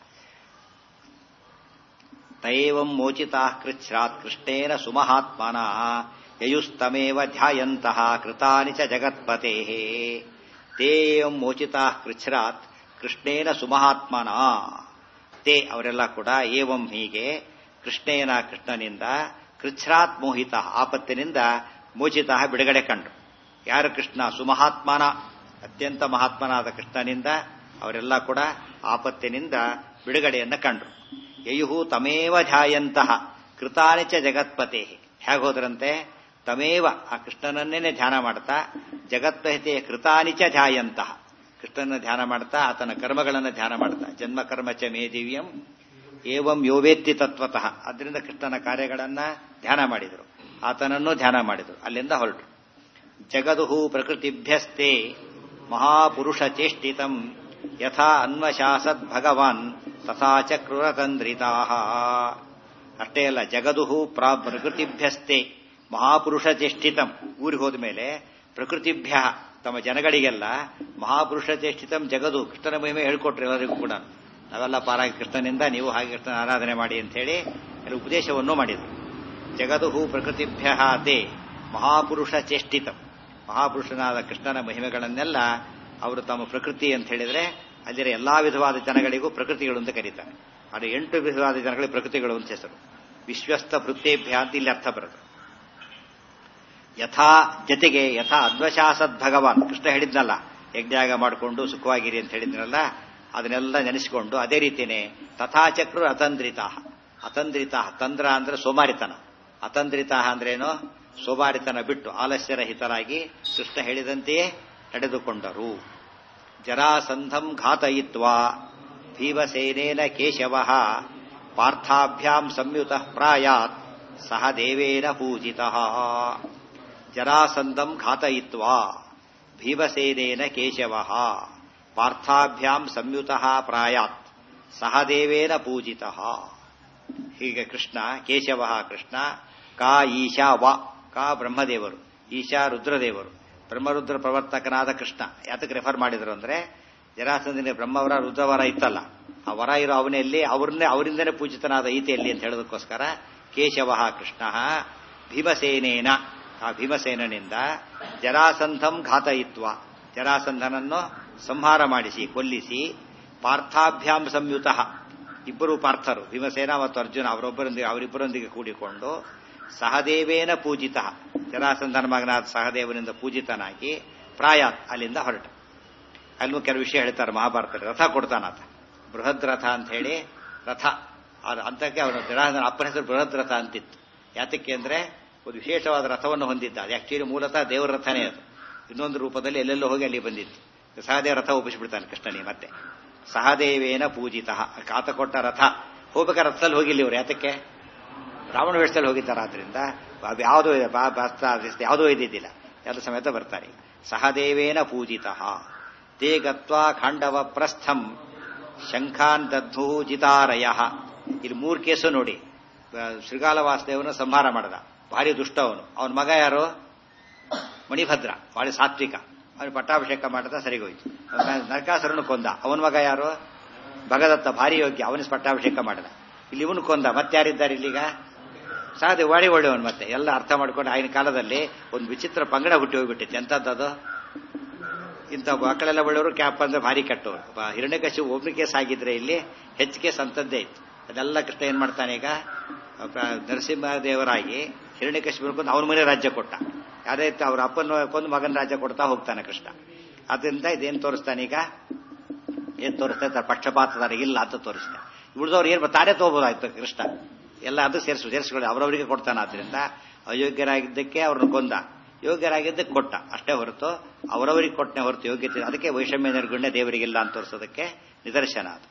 ತೈವಂ ಮೋಚಿತಾ ಕೃಚ್ಛ್ರಾತ್ ಕೃಷ್ಣೇನ ಸುಮಹಾತ್ಮನ ಯಯುಸ್ತಮೇವ ಧ್ಯಾಯಂತಹ ಕೃತಾನಿ ಚ ಜಗತ್ಪತೆ. ತೇಯಂ ಮೋಚಿತಾ ಕೃಚ್ಛ್ರಾತ್ ಕೃಷ್ಣೇನ ಸುಮಹಾತ್ಮನ. ತೇ ಅವರೆಲ್ಲ ಕೂಡ ಏವಂ ಹೀಗೆ ಕೃಷ್ಣೇನ ಕೃಷ್ಣನಿಂದ ಕೃಚ್ಛ್ರಾತ್ ಮೋಹಿತ ಆಪತ್ತಿನಿಂದ ಮೋಚಿತ ಬಿಡುಗಡೆ ಕಂಡು. ಯಾರು ಕೃಷ್ಣ? ಸುಮಹಾತ್ಮನ ಅತ್ಯಂತ ಮಹಾತ್ಮನಾದ ಕೃಷ್ಣನಿಂದ ಅವರೆಲ್ಲ ಕೂಡ ಆಪತ್ತಿನಿಂದ ಬಿಡುಗಡೆಯನ್ನು ಕಂಡ್ರು. ಯಯುಹು ತಮೇವ ಧ್ಯಾಯಂತಹ ಕೃತಾನಿ ಚ ಜಗತ್ಪತೆ. ಹೇಗೋದ್ರಂತೆ ತಮೇವ ಆ ಕೃಷ್ಣನನ್ನೇ ಧ್ಯಾನ ಮಾಡ್ತಾ ಜಗತ್ಪತೆ ಕೃತಾನಿ ಚ ಧ್ಯಾಯಂತಹ ಕೃಷ್ಣನ ಧ್ಯಾನ ಮಾಡ್ತಾ ಆತನ ಕರ್ಮಗಳನ್ನು ಧ್ಯಾನ ಮಾಡ್ತಾ ಜನ್ಮ ಕರ್ಮ ಚ ಮೇ ದಿವ್ಯಂ ಏವಂ ಯೋವೇತ್ತಿ ತತ್ವತಃ. ಅದರಿಂದ ಕೃಷ್ಣನ ಕಾರ್ಯಗಳನ್ನ ಧ್ಯಾನ ಮಾಡಿದರು, ಆತನನ್ನು ಧ್ಯಾನ ಮಾಡಿದರು. ಅಲ್ಲಿಂದ ಹೊರಟು. ಜಗದುಹು ಪ್ರಕೃತಿಭ್ಯಸ್ತೆ ಮಹಾಪುರುಷ ಚೇಷ್ಟಿತಂ ಯಥಾ ಅನ್ವಶಾಸದ್ ಭಗವಾನ್ ತಥಾ ಚ ಕ್ರೂರತಂದ್ರಿತಾ. ಅಷ್ಟೇ ಅಲ್ಲ, ಜಗದುಹು ಪ್ರಕೃತಿಭ್ಯಸ್ತೆ ಮಹಾಪುರುಷ ಚೇಷ್ಟಿತಂ. ಊರಿಗೆ ಹೋದ ಮೇಲೆ ಪ್ರಕೃತಿಭ್ಯ ತಮ್ಮ ಜನಗಳಿಗೆಲ್ಲ ಮಹಾಪುರುಷ ಚೇಷ್ಟಿತಂ ಜಗದು ಕೃಷ್ಣನ ಮಹಿಮೆ ಹೇಳ್ಕೊಟ್ರು ಎಲ್ಲರಿಗೂ ಕೂಡ. ನಾವೆಲ್ಲ ಪಾರಾಗಿ ಕೃಷ್ಣನಿಂದ ನೀವು ಹಾಗೆ ಕೃಷ್ಣನ ಆರಾಧನೆ ಮಾಡಿ ಅಂತ ಹೇಳಿ ಎಲ್ಲ ಉಪದೇಶವನ್ನು ಮಾಡಿದರು. ಜಗದುಹು ಪ್ರಕೃತಿಭ್ಯ ತೇ ಮಹಾಪುರುಷ ಚೇಷ್ಟಿತಂ. ಮಹಾಪುರುಷನಾದ ಕೃಷ್ಣನ ಮಹಿಮೆಗಳನ್ನೆಲ್ಲ ಅವರು ತಮ್ಮ ಪ್ರಕೃತಿ ಅಂತ ಹೇಳಿದ್ರೆ ಅಲ್ಲಿರ ಎಲ್ಲಾ ವಿಧವಾದ ಜನಗಳಿಗೂ ಪ್ರಕೃತಿಗಳು ಅಂತ ಕರೀತಾರೆ. ಅದು ಎಂಟು ವಿಧವಾದ ಜನಗಳಿಗೆ ಪ್ರಕೃತಿಗಳು ಅಂತ ಹೆಸರು. ವಿಶ್ವಸ್ತ ಭೃತ್ತೇಭ್ಯ ಅಂತ ಇಲ್ಲಿ ಅರ್ಥ ಬರುತ್ತೆ. ಯಥಾ ಜತೆಗೆ ಯಥಾ ಅದ್ವಶಾಸದ್ ಭಗವಾನ್ ಕೃಷ್ಣ ಹೇಳಿದ್ನಲ್ಲ, ಯಜ್ಞಾಗ ಮಾಡಿಕೊಂಡು ಸುಖವಾಗಿರಿ ಅಂತ ಹೇಳಿದ್ನಲ್ಲ, ಅದನ್ನೆಲ್ಲ ನೆನೆಸಿಕೊಂಡು ಅದೇ ರೀತಿಯೇ ತಥಾಚಕ್ರು ಅತಂದ್ರಿತಾ. ಅತಂದ್ರಿತಾ ತಂದ್ರ ಅಂದ್ರೆ ಸೋಮಾರಿತನ, ಅತಂದ್ರಿತಾ ಅಂದ್ರೇನು? ಸೋಮಾರಿತನ ಬಿಟ್ಟು ಆಲಸ್ಯರಹಿತರಾಗಿ ಕೃಷ್ಣ ಹೇಳಿದಂತೆಯೇ ನಡೆದುಕೊಂಡರು. ಜರಾಸಂಧಂ ಘಾತಯಿತ್ವಾ ಭೀಮಸೇನೇನ ಕೇಶವ ಪಾರ್ಥಾಭ್ಯಾಂ ಸಂಯುತ ಪ್ರಾಯಾತ್ ಸಹ ದೇವೇನ ಪೂಜಿತಃ. ಜರಾಸಂಧಂ ಘಾತಯಿತ್ವಾ ಭೀಮಸೇನೇನ ಕೇಶವ ಪಾರ್ಥಾಭ್ಯಾಂ ಸಂಯುತ ಪ್ರಾಯಾತ್ ಸಹ ದೇವೇನ ಪೂಜಿತಃ. ಹೀಗೆ ಕೃಷ್ಣ ಕೇಶವ ಕೃಷ್ಣ ಕಾ ಈಶಾ ವ ಕಾ ಬ್ರಹ್ಮದೇವರು, ಈಶಾ ರುದ್ರದೇವರು, ಬ್ರಹ್ಮರುದ್ರ ಪ್ರವರ್ತಕನಾದ ಕೃಷ್ಣ. ಯಾತಕ್ಕೆ ರೆಫರ್ ಮಾಡಿದ್ರು ಅಂದ್ರೆ ಜರಾಸಂಧನ ಬ್ರಹ್ಮವರ ರುದ್ರವರ ಇತ್ತಲ್ಲ, ಆ ವರ ಇರೋ ಅವನಲ್ಲಿ ಅವ್ರನ್ನೇ ಅವರಿಂದನೇ ಪೂಜಿತನಾದ ಈತೆಯಲ್ಲಿ ಅಂತ ಹೇಳೋದಕ್ಕೋಸ್ಕರ ಕೇಶವ ಕೃಷ್ಣ ಭೀಮಸೇನೇನ ಆ ಭೀಮಸೇನಿಂದ ಜರಾಸಂಧಂ ಘಾತಯಿತ್ವ ಜರಾಸಂಧನನ್ನು ಸಂಹಾರ ಮಾಡಿಸಿ ಕೊಲ್ಲಿಸಿ ಪಾರ್ಥಾಭ್ಯಾಂ ಸಂಯುತ ಇಬ್ಬರು ಪಾರ್ಥರು ಭೀಮಸೇನ ಮತ್ತು ಅರ್ಜುನ ಅವರೊಬ್ಬರೊಂದಿಗೆ ಅವರಿಬ್ಬರೊಂದಿಗೆ ಕೂಡಿಕೊಂಡು ಸಹದೇವೇನ ಪೂಜಿತ ಜರಾಸಂಧನ ಮಗನಾದ ಸಹದೇವನಿಂದ ಪೂಜಿತನಾಗಿ ಪ್ರಾಯಾತ್ ಅಲ್ಲಿಂದ ಹೊರಟ. ಅಲ್ಲೂ ಕೆಲವು ವಿಷಯ ಹೇಳ್ತಾರೆ ಮಹಾಭಾರತದಲ್ಲಿ. ರಥ ಕೊಡ್ತಾನಾತ, ಬೃಹದ್ ರಥ ಅಂತ ಹೇಳಿ ರಥ. ಅಂತಕ್ಕೆ ಅವನ ಜರಾಸಂಧನ ಅಪ್ಪನ ಹೆಸರು ಬೃಹದ್ ರಥ ಅಂತಿತ್ತು. ಯಾತಕ್ಕೆ ಅಂದ್ರೆ ಒಂದು ವಿಶೇಷವಾದ ರಥವನ್ನು ಹೊಂದಿದ್ದ. ಅದು ಆಕ್ಚುಲಿ ಮೂಲತಃ ದೇವರ ರಥನೇ ಅದು. ಇನ್ನೊಂದು ರೂಪದಲ್ಲಿ ಎಲ್ಲೆಲ್ಲೋ ಹೋಗಿ ಅಲ್ಲಿ ಬಂದಿತ್ತು. ಸಹದೇವ ರಥ ಒಪ್ಪಿಸಿಬಿಡ್ತಾನೆ ಕೃಷ್ಣನಿಗೆ. ಮತ್ತೆ ಸಹದೇವೇನ ಪೂಜಿತ ಕಾತ ಕೊಟ್ಟ ರಥ ಹೋಗ್ಬೇಕಾದ್ರೆ ರಥದಲ್ಲಿ ಹೋಗಿಲ್ಲ ಇವರು. ಯಾತಕ್ಕೆ? ರಾವಣ ವೇಷದಲ್ಲಿ ಹೋಗಿದ್ದಾರೆ. ಆದ್ರಿಂದ ಯಾವುದೋ ಯಾವುದೋ ಇದ್ದಿದ್ದಿಲ್ಲ, ಎಲ್ಲ ಸಮೇತ ಬರ್ತಾರೆ. ಸಹದೇವೇನ ಪೂಜಿತ ತೇ ಗತ್ವಾ ಖಾಂಡವ ಪ್ರಸ್ಥಂ ಶಂಖಾನ್ ದದ್ಧು ಜಿತಾರಯ ಇಲ್ಲಿ ಮೂರು ಕೇಸು ನೋಡಿ. ಶೃಗಾಲ ವಾಸುದೇವನ ಸಂಹಾರ ಮಾಡದ, ಭಾರಿ ದುಷ್ಟ ಅವನು. ಅವನ ಮಗ ಯಾರು? ಮಣಿಭದ್ರ, ಭಾರಿ ಸಾತ್ವಿಕ. ಅವನು ಪಟ್ಟಾಭಿಷೇಕ ಮಾಡದ, ಸರಿಗೋಯ್ತು. ನರಕಾಸುರನು ಕೊಂದ, ಅವನ ಮಗ ಯಾರು? ಭಗದತ್ತ, ಭಾರಿ ಯೋಗ್ಯ, ಅವನಿಗೆ ಪಟ್ಟಾಭಿಷೇಕ ಮಾಡದ. ಇಲ್ಲಿ ಇವನು ಕೊಂದ. ಮತ್ತೆ ಯಾರಿದ್ದಾರೆ ಇಲ್ಲಿಗ? ಸಾಧು ವಾಡಿ ಒಳ್ಳೆಯವನು. ಮತ್ತೆ ಎಲ್ಲ ಅರ್ಥ ಮಾಡ್ಕೊಂಡು ಆಗಿನ ಕಾಲದಲ್ಲಿ ಒಂದು ವಿಚಿತ್ರ ಪಂಗಡ ಹುಟ್ಟಿ ಹೋಗ್ಬಿಟ್ಟಿತ್ತು. ಎಂಥದ್ದದು? ಇಂಥ ಮಕ್ಕಳೆಲ್ಲ ಒಳ್ಳೆಯವರು, ಕ್ಯಾಪ್ ಅಂದ್ರೆ ಭಾರಿ ಕಟ್ಟೋರು. ಹಿರಣ್ಯಕಶಿಪು ಒಬ್ಬನ ಕೇಸ್ ಆಗಿದ್ರೆ ಇಲ್ಲಿ ಹೆಚ್ಚು ಕೇಸ್ ಅಂತದ್ದೇ ಇತ್ತು. ಅದೆಲ್ಲ ಕೃಷ್ಣ ಏನ್ ಮಾಡ್ತಾನೆ ಈಗ? ನರಸಿಂಹದೇವರಾಗಿ ಹಿರಣ್ಯಕಶಿಪು ಕೊಂದು ಅವನ ಮನೆ ರಾಜ್ಯ ಕೊಟ್ಟ. ಯಾರೇ ಇತ್ತು ಅವ್ರ ಅಪ್ಪನ ಕೊಂದು ಮಗನ ರಾಜ್ಯ ಕೊಡ್ತಾ ಹೋಗ್ತಾನೆ ಕೃಷ್ಣ. ಅದರಿಂದ ಇದೇನ್ ತೋರಿಸ್ತಾನೆ ಈಗ? ಏನ್ ತೋರಿಸ್ತಾ? ಪಕ್ಷಪಾತದಾರ ಇಲ್ಲ ಅಂತ ತೋರಿಸ್ತಾನೆ. ಉಳಿದವ್ರು ಏನ್ ತಾನೇ ತಗೋಬೋದಾಯ್ತು ಕೃಷ್ಣ. ಎಲ್ಲ ಅದು ಸೇರಿಸು ಸೇರಿಸ್ಕೊಳ್ಳಿ, ಅವರವರಿಗೆ ಕೊಡ್ತಾನೆ. ಆದ್ರಿಂದ ಅಯೋಗ್ಯರಾಗಿದ್ದಕ್ಕೆ ಅವ್ರನ್ನ ಕೊಂದ, ಯೋಗ್ಯರಾಗಿದ್ದಕ್ಕೆ ಕೊಟ್ಟ ಅಷ್ಟೇ ಹೊರತು ಅವರವರಿಗೆ ಕೊಟ್ಟನೆ ಹೊರತು ಯೋಗ್ಯತೆ. ಅದಕ್ಕೆ ವೈಷಮ್ಯ ನಿರ್ಗುಣ್ಯ ದೇವರಿಗಿಲ್ಲ ಅಂತ ತೋರಿಸೋದಕ್ಕೆ ನಿದರ್ಶನ ಅದು.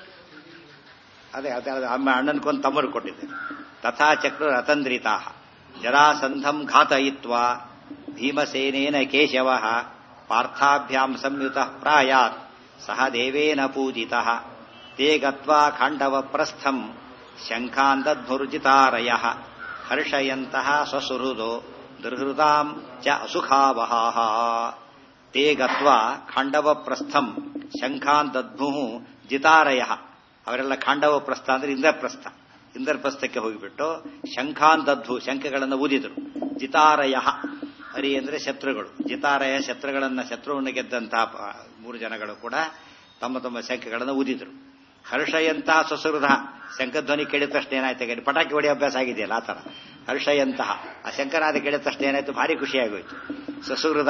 ಅದೇ ಅದೇ ಅಮ್ಮ ಅಣ್ಣನ ಕೊಂದು ತಮ್ಮರು ಕೊಟ್ಟಿದ್ದೆ. ತಥಾ ಚಕ್ರ ರತಂದ್ರಿತಾ ಜರಾಸಂಧಂ ಘಾತಯಿತ್ವಾ ಭೀಮಸೇನೇನ ಕೇಶವ ಪಾರ್ಥಾಭ್ಯಾಂ ಸಂಯುತ ಪ್ರಾಯಾತ್ ಸಹ ದೇವೇನ ಪೂಜಿತಃ ತೇ ಗತ್ವಾ ಖಾಂಡವ ಪ್ರಸ್ಥಂ ಶಂಖಾಂದಧ್ನುರ್ಜಿತಾರಯಃ ಹರ್ಷಯಂತಃ ಸ್ವಸುಹೃದೋ ದುರ್ಹೃದಾಂ ಚ ಅಸುಖಾವಹಾಃ. ತೇ ಗತ್ವಾ ಖಾಂಡವ ಪ್ರಸ್ಥಂ ಶಂಖಾಂದಧ್ನುಃ ಜಿತಾರಯಃ. ಅವರೆಲ್ಲ ಖಾಂಡವ ಪ್ರಸ್ಥ ಅಂದ್ರೆ ಇಂದ್ರಪ್ರಸ್ಥ. ಇಂದ್ರಪ್ರಸ್ಥಕ್ಕೆ ಹೋಗಿಬಿಟ್ಟು ಶಂಖಾಂದಧ್ವು, ಶಂಖಗಳನ್ನು ಊದಿದರು. ಜಿತಾರಯಃ, ಹರಿ ಅಂದ್ರೆ ಶತ್ರುಗಳು. ಜಿತಾರಯ, ಶತ್ರುಗಳನ್ನ ಶತ್ರುವನ್ನು ಗೆದ್ದಂತಹ ಮೂರು ಜನಗಳು ಕೂಡ ತಮ್ಮ ತಮ್ಮ ಶಂಖಗಳನ್ನು ಊದಿದರು. ಹರ್ಷಯಂತಹ ಸ್ವಸುಹೃದ, ಶಂಖಧ್ವನಿ ಕೇಳಿದ ತಕ್ಷಣ ಏನಾಯ್ತು? ಪಟಾಕಿ ಹೊಡಿ ಅಭ್ಯಾಸ ಆಗಿದೆಯಲ್ಲ ಆ ತರ. ಹರ್ಷಯಂತಹ, ಆ ಶಂಕರಾದ ಕೇಳಿದ ತಕ್ಷಣ ಏನಾಯ್ತು? ಭಾರಿ ಖುಷಿಯಾಗೋಯ್ತು. ಸ್ವಸುಹೃದ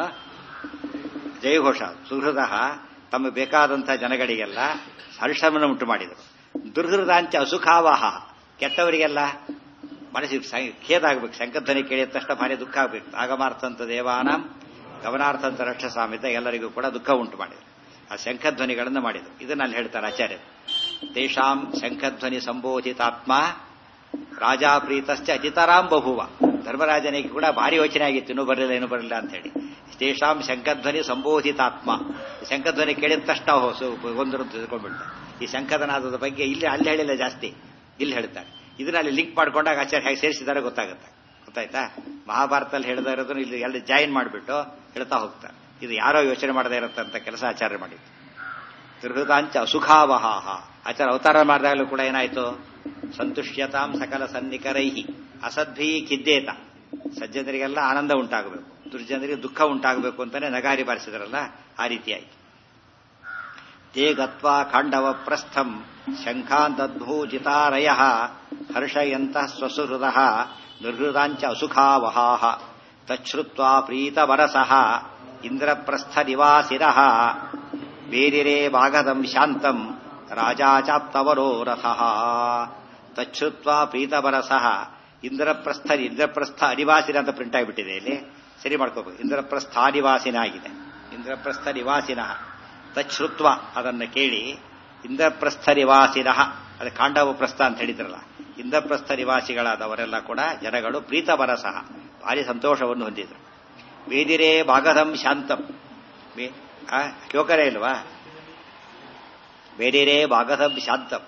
ಜಯಘೋಷ. ಸುಹೃದ ತಮ್ಮ ಬೇಕಾದಂತಹ ಜನಗಳಿಗೆಲ್ಲ ಹರ್ಷವನ್ನು ಉಂಟು ಮಾಡಿದರು. ದುರ್ಹೃದಾಂಚ ಅಸುಖಾವಾಹ, ಕೆಟ್ಟವರಿಗೆಲ್ಲ ಮನಸ್ಸಿಗೆ ಖೇದ ಆಗ್ಬೇಕು. ಶಂಕಧ್ವನಿ ಕೇಳಿದ ತಕ್ಷಣ ಭಾರಿ ದುಃಖ ಆಗ್ಬೇಕು. ಆಗಮಾರ್ಥಂತ ದೇವಾನಾಂ ಗಮನಾರ್ಥಂತ ರಕ್ಷಸಾಮಿತ, ಎಲ್ಲರಿಗೂ ಕೂಡ ದುಃಖ ಉಂಟು ಮಾಡಿದರು. ಆ ಶಂಖಧ್ವನಿಗಳನ್ನು ಮಾಡಿದರು. ಇದನ್ನ ಅಲ್ಲಿ ಹೇಳ್ತಾರೆ ಆಚಾರ್ಯರು. ತೇಷಾಂ ಶಂಖಧ್ವನಿ ಸಂಬೋಧಿತಾತ್ಮ ರಾಜಾ ಪ್ರೀತಶ್ಚ ಅಜಿತರಾಂ ಬಭುವ. ಧರ್ಮರಾಜನಿಗೆ ಕೂಡ ಭಾರಿ ಯೋಚನೆ ಆಗಿತ್ತು, ಇನ್ನೂ ಬರಲಿಲ್ಲ ಇನ್ನೂ ಬರಲಿಲ್ಲ ಅಂತ ಹೇಳಿ. ತೇಷಾಂ ಶಂಖಧ್ವನಿ ಸಂಬೋಧಿತಾತ್ಮ, ಶಂಖಧ್ವನಿ ಕೇಳಿದ ತಕ್ಷಣ ಒಂದರು ತಿಳ್ಕೊಂಡ್ಬಿಡ್ತಾರೆ. ಈ ಶಂಖದನಾದದ ಬಗ್ಗೆ ಇಲ್ಲಿ ಅಲ್ಲಿ ಹೇಳಿಲ್ಲ ಜಾಸ್ತಿ, ಇಲ್ಲಿ ಹೇಳ್ತಾರೆ. ಇದನ್ನ ಅಲ್ಲಿ ಲಿಂಕ್ ಮಾಡ್ಕೊಂಡಾಗ ಆಚಾರ್ಯ ಹೇಗೆ ಸೇರಿಸಿದ್ದಾರೆ ಗೊತ್ತಾಗುತ್ತೆ. ಗೊತ್ತಾಯ್ತಾ? ಮಹಾಭಾರತದಲ್ಲಿ ಹೇಳ್ತಾ ಇರೋದನ್ನು ಇಲ್ಲಿ ಎಲ್ಲ ಜಾಯಿನ್ ಮಾಡಿಬಿಟ್ಟು ಹೇಳ್ತಾ ಹೋಗ್ತಾರೆ. ಇದು ಯಾರೋ ಯೋಚನೆ ಮಾಡದೇ ಇರತ್ತಂತ ಕೆಲಸ ಆಚಾರ್ಯ ಮಾಡಿದ್ದು. ತ್ರಿಹೃತಾಂಚ ಅಸುಖಾವಹಾಹ. ಆಚಾರ್ಯ ಅವತಾರ ಮಾಡಿದಾಗಲೂ ಕೂಡ ಏನಾಯ್ತು? ಸಂತುಷ್ಯತಾಂ ಸಕಲ ಸನ್ನಿಕರೈಹಿ ಅಸದ್ಭಿ ಕಿದ್ದೇತ. ಸಜ್ಜನರಿಗೆಲ್ಲ ಆನಂದ ಉಂಟಾಗಬೇಕು, ದುರ್ಜನರಿಗೆ ದುಃಖ ಉಂಟಾಗಬೇಕು ಅಂತಾನೆ ನಗಾರಿ ಬಾರಿಸಿದ್ರಲ್ಲ, ಆ ರೀತಿಯಾಯಿತು. ತೇ ಗತ್ವಾ ಖಾಂಡವ ಪ್ರಸ್ಥಂ ಶಂಖಾಂದದ್ಭೂಜಿತಾರಯ ಹರ್ಷಯಂತಃ ಸ್ವಸುಹೃದಃ ನಿರ್ಹೃದಾಂಚ ಅಸುಖಾವಹಾಃ ತಚ್ಛ್ರುತ್ವಾ ಪ್ರೀತವರಸಃ ಇಂದ್ರಪ್ರಸ್ಥ ನಿವಾಸಿನಃ ಬೇರಿರೇ ವಾಗದಂ ಶಾಂತಂ ರಾಜಾ ಚಾಪ್ತವರೋ ರಥಃ. ತಚ್ಛ್ರುತ್ವಾ ಪ್ರೀತವರಸಃ ಇಂದ್ರಪ್ರಸ್ಥ, ಇಂದ್ರಪ್ರಸ್ಥ ಅನಿವಾಸಿನ ಅಂತ ಪ್ರಿಂಟ್ ಆಗಿಬಿಟ್ಟಿದೆ ಇಲ್ಲಿ, ಸರಿ ಮಾಡ್ಕೋಬೇಕು. ಇಂದ್ರಪ್ರಸ್ಥ ನಿವಾಸಿನ ಆಗಿದೆ. ಇಂದ್ರಪ್ರಸ್ಥ ನಿವಾಸಿನಃ ತಚ್ಛ್ರುತ್ವ, ಅದನ್ನು ಕೇಳಿ ಇಂದ್ರಪ್ರಸ್ಥ ನಿವಾಸಿನಃ, ಅದು ಖಾಂಡವ ಪ್ರಸ್ಥ ಅಂತ ಹೇಳಿದ್ರಲ್ಲ, ಇಂದ್ರಪ್ರಸ್ಥ ನಿವಾಸಿಗಳಾದವರೆಲ್ಲ ಕೂಡ ಜನಗಳು ಪ್ರೀತವರಸಃ, ಭಾರಿ ಸಂತೋಷವನ್ನು ಹೊಂದಿದ್ರು. ವೇದಿರೇ ಭಾಗಧಂ ಶಾಂತಂ, ಕ್ಯೋಕರೇ ಇಲ್ವಾ? ಬೇಡಿರೇ ಭಾಗಧಂ ಶಾಂತಂ,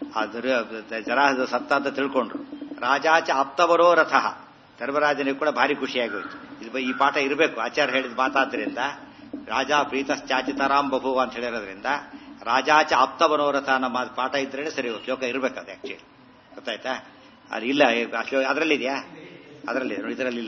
ಜರಾಸಂಧ ಸತ್ತ ಅಂತ ತಿಳ್ಕೊಂಡ್ರು. ರಾಜಾಚ ಆಪ್ತವರೋ ರಥಃ, ಧರ್ಮರಾಜನಿಗೆ ಕೂಡ ಭಾರಿ ಖುಷಿಯಾಗೋಯ್ತು. ಇದು ಈ ಪಾಠ ಇರಬೇಕು, ಆಚಾರ್ಯ ಹೇಳಿದ ಮಾತಾದ್ರಿಂದ. ರಾಜ ಪ್ರೀತಶ್ಚಾಚಿತರಾಮ್ ಬಭುವ ಅಂತ ಹೇಳಿರೋದ್ರಿಂದ ರಾಜಾಚ ಆಪ್ತವನೋರಥ ನಮ್ಮ ಪಾಠ ಇದ್ರೇನೆ ಸರಿ, ಶ್ಲೋಕ ಇರಬೇಕು ಅದು ಆಕ್ಚುಲಿ. ಗೊತ್ತಾಯ್ತಾ? ಅದು ಇಲ್ಲ, ಅದರಲ್ಲಿದೆಯಾ? ಅದರಲ್ಲಿ ಇದರಲ್ಲಿಲ್ಲ.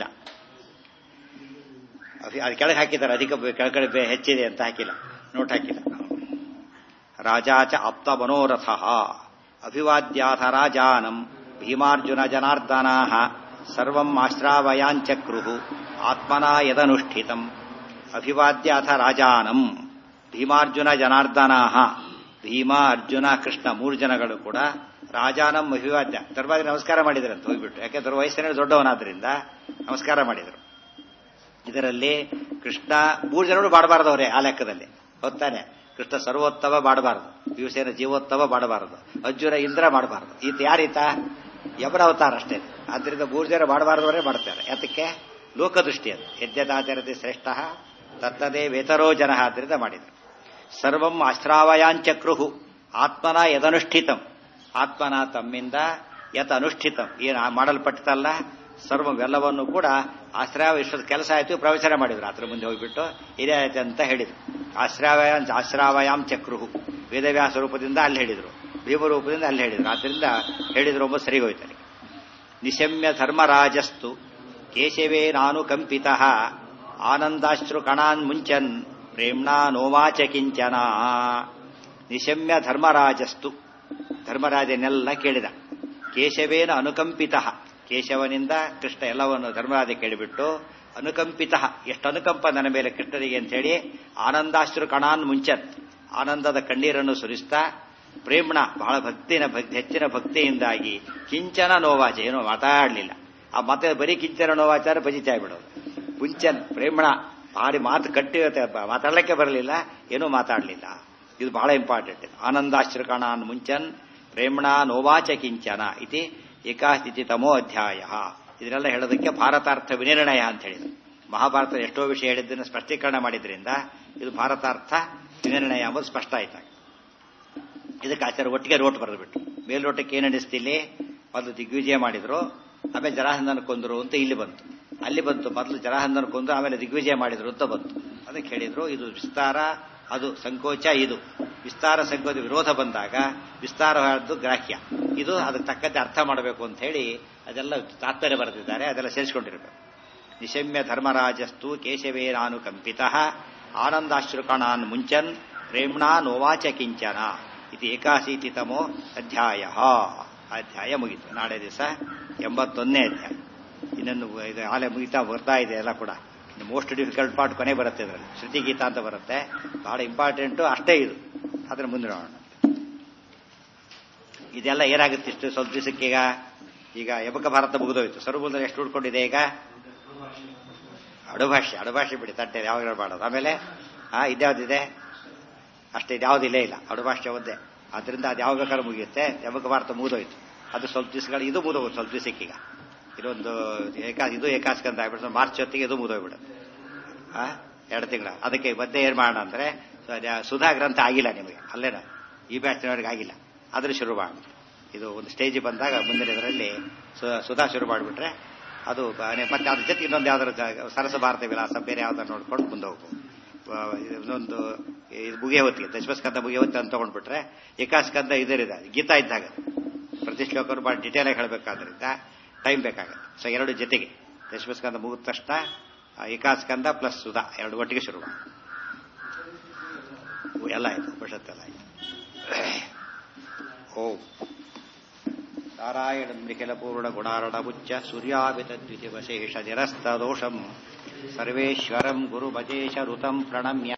ಅದು ಕೆಳಗೆ ಹಾಕಿದ್ದಾರೆ, ಅಧಿಕ ಕೆಳಗಡೆ ಹೆಚ್ಚಿದೆ ಅಂತ ಹಾಕಿಲ್ಲ, ನೋಟ್ ಹಾಕಿಲ್ಲ. ರಾಜಾಚ ಆಪ್ತ ಮನೋರಥ ಅಭಿವಾದ್ಯಾಥ ರಾಜಾನಂ ಭೀಮಾರ್ಜುನ ಜನಾರ್ದನಾ ಸರ್ವಂ ಆಶ್ರಾವಯಾಂಚಕ್ರು ಆತ್ಮನಾ ಯದನುಷ್ಠಿತಂ. ಅಭಿವಾದ್ಯಾಥ ರಾಜಾನಂ, ಭೀಮಾರ್ಜುನ ಜನಾರ್ದನಾ, ಭೀಮ ಅರ್ಜುನ ಕೃಷ್ಣ ಮೂರು ಜನಗಳು ಕೂಡ ರಾಜಾನಂ ಅಭಿವಾದ್ಯ, ಧರ್ಮರಾಜ ನಮಸ್ಕಾರ ಮಾಡಿದ್ರಂತ ಹೋಗ್ಬಿಟ್ಟು. ಯಾಕೆಂದ್ರೆ ವಯಸ್ಸಿನಲ್ಲಿ ದೊಡ್ಡವನಾದ್ರಿಂದ ನಮಸ್ಕಾರ ಮಾಡಿದರು. ಇದರಲ್ಲಿ ಕೃಷ್ಣ ಮೂರು ಜನರು ಬಾಡಬಾರದು ಅವರೇ ಆ ಲೆಕ್ಕದಲ್ಲಿ, ಹೊತ್ತಾನೆ. ಕೃಷ್ಣ ಸರ್ವೋತ್ತಮ ಮಾಡಬಾರದು, ಭೀಮಸೇನ ಜೀವೋತ್ತಮ ಮಾಡಬಾರದು, ಅರ್ಜುನ ಇಂದ್ರ ಮಾಡಬಾರದು. ಈತ ಯಾರೀತ? ಯಮನ ಅವತಾರ ಅಷ್ಟೇ. ಆದ್ರಿಂದ ಮೂರು ಜನ ಮಾಡಬಾರದವರೇ ಮಾಡ್ತಾರೆ. ಯಾತಕ್ಕೆ? ಲೋಕದೃಷ್ಟಿ ಅದು. ಯಜ್ಞದಾಚರತೆ ಶ್ರೇಷ್ಠ ತತ್ತದೇ ವೇತರೋ ಜನ, ಆದ್ರಿಂದ ಮಾಡಿದರು. ಸರ್ವಂ ಆಶ್ರಾವಯಾಂಚಕ್ರುಹು ಆತ್ಮನ ಯದನುಷ್ಠಿತಂ, ಆತ್ಮನ ತಮ್ಮಿಂದ ಯತ್ ಅನುಷ್ಠಿತಂ ಏನು ಮಾಡಲ್ಪಟ್ಟಲ್ಲ ಸರ್ವವೆಲ್ಲವನ್ನು ಕೂಡ ಆಶ್ರಾವ ಇಷ್ಟದ ಕೆಲಸ ಆಯಿತು ಪ್ರವಚನ ಮಾಡಿದ್ರು ಅದ್ರ ಮುಂದೆ ಹೋಗ್ಬಿಟ್ಟು ಇದೇ ಆಯ್ತು ಅಂತ ಹೇಳಿದ್ರು. ಆಶ್ರಾವಯ ಆಶ್ರಾವಯಾಮ್ ಚಕ್ರುಹು ವೇದವ್ಯಾಸ ರೂಪದಿಂದ ಅಲ್ಲಿ ಹೇಳಿದ್ರು, ಭೀಮ ರೂಪದಿಂದ ಅಲ್ಲಿ ಹೇಳಿದ್ರು. ಆದ್ದರಿಂದ ಹೇಳಿದ್ರು ಒಬ್ಬ ಸರಿ ಹೋಯ್ತಾರೆ. ನಿಶಮ್ಯ ಧರ್ಮರಾಜಸ್ತು ಕೇಶವೇ ನಾನು ಕಂಪಿತ ಆನಂದಾಶ್ರು ಕಣಾನ್ ಮುಂಚನ್ ಪ್ರೇಮ್ಣಾ ನೋವಾಚ ಕಿಂಚನ. ನಿಶಮ್ಯ ಧರ್ಮರಾಜಸ್ತು ಧರ್ಮರಾಜನೆಲ್ಲ ಕೇಳಿದ. ಕೇಶವೇನ ಅನುಕಂಪಿತ ಕೇಶವನಿಂದ ಕೃಷ್ಣ ಎಲ್ಲವನ್ನು ಧರ್ಮರಾಜ ಕೇಳಿಬಿಟ್ಟು ಅನುಕಂಪಿತ ಎಷ್ಟು ಅನುಕಂಪ ನನ್ನ ಮೇಲೆ ಕೃಷ್ಣನಿಗೆ ಅಂತ ಹೇಳಿ ಆನಂದಾಶ್ರು ಕಣಾನ್ ಮುಂಚನ್ ಆನಂದದ ಕಣ್ಣೀರನ್ನು ಸುರಿಸ್ತಾ ಪ್ರೇಮ್ಣ ಬಹಳ ಭಕ್ತಿನ ಭಕ್ತಿ ಹೆಚ್ಚಿನ ಭಕ್ತಿಯಿಂದಾಗಿ ಕಿಂಚನ ನೋವಾಚ ಏನೋ ಮಾತಾಡಲಿಲ್ಲ. ಆ ಮತ್ತೆ ಬರೀ ಕಿಂಚನ ನೋವಾಚಾರ ಬಜಿಚಾಯ್ ಬಿಡೋದು. ಕುಂಚನ್ ಪ್ರೇಮ್ಣ ಭಾರಿ ಮಾತು ಕಟ್ಟಿ ಮಾತಾಡಲಿಕ್ಕೆ ಬರಲಿಲ್ಲ, ಏನೂ ಮಾತಾಡಲಿಲ್ಲ. ಇದು ಬಹಳ ಇಂಪಾರ್ಟೆಂಟ್. ಆನಂದಾಶ್ರುಕಣಾನ್ ಮುಂಚನ್ ಪ್ರೇಮ್ಣ ನೋವಾಚ ಕಿಂಚನ ಇತಿ ಏಕಾಸ್ಥಿತಿ ತಮೋ ಅಧ್ಯಾಯ. ಇದನ್ನೆಲ್ಲ ಹೇಳೋದಕ್ಕೆ ಭಾರತಾರ್ಥ ವಿನಿರ್ಣಯ ಅಂತ ಹೇಳಿದ್ರು. ಮಹಾಭಾರತ ಎಷ್ಟೋ ವಿಷಯ ಹೇಳಿದ್ದನ್ನು ಸ್ಪಷ್ಟೀಕರಣ ಮಾಡಿದ್ರಿಂದ ಇದು ಭಾರತಾರ್ಥ ವಿನಿರ್ಣಯ ಎಂಬುದು ಸ್ಪಷ್ಟ ಆಯ್ತಾಗ. ಇದಕ್ಕೆ ಆಚಾರ್ಯ ಒಟ್ಟಿಗೆ ರೋಟ್ ಬರೆದ್ಬಿಟ್ಟು ಮೇಲ್ನೋಟಕ್ಕೆ ಏನು ನಡೆಸ್ತಿಲ್ಲಿ ಮೊದಲು ದಿಗ್ವಿಜಯ ಮಾಡಿದ್ರು, ಆಮೇಲೆ ಜರಾಸಂಧನ ಕೊಂದರು ಅಂತ ಇಲ್ಲಿ ಬಂತು. ಅಲ್ಲಿ ಬಂತು ಮೊದಲು ಜರಾಸಂಧನ ಕೊಂದು ಆಮೇಲೆ ದಿಗ್ವಿಜಯ ಮಾಡಿದ್ರು ಅಂತ ಬಂತು. ಅದಕ್ಕೆ ಹೇಳಿದ್ರು ಇದು ವಿಸ್ತಾರ, ಅದು ಸಂಕೋಚ. ಇದು ವಿಸ್ತಾರ ಸಂಕೋಚ ವಿರೋಧ ಬಂದಾಗ ವಿಸ್ತಾರವಾದ್ದು ಗ್ರಾಹ್ಯ, ಇದು ಅದಕ್ಕೆ ತಕ್ಕಂತೆ ಅರ್ಥ ಮಾಡಬೇಕು ಅಂತ ಹೇಳಿ ಅದೆಲ್ಲ ತಾತ್ಪರ್ಯ ಬರೆದಿದ್ದಾರೆ. ಅದೆಲ್ಲ ಸೇರಿಸಿಕೊಂಡಿರಬೇಕು. ನಿಶಮ್ಯ ಧರ್ಮರಾಜಸ್ತು ಕೇಶವೇ ನಾನು ಕಂಪಿತ ಆನಂದಾಶ್ರುಕಣಾನ್ ಮುಂಚನ್ ಪ್ರೇಮ್ಣಾ ನೋವಾಚ ಕಿಂಚನ ಇದು ಏಕಾಶೀತಿ ತಮೋ ಅಧ್ಯಾಯ. ಅಧ್ಯಾಯ ಮುಗಿತು. ನಾಳೆ ದಿವಸ ಎಂಬತ್ತೊಂದನೇ ಅಧ್ಯಾಯ. ಇನ್ನೊಂದು ಇದು ಆಲೆ ಮುಗಿತಾ ಬರ್ತಾ ಇದೆ ಎಲ್ಲ ಕೂಡ. ಇನ್ನು ಮೋಸ್ಟ್ ಡಿಫಿಕಲ್ಟ್ ಪಾರ್ಟ್ ಕೊನೆ ಬರುತ್ತೆ. ಇದರಲ್ಲಿ ಶ್ರುತಿಗೀತ ಅಂತ ಬರುತ್ತೆ, ಬಹಳ ಇಂಪಾರ್ಟೆಂಟು ಅಷ್ಟೇ ಇದು. ಅದರ ಮುಂದೆ ನೋಡೋಣ. ಇದೆಲ್ಲ ಏನಾಗುತ್ತೆ ಇಷ್ಟು ಸ್ವಲ್ಪ ದಿವಸಕ್ಕೀಗ. ಈಗ ಯಮಕ ಭಾರತ ಮುಗಿದೋಯ್ತು. ಸರ್ವಮೂಲದಲ್ಲಿ ಎಷ್ಟು ಉಳ್ಕೊಂಡಿದೆ ಈಗ? ಅಡುಭಾಷೆ. ಅಡುಭಾಷೆ ಬಿಡಿ, ತಟ್ಟೆ ಯಾವಾಗ ಮಾಡೋದು. ಆಮೇಲೆ ಆ ಇದ್ಯಾವ್ದಿದೆ ಅಷ್ಟೇ, ಇದ್ಯಾವುದಿಲ್ಲೇ ಇಲ್ಲ, ಅಡುಭಾಷೆ ಒಂದೇ. ಅದರಿಂದ ಅದು ಯಾವಾಗ ಬೇಕಾದ್ರೂ ಮುಗಿಯುತ್ತೆ. ಯಮಕ ಭಾರತ ಮುಗಿದೋಯ್ತು. ಅದು ಸ್ವಲ್ಪ ದಿವಸಗಳು ಇದು ಮುಗಿದೋಗುತ್ತೆ. ಸ್ವಲ್ಪ ದಿವಸಕ್ಕೀಗ ಇದೊಂದು ಏಕಾ ಇದು ಏಕಾಸ್ಕಂದ ಆಗ್ಬಿಟ್ಟು ಮಾರ್ಚ್ ಹೊತ್ತಿಗೆ ಇದು ಮುಗಿದೋಗ್ಬಿಡುತ್ತೆ. ಆ ಎರಡು ತಿಂಗಳ. ಅದಕ್ಕೆ ಮಧ್ಯೆ ಏನ್ ಮಾಡೋಣ ಅಂದ್ರೆ ಸುಧಾ ಗ್ರಂಥ ಆಗಿಲ್ಲ ನಿಮಗೆ, ಅಲ್ಲೇನ ಈ ಬ್ಯಾಚ್ನವರೆಗೆ ಆಗಿಲ್ಲ. ಆದ್ರೂ ಶುರು ಮಾಡೋಣ. ಇದು ಒಂದು ಸ್ಟೇಜ್ ಬಂದಾಗ ಮುಂದಿನ ಇದರಲ್ಲಿ ಸುಧಾ ಶುರು ಮಾಡಿಬಿಟ್ರೆ ಅದು ಮತ್ತೆ ಅದ್ರ ಜೊತೆ ಇನ್ನೊಂದು ಯಾವ್ದಾರು ಸರಸ ಭಾರತ ವಿಲಾಸ ಬೇರೆ ಯಾವ್ದಾರು ನೋಡ್ಕೊಂಡು ಮುಂದೆ ಹೋಗ್ಬೋದು. ಇನ್ನೊಂದು ಇದು ಮುಗಿಯ ಹೊತ್ತಿಗೆ ದಶಮಸ್ಕಂದ ಮುಗಿಯ ಹೊತ್ತಿ ಅಂತ ತಗೊಂಡ್ಬಿಟ್ರೆ ಏಕಾಸ್ಕಂದ ಇದರಿದೆ ಗೀತಾ ಇದ್ದಾಗ ಪ್ರತಿ ಶ್ಲೋಕರು ಭಾಳ ಡಿಟೇಲ್ ಆಗಿ ಹೇಳಬೇಕಾದ್ರಿಂದ ಟೈಮ್ ಬೇಕಾಗುತ್ತೆ. ಸೊ ಎರಡು ಜೊತೆಗೆ ದಶಮಸ್ಕಂದ ಮುಗಿದ ತಕ್ಷಣ ಏಕಾಸ್ಕಂದ ಪ್ಲಸ್ ಸುಧಾ ಎರಡು ಒಟ್ಟಿಗೆ ಶುರು ಮಾಡಿ ಎಲ್ಲ ಆಯ್ತು. ಉಪನಿಷತ್ತೆಲ್ಲ ಆಯ್ತು. ಓಂ ನಾರಾಯಣ ನಿಖಿಲ ಪೂರ್ಣ ಗುಣಾರಣ ಮುಚ್ಚ ಸೂರ್ಯಾಭಿತದ್ವಿತಿ ವಶೇಷ ನಿರಸ್ತ ದೋಷಂ ಸರ್ವೇಶ್ವರಂ ಗುರು ಭಜೇಶ ಋತಂ ಪ್ರಣಮ್ಯ